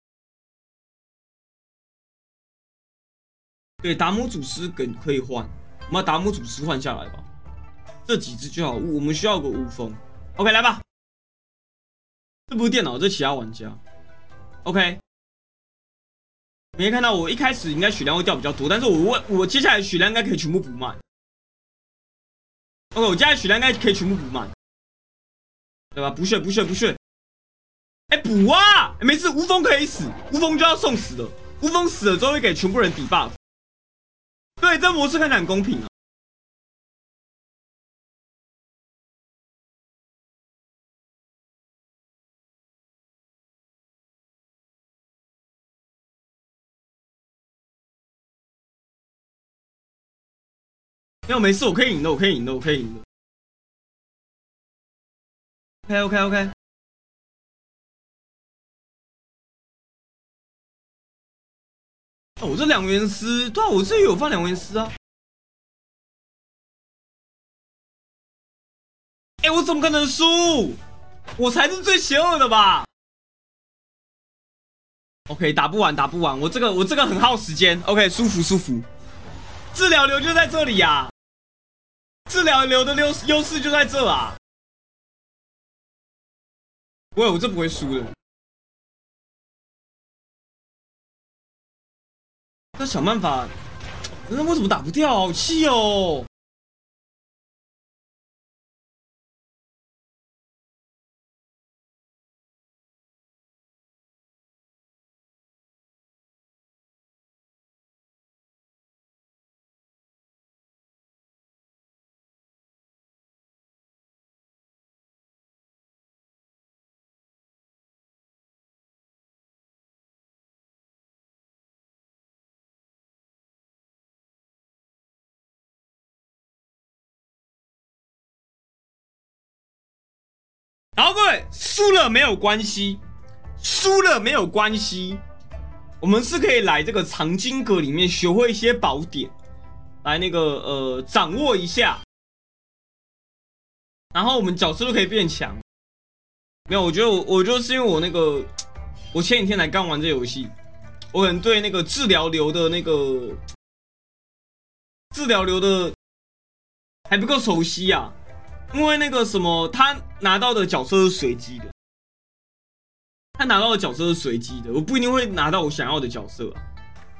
对，达摩祖师可以换，我们把达摩祖师换下来吧。这几只就好，我们需要个巫风。OK， 来吧。这不是电脑，这是其他玩家。OK， 你可以看到我一开始应该血量会掉比较多，但是我接下来血量应该可以全部补满。OK， 我接下来血量应该可以全部补满，对吧？补血。哎，补啊！没事，巫风可以死，巫风就要送死了。巫风死了之后会给全部人抵 buff。对，这模式看起来很公平啊。没有，没事，我可以赢的。OK。哦，我这两元师，对啊，我这里有放两元师啊。哎，我怎么可能输？我才是最邪恶的吧 ？OK， 打不完，我这个很耗时间。OK， 舒服。治疗流就在这里呀、啊，治疗流的优势就在这啊。不会，我这不会输的。那想办法，那为什么打不掉？好气哦！好，各位，输了没有关系，我们是可以来这个藏经阁里面学会一些宝典，来那个掌握一下，然后我们角色就可以变强。没有，我觉得我就是因为我那个，我前几天才刚玩这游戏，我可能对那个治疗流的还不够熟悉啊。因为那个什么，他拿到的角色是随机的，我不一定会拿到我想要的角色啊，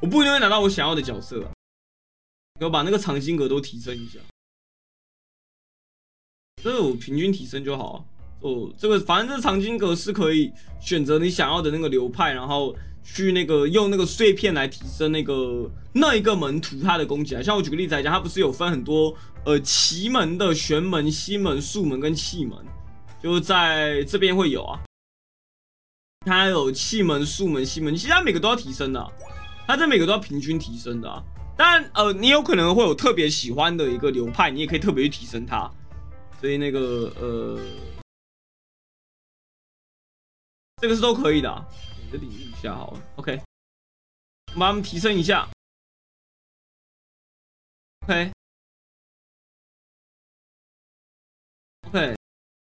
我把那个藏经阁都提升一下，这我平均提升就好啊。哦，这个反正这藏经阁是可以选择你想要的那个流派，然后去那个用那个碎片来提升那一个门徒他的攻击啊。像我举个例子来讲，它不是有分很多奇门的玄门、西门、术门跟气门，就在这边会有啊。 它有气门、速门、西门，其实它每个都要提升的、它这每个都要平均提升的啊。当然，你有可能会有特别喜欢的一个流派，你也可以特别去提升它。所以那个这个是都可以的、啊。我领悟一下好了 ，OK， 我们把它们提升一下 ，OK，OK，、OK。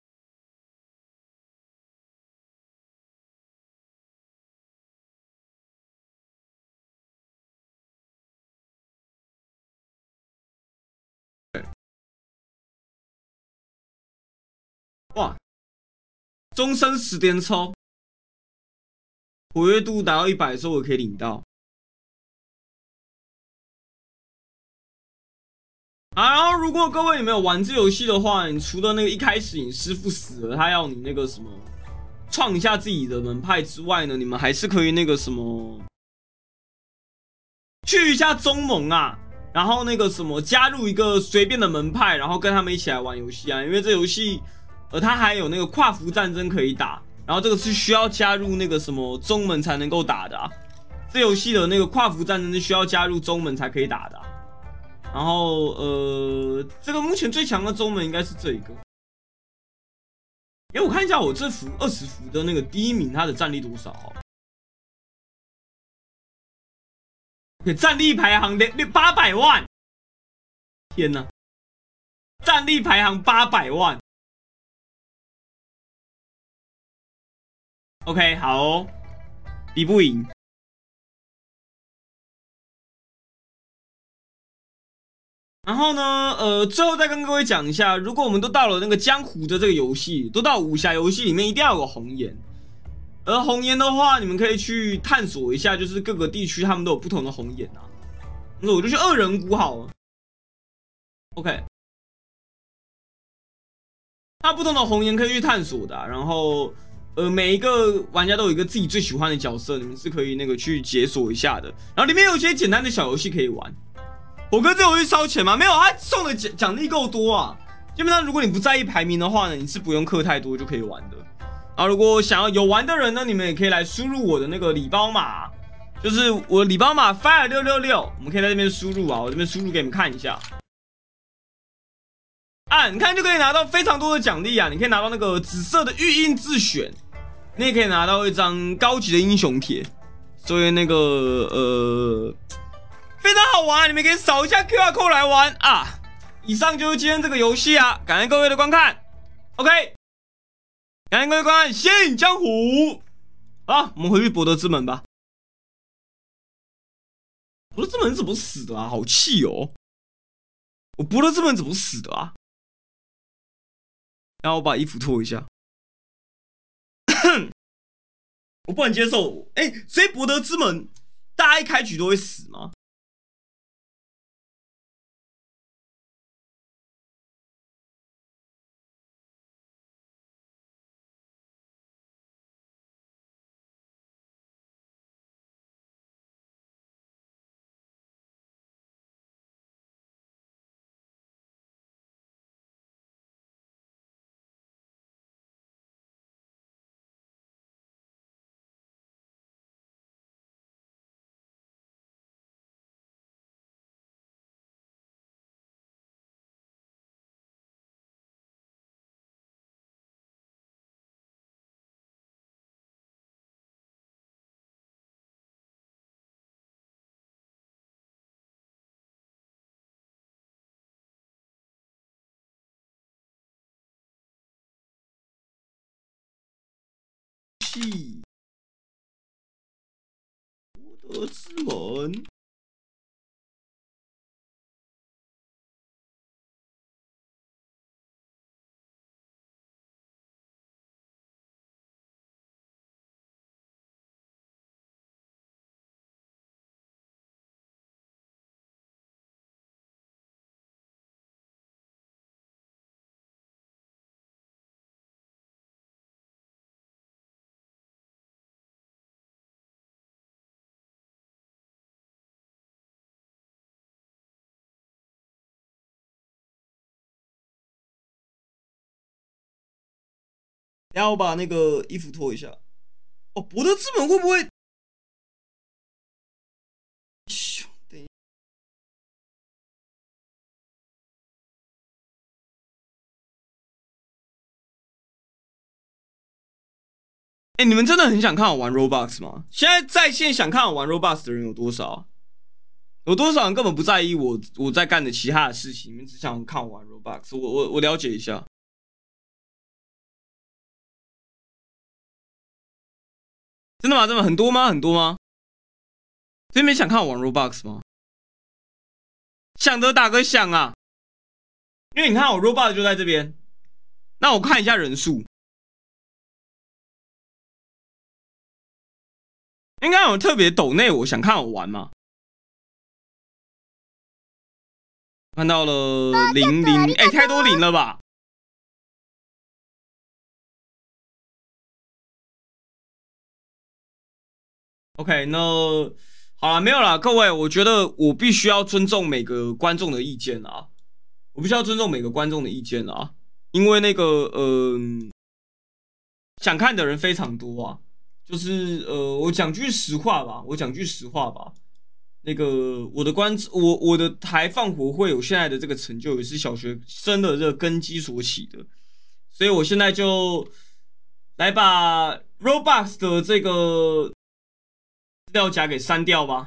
哇，终身10点抽，活跃度达到100的时候，我可以领到。啊，然后如果各位你没有玩这游戏的话，你除了那个一开始你师傅死了，他要你那个什么创一下自己的门派之外呢，你们还是可以那个什么去一下宗盟啊，然后那个什么加入一个随便的门派，然后跟他们一起来玩游戏啊，因为这游戏它还有那个跨服战争可以打，然后这个是需要加入那个什么宗门才能够打的啊。这游戏的那个跨服战争是需要加入宗门才可以打的、啊。然后这个目前最强的宗门应该是这一个。我看一下我这服20服的那个第一名，他的战力多少、哦？战力排行800万，天哪！战力排行800万。OK， 好哦，比不赢。然后呢，最后再跟各位讲一下，如果我们都到了那个江湖的这个游戏，都到武侠游戏里面，一定要有个红颜。而红颜的话，你们可以去探索一下，就是各个地区他们都有不同的红颜啊。那我就去2人谷好了。OK， 它不同的红颜可以去探索的、啊。然后，每一个玩家都有一个自己最喜欢的角色，你们是可以那个去解锁一下的。然后里面有一些简单的小游戏可以玩。火哥这游戏烧钱吗？没有，他送的奖励够多啊。基本上，如果你不在意排名的话呢，你是不用氪太多就可以玩的。啊，如果想要有玩的人呢，你们也可以来输入我的那个礼包码，就是我的礼包码 fire666，我们可以在这边输入啊，我这边输入给你们看一下。啊，你看就可以拿到非常多的奖励啊！你可以拿到那个紫色的玉印自选，你也可以拿到一张高级的英雄帖，所以那个非常好玩，你们可以扫一下 QR code 来玩啊！以上就是今天这个游戏啊，感谢各位的观看。OK， 感谢各位观看《仙影江湖》。好，我们回去博德之门吧。博德之门怎么死的啊？好气哦！我博德之门怎么死的啊？然后我把衣服脱一下。我不能接受，所以博德之门大家一开局都会死吗？气！博德之门。然后我把那个衣服脱一下。 哦，博德之门会不会？等一下，哎，你们真的很想看我玩 Roblox 吗？现在在线想看我玩 Roblox 的人有多少？有多少人根本不在意我在干的其他的事情，你们只想看我玩 Roblox？我了解一下。真的吗？真的很多吗？很多吗？这边想看我玩 Roblox 吗？想的打个响啊！因为你看我 Roblox 就在这边，那我看一下人数，应该有特别抖内我想看我玩吗？看到了00，哎，太多零了吧？OK，那好了，没有了，各位，我觉得我必须要尊重每个观众的意见啊，我必须要尊重每个观众的意见啊，因为那个想看的人非常多啊，就是我讲句实话吧，那个我的台放火会有现在的这个成就，也是小学生的这个根基所起的，所以我现在就来把 Roblox 的这个资料夹给删掉吧。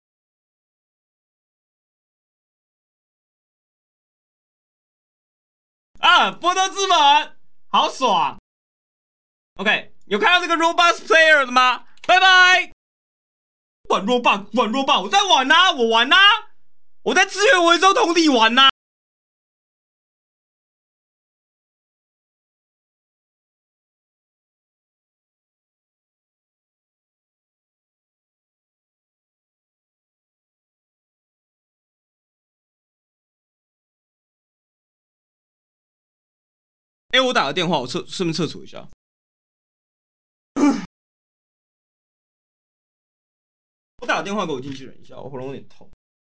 啊，波德之门，好爽。OK，有看到这个 Roblox Player 的吗？拜拜。玩 Roblox，玩 Roblox，我在玩呐、我玩呐、我在资源回收桶里玩呐、哎，我打个电话，我顺便厕所一下。我打个电话给我经纪人一下，我喉咙有点痛。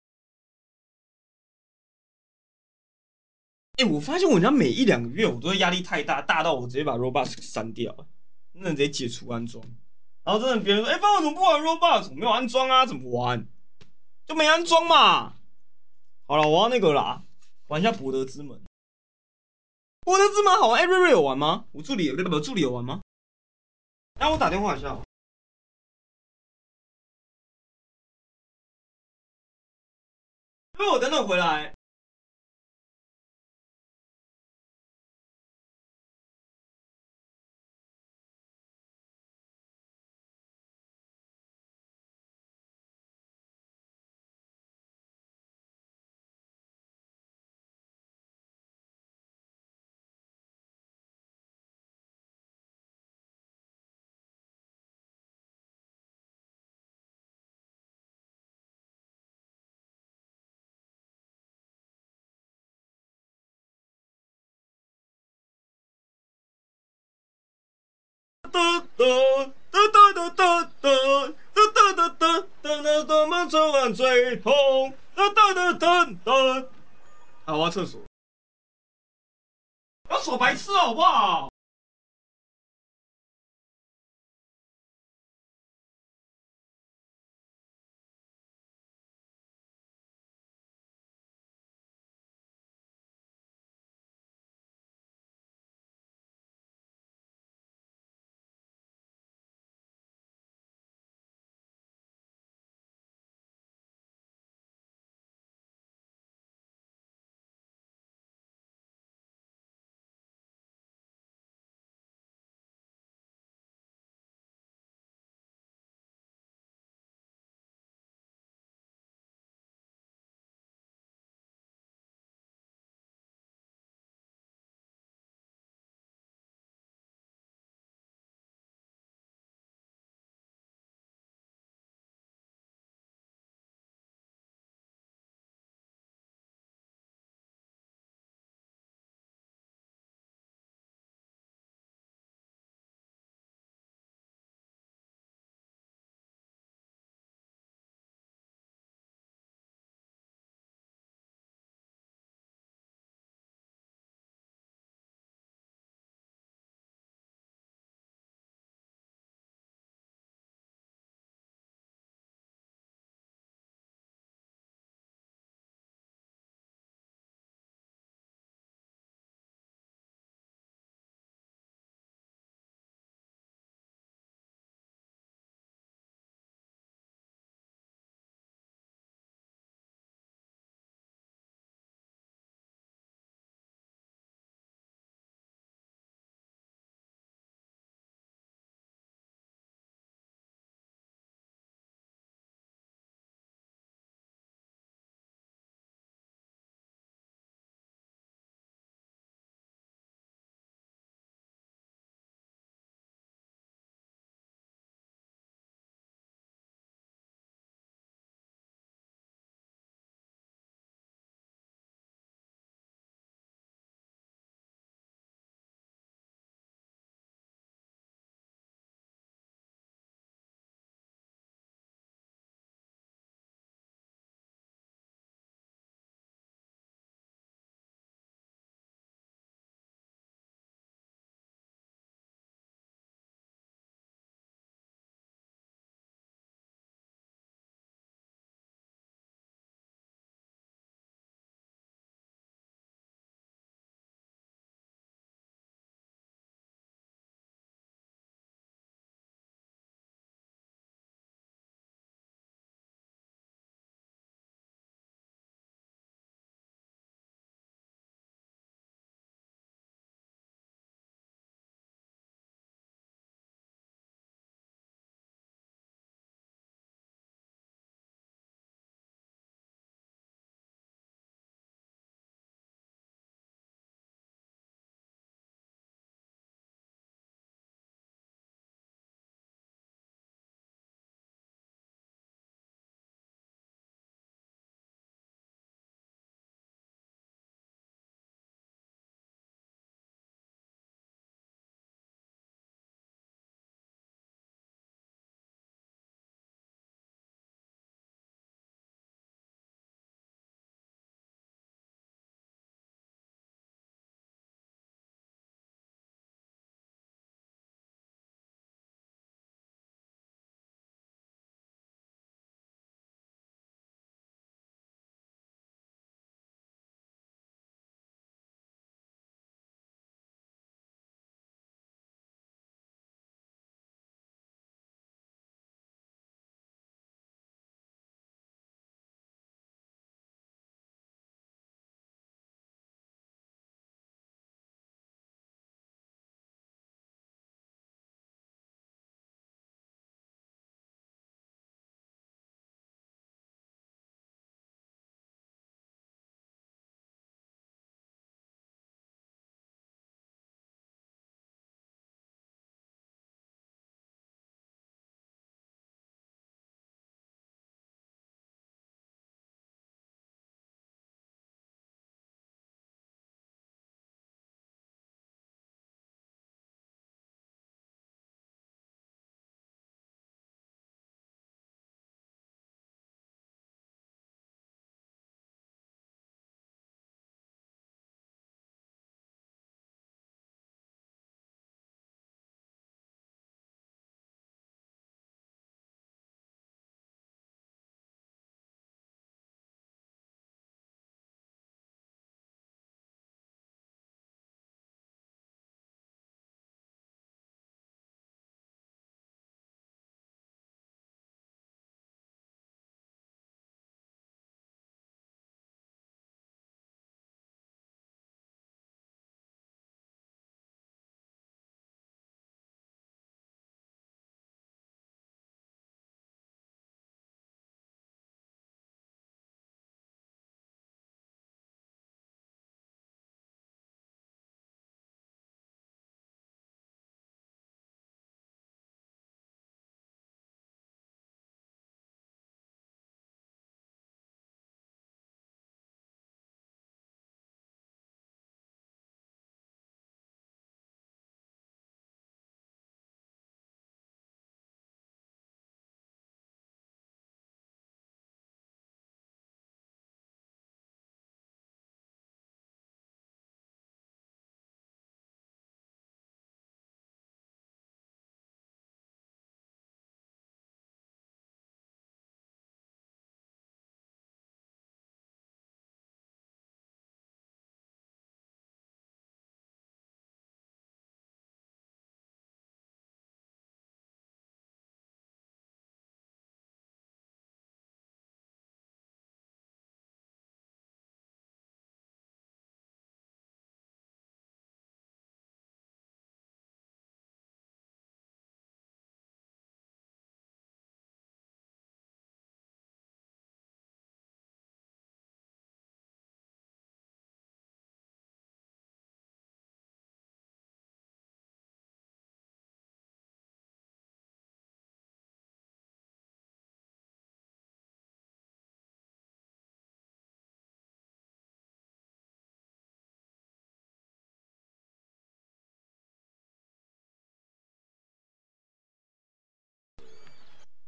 哎，我发现我家每一两个月，我都会压力太大，大到我直接把 Roblox 删掉，真的直接解除安装。然后真的别人说，哎，帮我怎么不玩 Roblox？我没有安装啊，怎么玩？就没安装嘛。好了，我要那个啦，玩一下博德之门。博德之门好玩，哎，瑞瑞有玩吗？我助理有玩吗？让我打电话一下。瑞，我等等回来。哒哒哒哒哒哒哒哒哒哒哒哒满车万最痛，哒哒哒哒哒。啊，我要厕所。不要耍白痴好不好？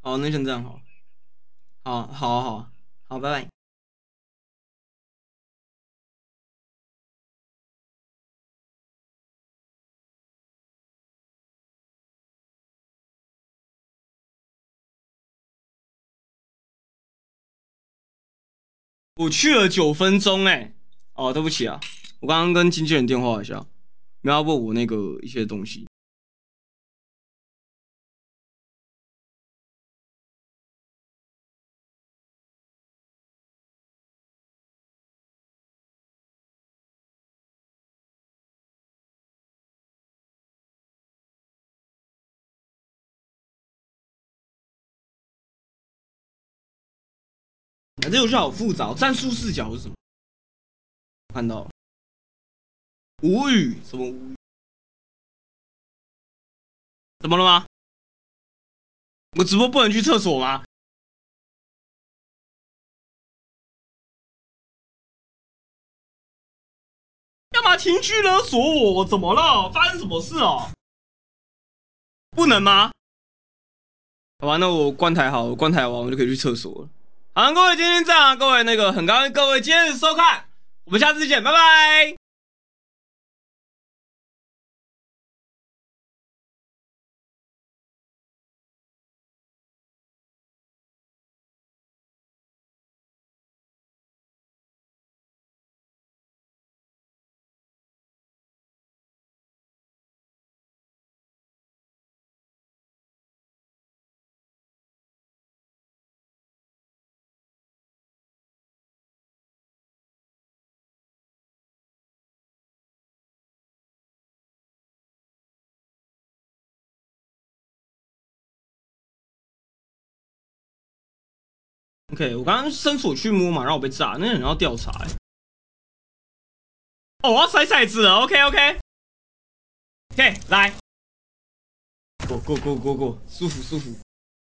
好，那先这样好，好，好，好，好，拜拜。我去了9分钟，哎，哦，对不起啊，我刚刚跟经纪人电话一下，没要问我那个一些东西。这游戏好复杂，战术视角是什么？看到无语，什么无语？怎么了吗？我直播不能去厕所吗？干嘛情绪勒索我？怎么了？发生什么事哦？不能吗？好吧，那我关台好，我关台完我就可以去厕所了。好，各位今天这样，各位那个很高兴各位今天的收看，我们下次见，拜拜。OK， 我刚刚伸手去摸嘛，然后我被炸，那人要调查、欸。哦，我要甩骰子了。OK， 来，Go，舒服舒服。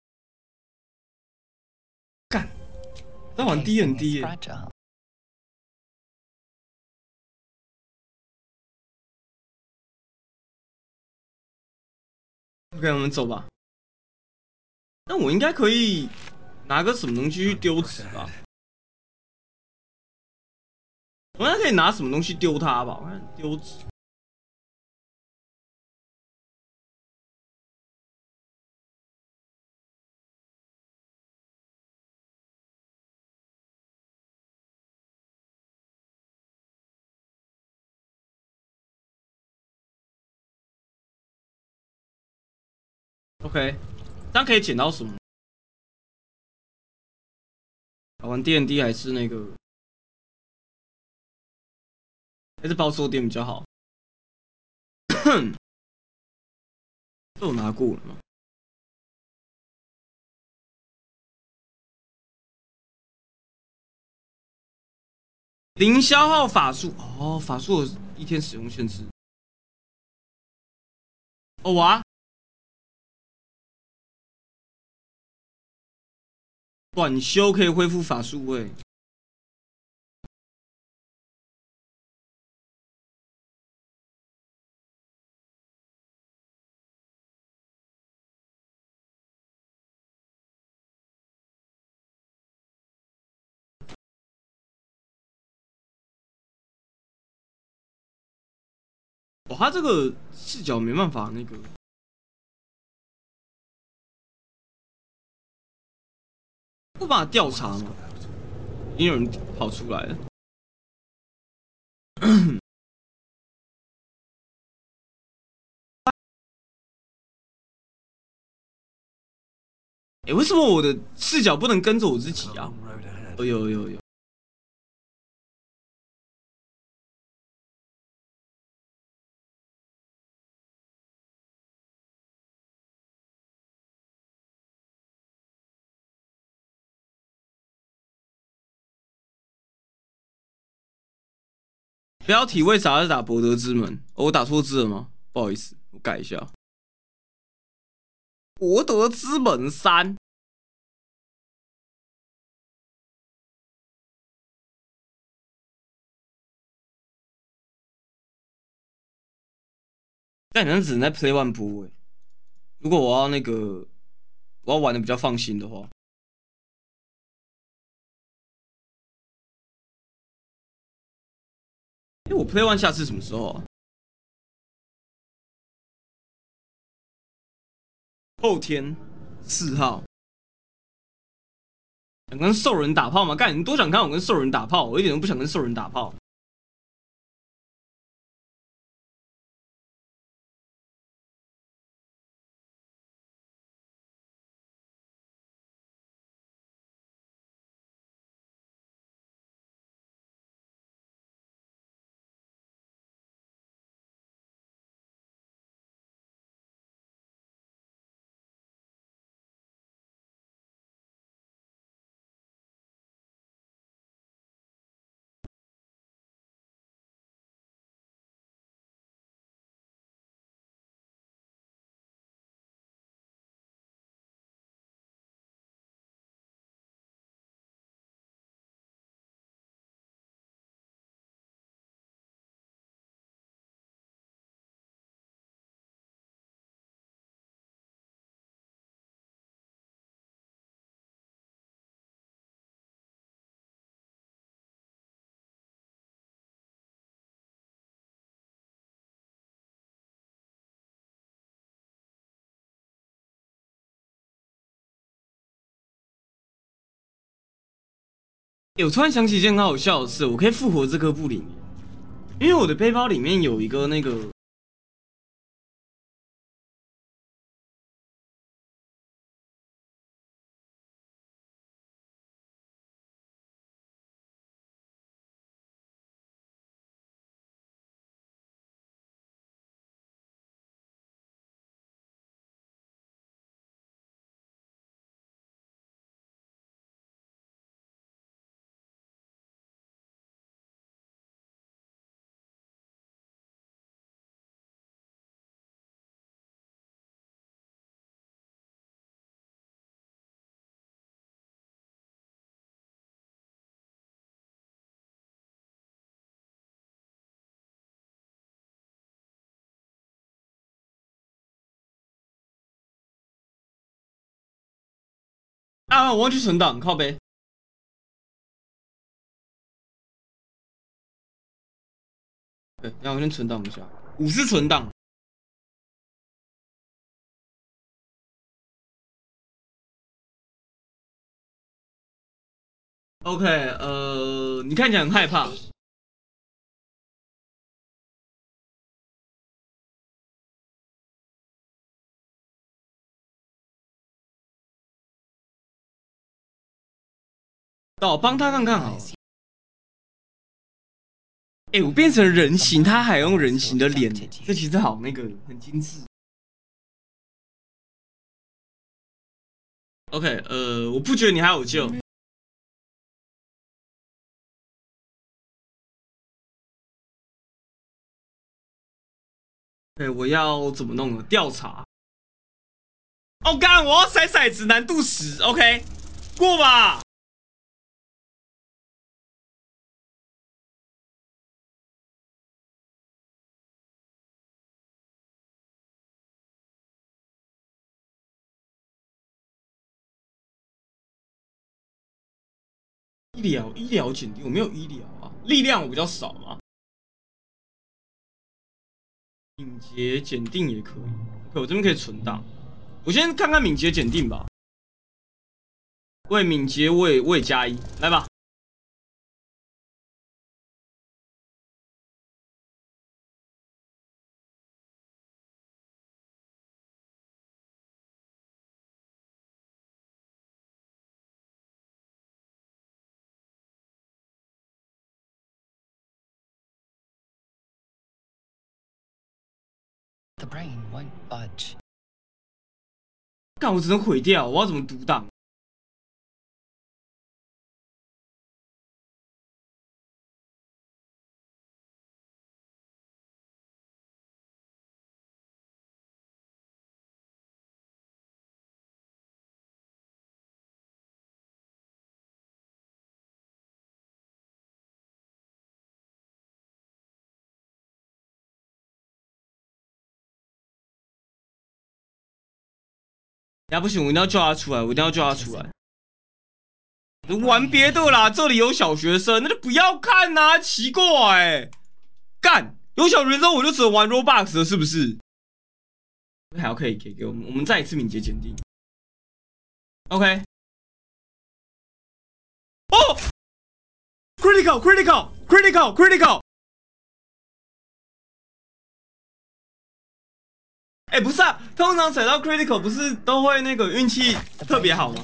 干，在玩 D&D 耶。OK， 我们走吧。那我应该可以拿个什么东西去丢纸吧？我应该可以拿什么东西丢它吧？我看丢纸。OK， 这样可以捡到什么？玩 D&D 还是那个，还是包收店比较好？这我拿过了吗？零消耗法术哦，法术有1天使用限制。哦哇，短修可以恢复法术位。哦，他这个视角没办法那个，不办法调查吗？已经有人跑出来了。哎，为什么我的视角不能跟着我自己啊？哦，有。标题为啥是打博德之门？哦，我打错字了吗？不好意思，我改一下。博德之门3。但你那只能在 Play One 播诶。如果我要那个我要玩的比较放心的话。我 Play One 下次什么时候啊？后天4号。想跟兽人打炮吗？干，你多想看我跟兽人打炮，我一点都不想跟兽人打炮。我突然想起一件很好笑的事，我可以复活这颗布林，因为我的背包里面有一个那个。啊！我忘记存档，靠背。对，让我先存档一下。50存档。OK，你看起来很害怕。那我帮他看看好了。我变成人形，他还用人形的脸，这其实好那个，很精致。OK，我不觉得你还有救。我要怎么弄呢？调查。哦，干！我要甩骰子，难度10。OK， 过吧。医疗检定，我没有医疗啊。力量我比较少嘛。敏捷检定也可以。OK， 我这边可以存档。我先看看敏捷检定吧。喂，敏捷我也加1，来吧。 The brain won't budge. 干，我只能毁掉，我要怎么读档？ 呀，不行，我一定要叫他出来，我一定要叫他出来。玩别的啦，这里有小学生，那就不要看呐、奇怪、欸，干有小学生我就只能玩 Roblox 了，是不是？还可以给我们再一次敏捷检定。OK。哦 ，critical。哎、不是啊，通常踩到 critical 不是都会那个运气特别好吗？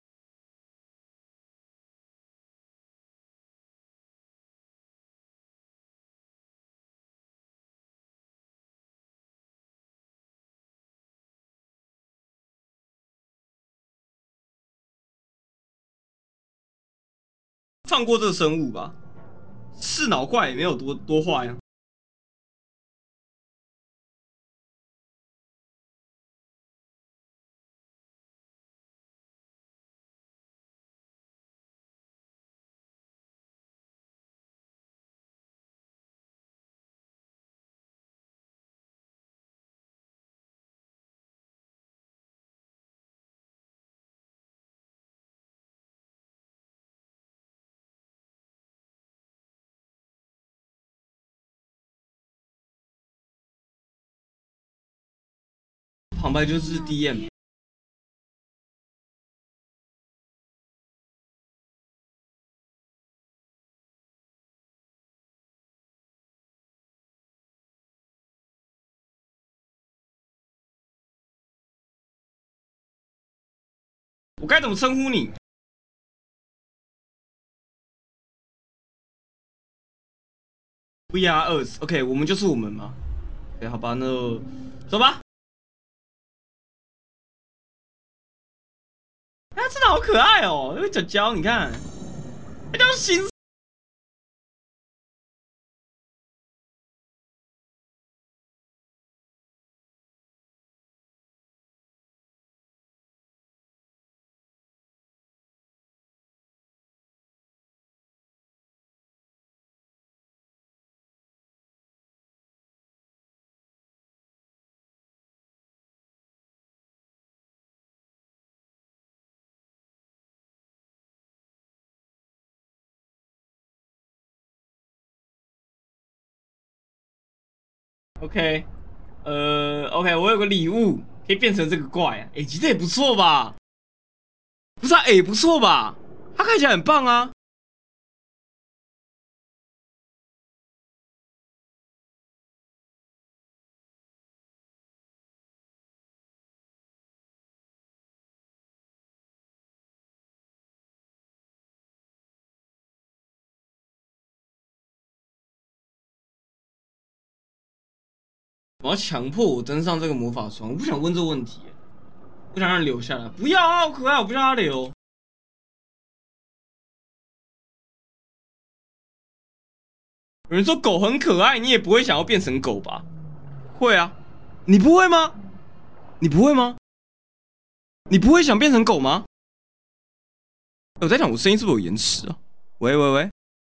放过这个生物吧，是脑怪也没有多坏呀。旁白就是 DM。我该怎么称呼你 ？We are us。OK， 我们就是我们嘛。OK， 好吧，那走吧。哎，真的好可爱哦，那个脚脚，你看，它叫心。OK，OK，我有个礼物可以变成这个怪啊，其实也不错吧？不是啊，不错吧？它看起来很棒啊。我要强迫我登上这个魔法床，我不想问这个问题，不想让人留下来。不要啊，好可爱，我不让他留。有人说狗很可爱，你也不会想要变成狗吧？会啊，你不会吗？你不会吗？你不会想变成狗吗？我在想，我声音是不是有延迟啊？喂，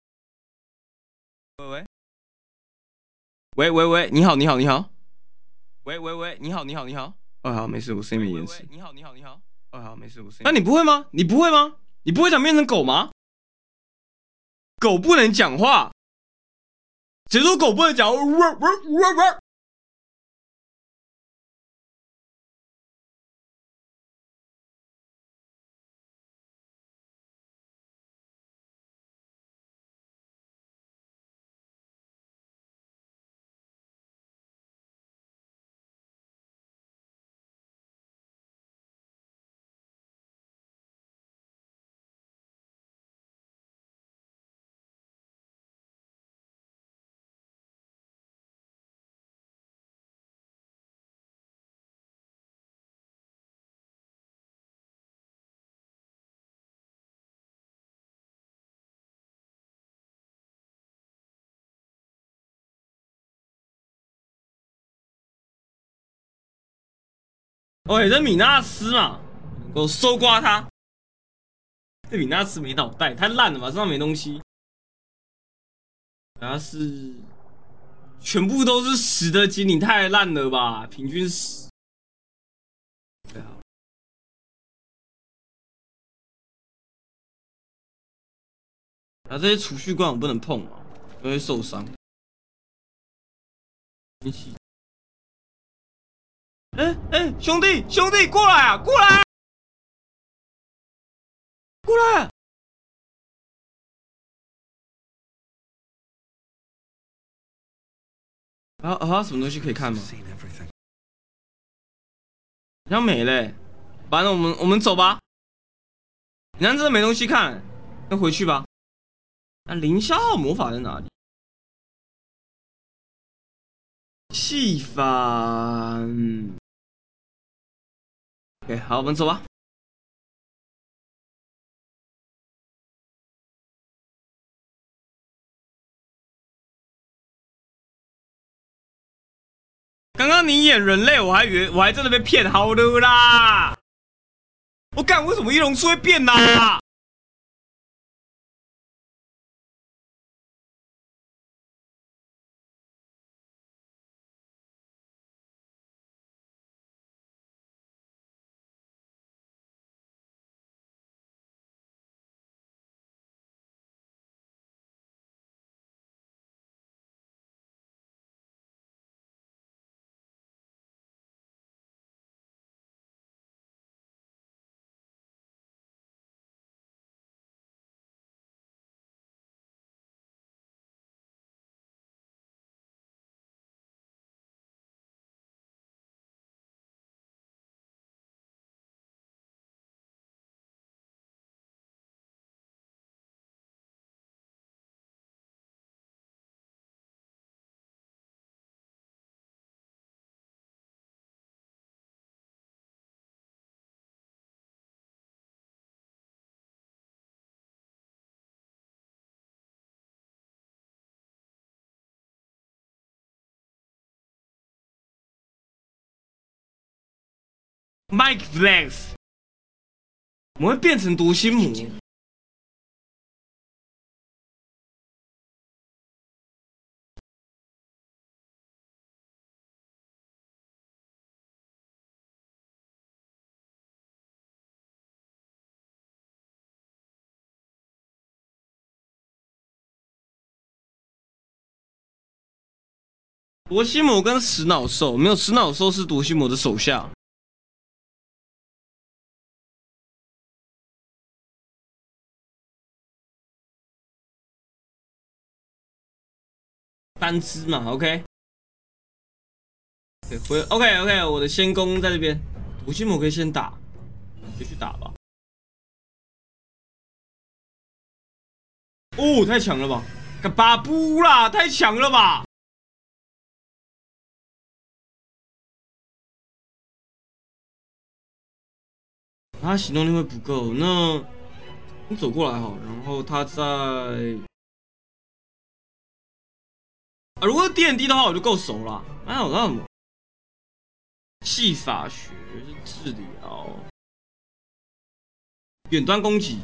喂，你好，喂，你好。哦，好，没事，我声音没延迟。你好。哦，好，没事，我声音。那你不会吗？你不会想变成狗吗？狗不能讲话，谁说狗不能讲话？OK，这米纳斯嘛，给我搜刮他。这米纳斯没脑袋，太烂了嘛，身上没东西。他是全部都是10的精灵，太烂了吧？平均10。对啊。 啊，这些储蓄罐我不能碰啊，因为受伤。一起。兄弟，过来啊，过来！过来！什么东西可以看吗？好像没嘞。完了，我们走吧。你看，真的没东西看，那回去吧。那零消耗魔法在哪里？戏法。OK， 好，我们走吧。刚刚你演人类，我还以为我还真的被骗好了啦！我干，为什么翼龙术会变呢、？Mike Flex， 我们会变成夺心魔。夺心魔跟食脑兽没有，食脑兽是夺心魔的手下。单只嘛 ，OK。OK， 我的先攻在这边，夺心魔可以先打，就去打吧。哦，太强了吧！个巴布啦，太强了吧！他行动力会不够，那你走过来好，然后他在如果是 D&D 的话，我就够熟了。那我那什么戏法学是治疗，远端攻击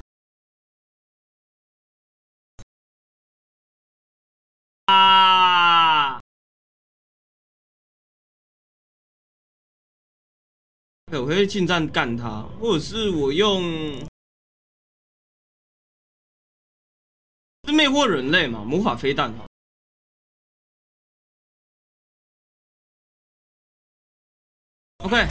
啊！我可以近战干他，或者是我用是魅惑人类嘛，魔法飞弹哈。OK，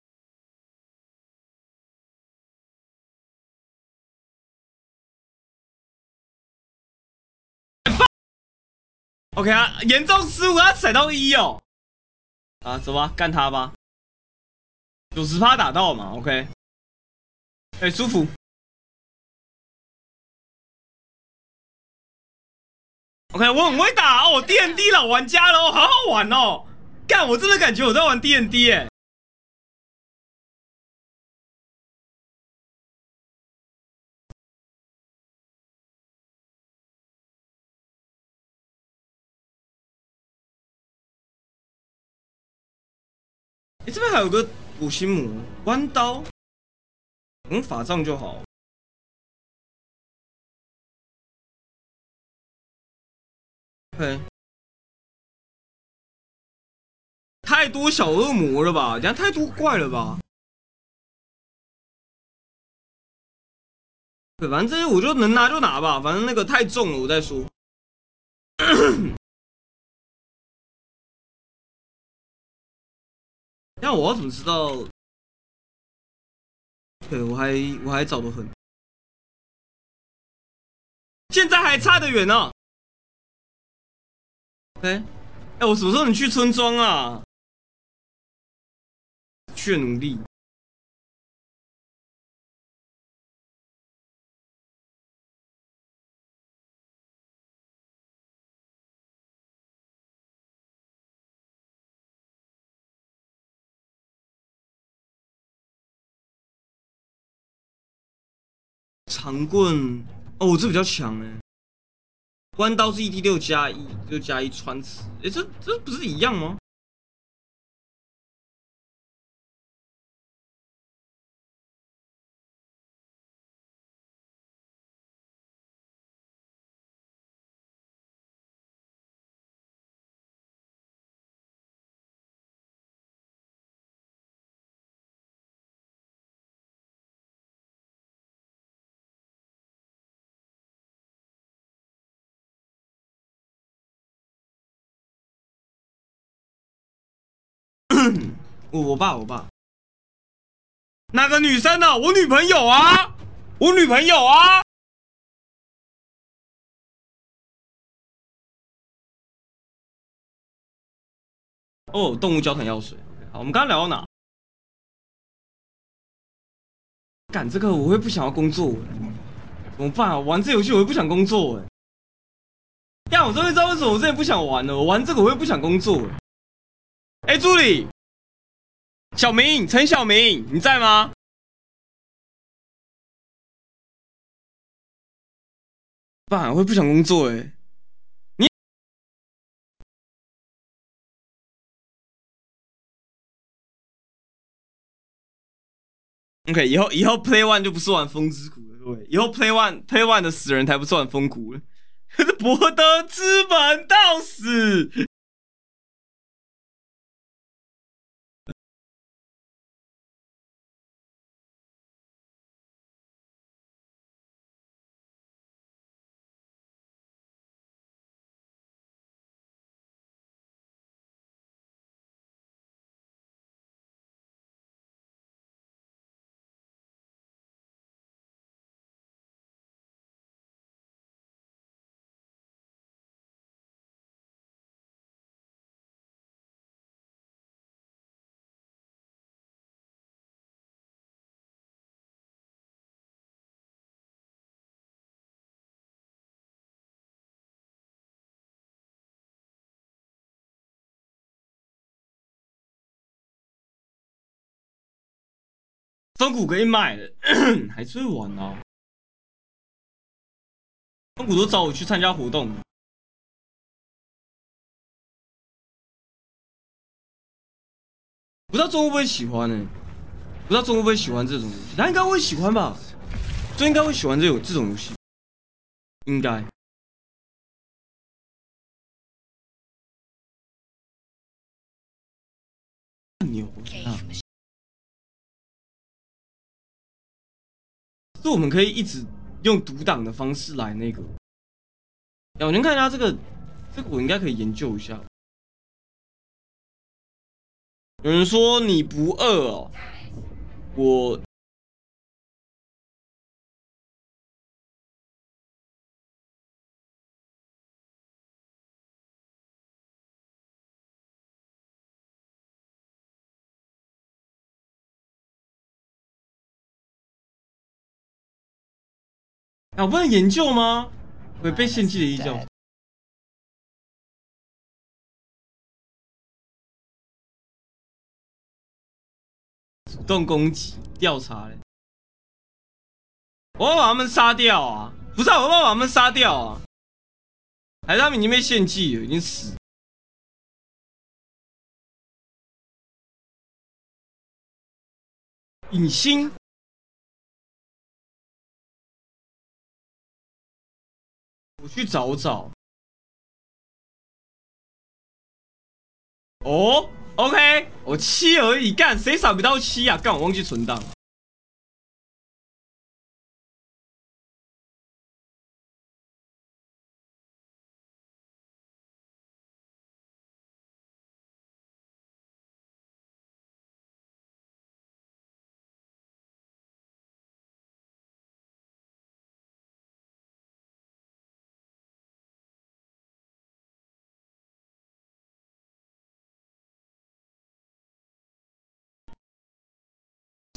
OK 啊，严重失误，他踩到1哦。啊，走吧，干他吧，90%打到嘛 ，OK。舒服。OK， 我很会打哦，D&D 老玩家了哦，好好玩哦。干，我真的感觉我在玩 D&D 哎。这边还有个补心魔，弯刀，用法杖就好。OK， 太多小恶魔了吧？这样太多怪了吧？ 对，反正这些我就能拿就拿吧，反正那个太重了，我再说。那我要怎么知道？对，我还早得很，现在还差得远呢。哎，我什么时候能去村庄啊？去努力。长棍哦，这比较强哎。弯刀是 ED6+1，6+1穿刺，哎，这不是一样吗？我爸，哪个女生呢？我女朋友啊，我女朋友啊。哦，动物交谈药水。好，我们刚刚聊到哪？干这个我会不想要工作，怎么办啊？玩这游戏我会不想工作哎。但我终于知道为什么我之前不想玩了。我玩这个我会不想工作哎。助理，小明，陈小明，你在吗？爸，我会不想工作哎。你 OK？以后 Play One 就不是玩风之谷了，各位。以后 Play One 的死人才不是玩风谷了，是博德之门到死。风谷可以买了，还是会玩啊。风谷都找我去参加活动，不知道钟会不会喜欢呢、不知道钟会不会喜欢这种游戏，他应该会喜欢吧？钟应该会喜欢这种游戏，应该。牛啊！是我们可以一直用读档的方式来那个。我先看一下这个我应该可以研究一下。有人说你不饿哦，我我不能研究吗？会被献祭的一教。主动攻击调查嘞，我要把他们杀掉啊！不是、啊，我要把他们杀掉啊！还是他们已经被献祭了，已经死了。影星，我去找找。哦，OK，我7而已，干谁扫不到7啊？干我忘记存档。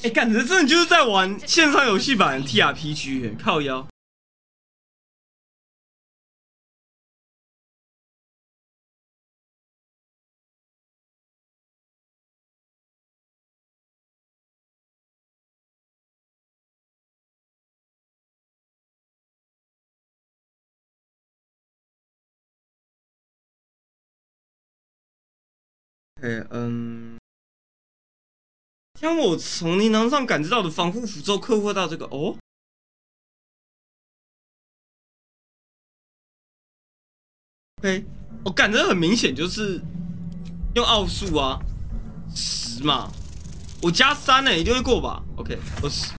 哎，感觉真的就是在玩线上游戏版 TRPG， 靠腰。将我从灵囊上感知到的防护符咒刻画到这个哦。OK， 我感觉很明显就是用奥数啊，10嘛，我加3呢，一定会过吧 ？OK， 20。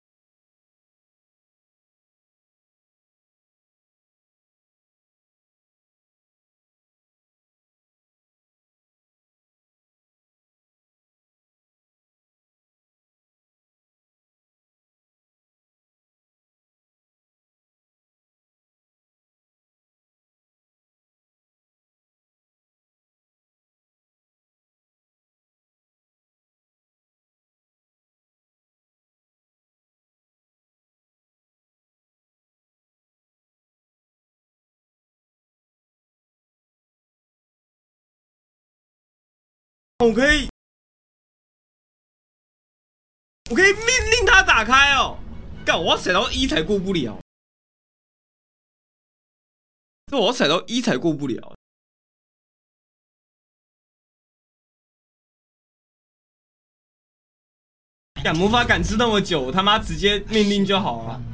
我可以命令他打开哦。干，我要踩到1才过不了。这我要踩到1才过不了。干，魔法感知那么久，他妈直接命令就好了。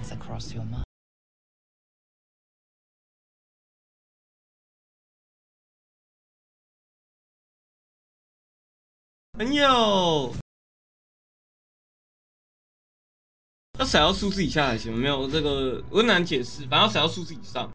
朋友，要踩到数字以下才行，没有这个我很难解释，反正要踩到数字以上。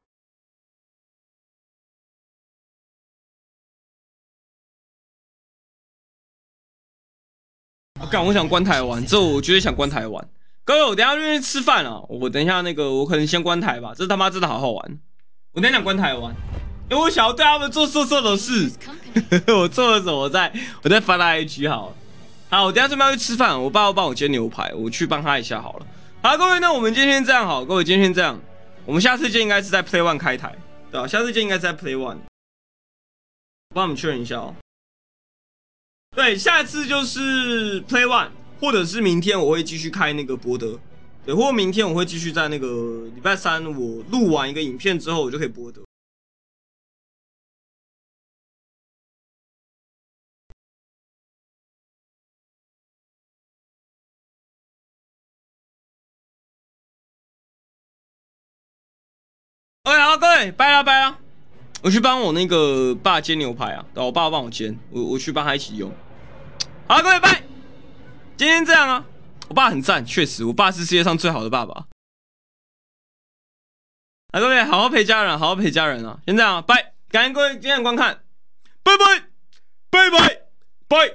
干，我想关台玩，这我绝对想关台玩。各位，我等一下就去吃饭了，我等一下我可能先关台吧，这他妈真的好好玩。我等一下关台玩，因为我想要对他们做色色的事。我做了什么？我再发他 IG 好了。好，我等一下准备要去吃饭，我爸要帮我煎牛排，我去帮他一下好了。好，各位，那我们今天这样好，各位今天这样，我们下次见应该是在 Play One 开台，对吧？下次见应该是在 Play One， 我帮你们确认一下哦。对，下一次就是 Play One， 或者是明天我会继续开那个博德，对，或者明天我会继续在那个礼拜3我录完一个影片之后，我就可以博德。OK， 好，各位，拜了拜了，我去帮我那个爸煎牛排啊，对，我爸帮我煎，我去帮他一起用。好，各位拜。今天这样啊，我爸很赞，确实，我爸是世界上最好的爸爸。各位，好好陪家人，好好陪家人啊！先这样，拜，感谢各位今天的观看，拜拜，拜拜，拜。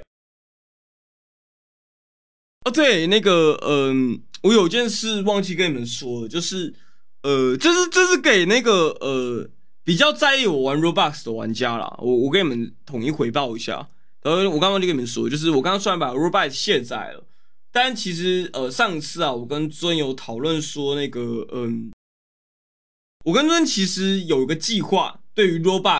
哦，对，我有件事忘记跟你们说了，就是这是给那个比较在意我玩 Roblox 的玩家啦，我跟你们统一回报一下。我刚刚就跟你们说，就是我刚刚虽然把 Roblox 卸载了，但其实上次啊，我跟尊有讨论说我跟尊其实有一个计划，对于 Roblox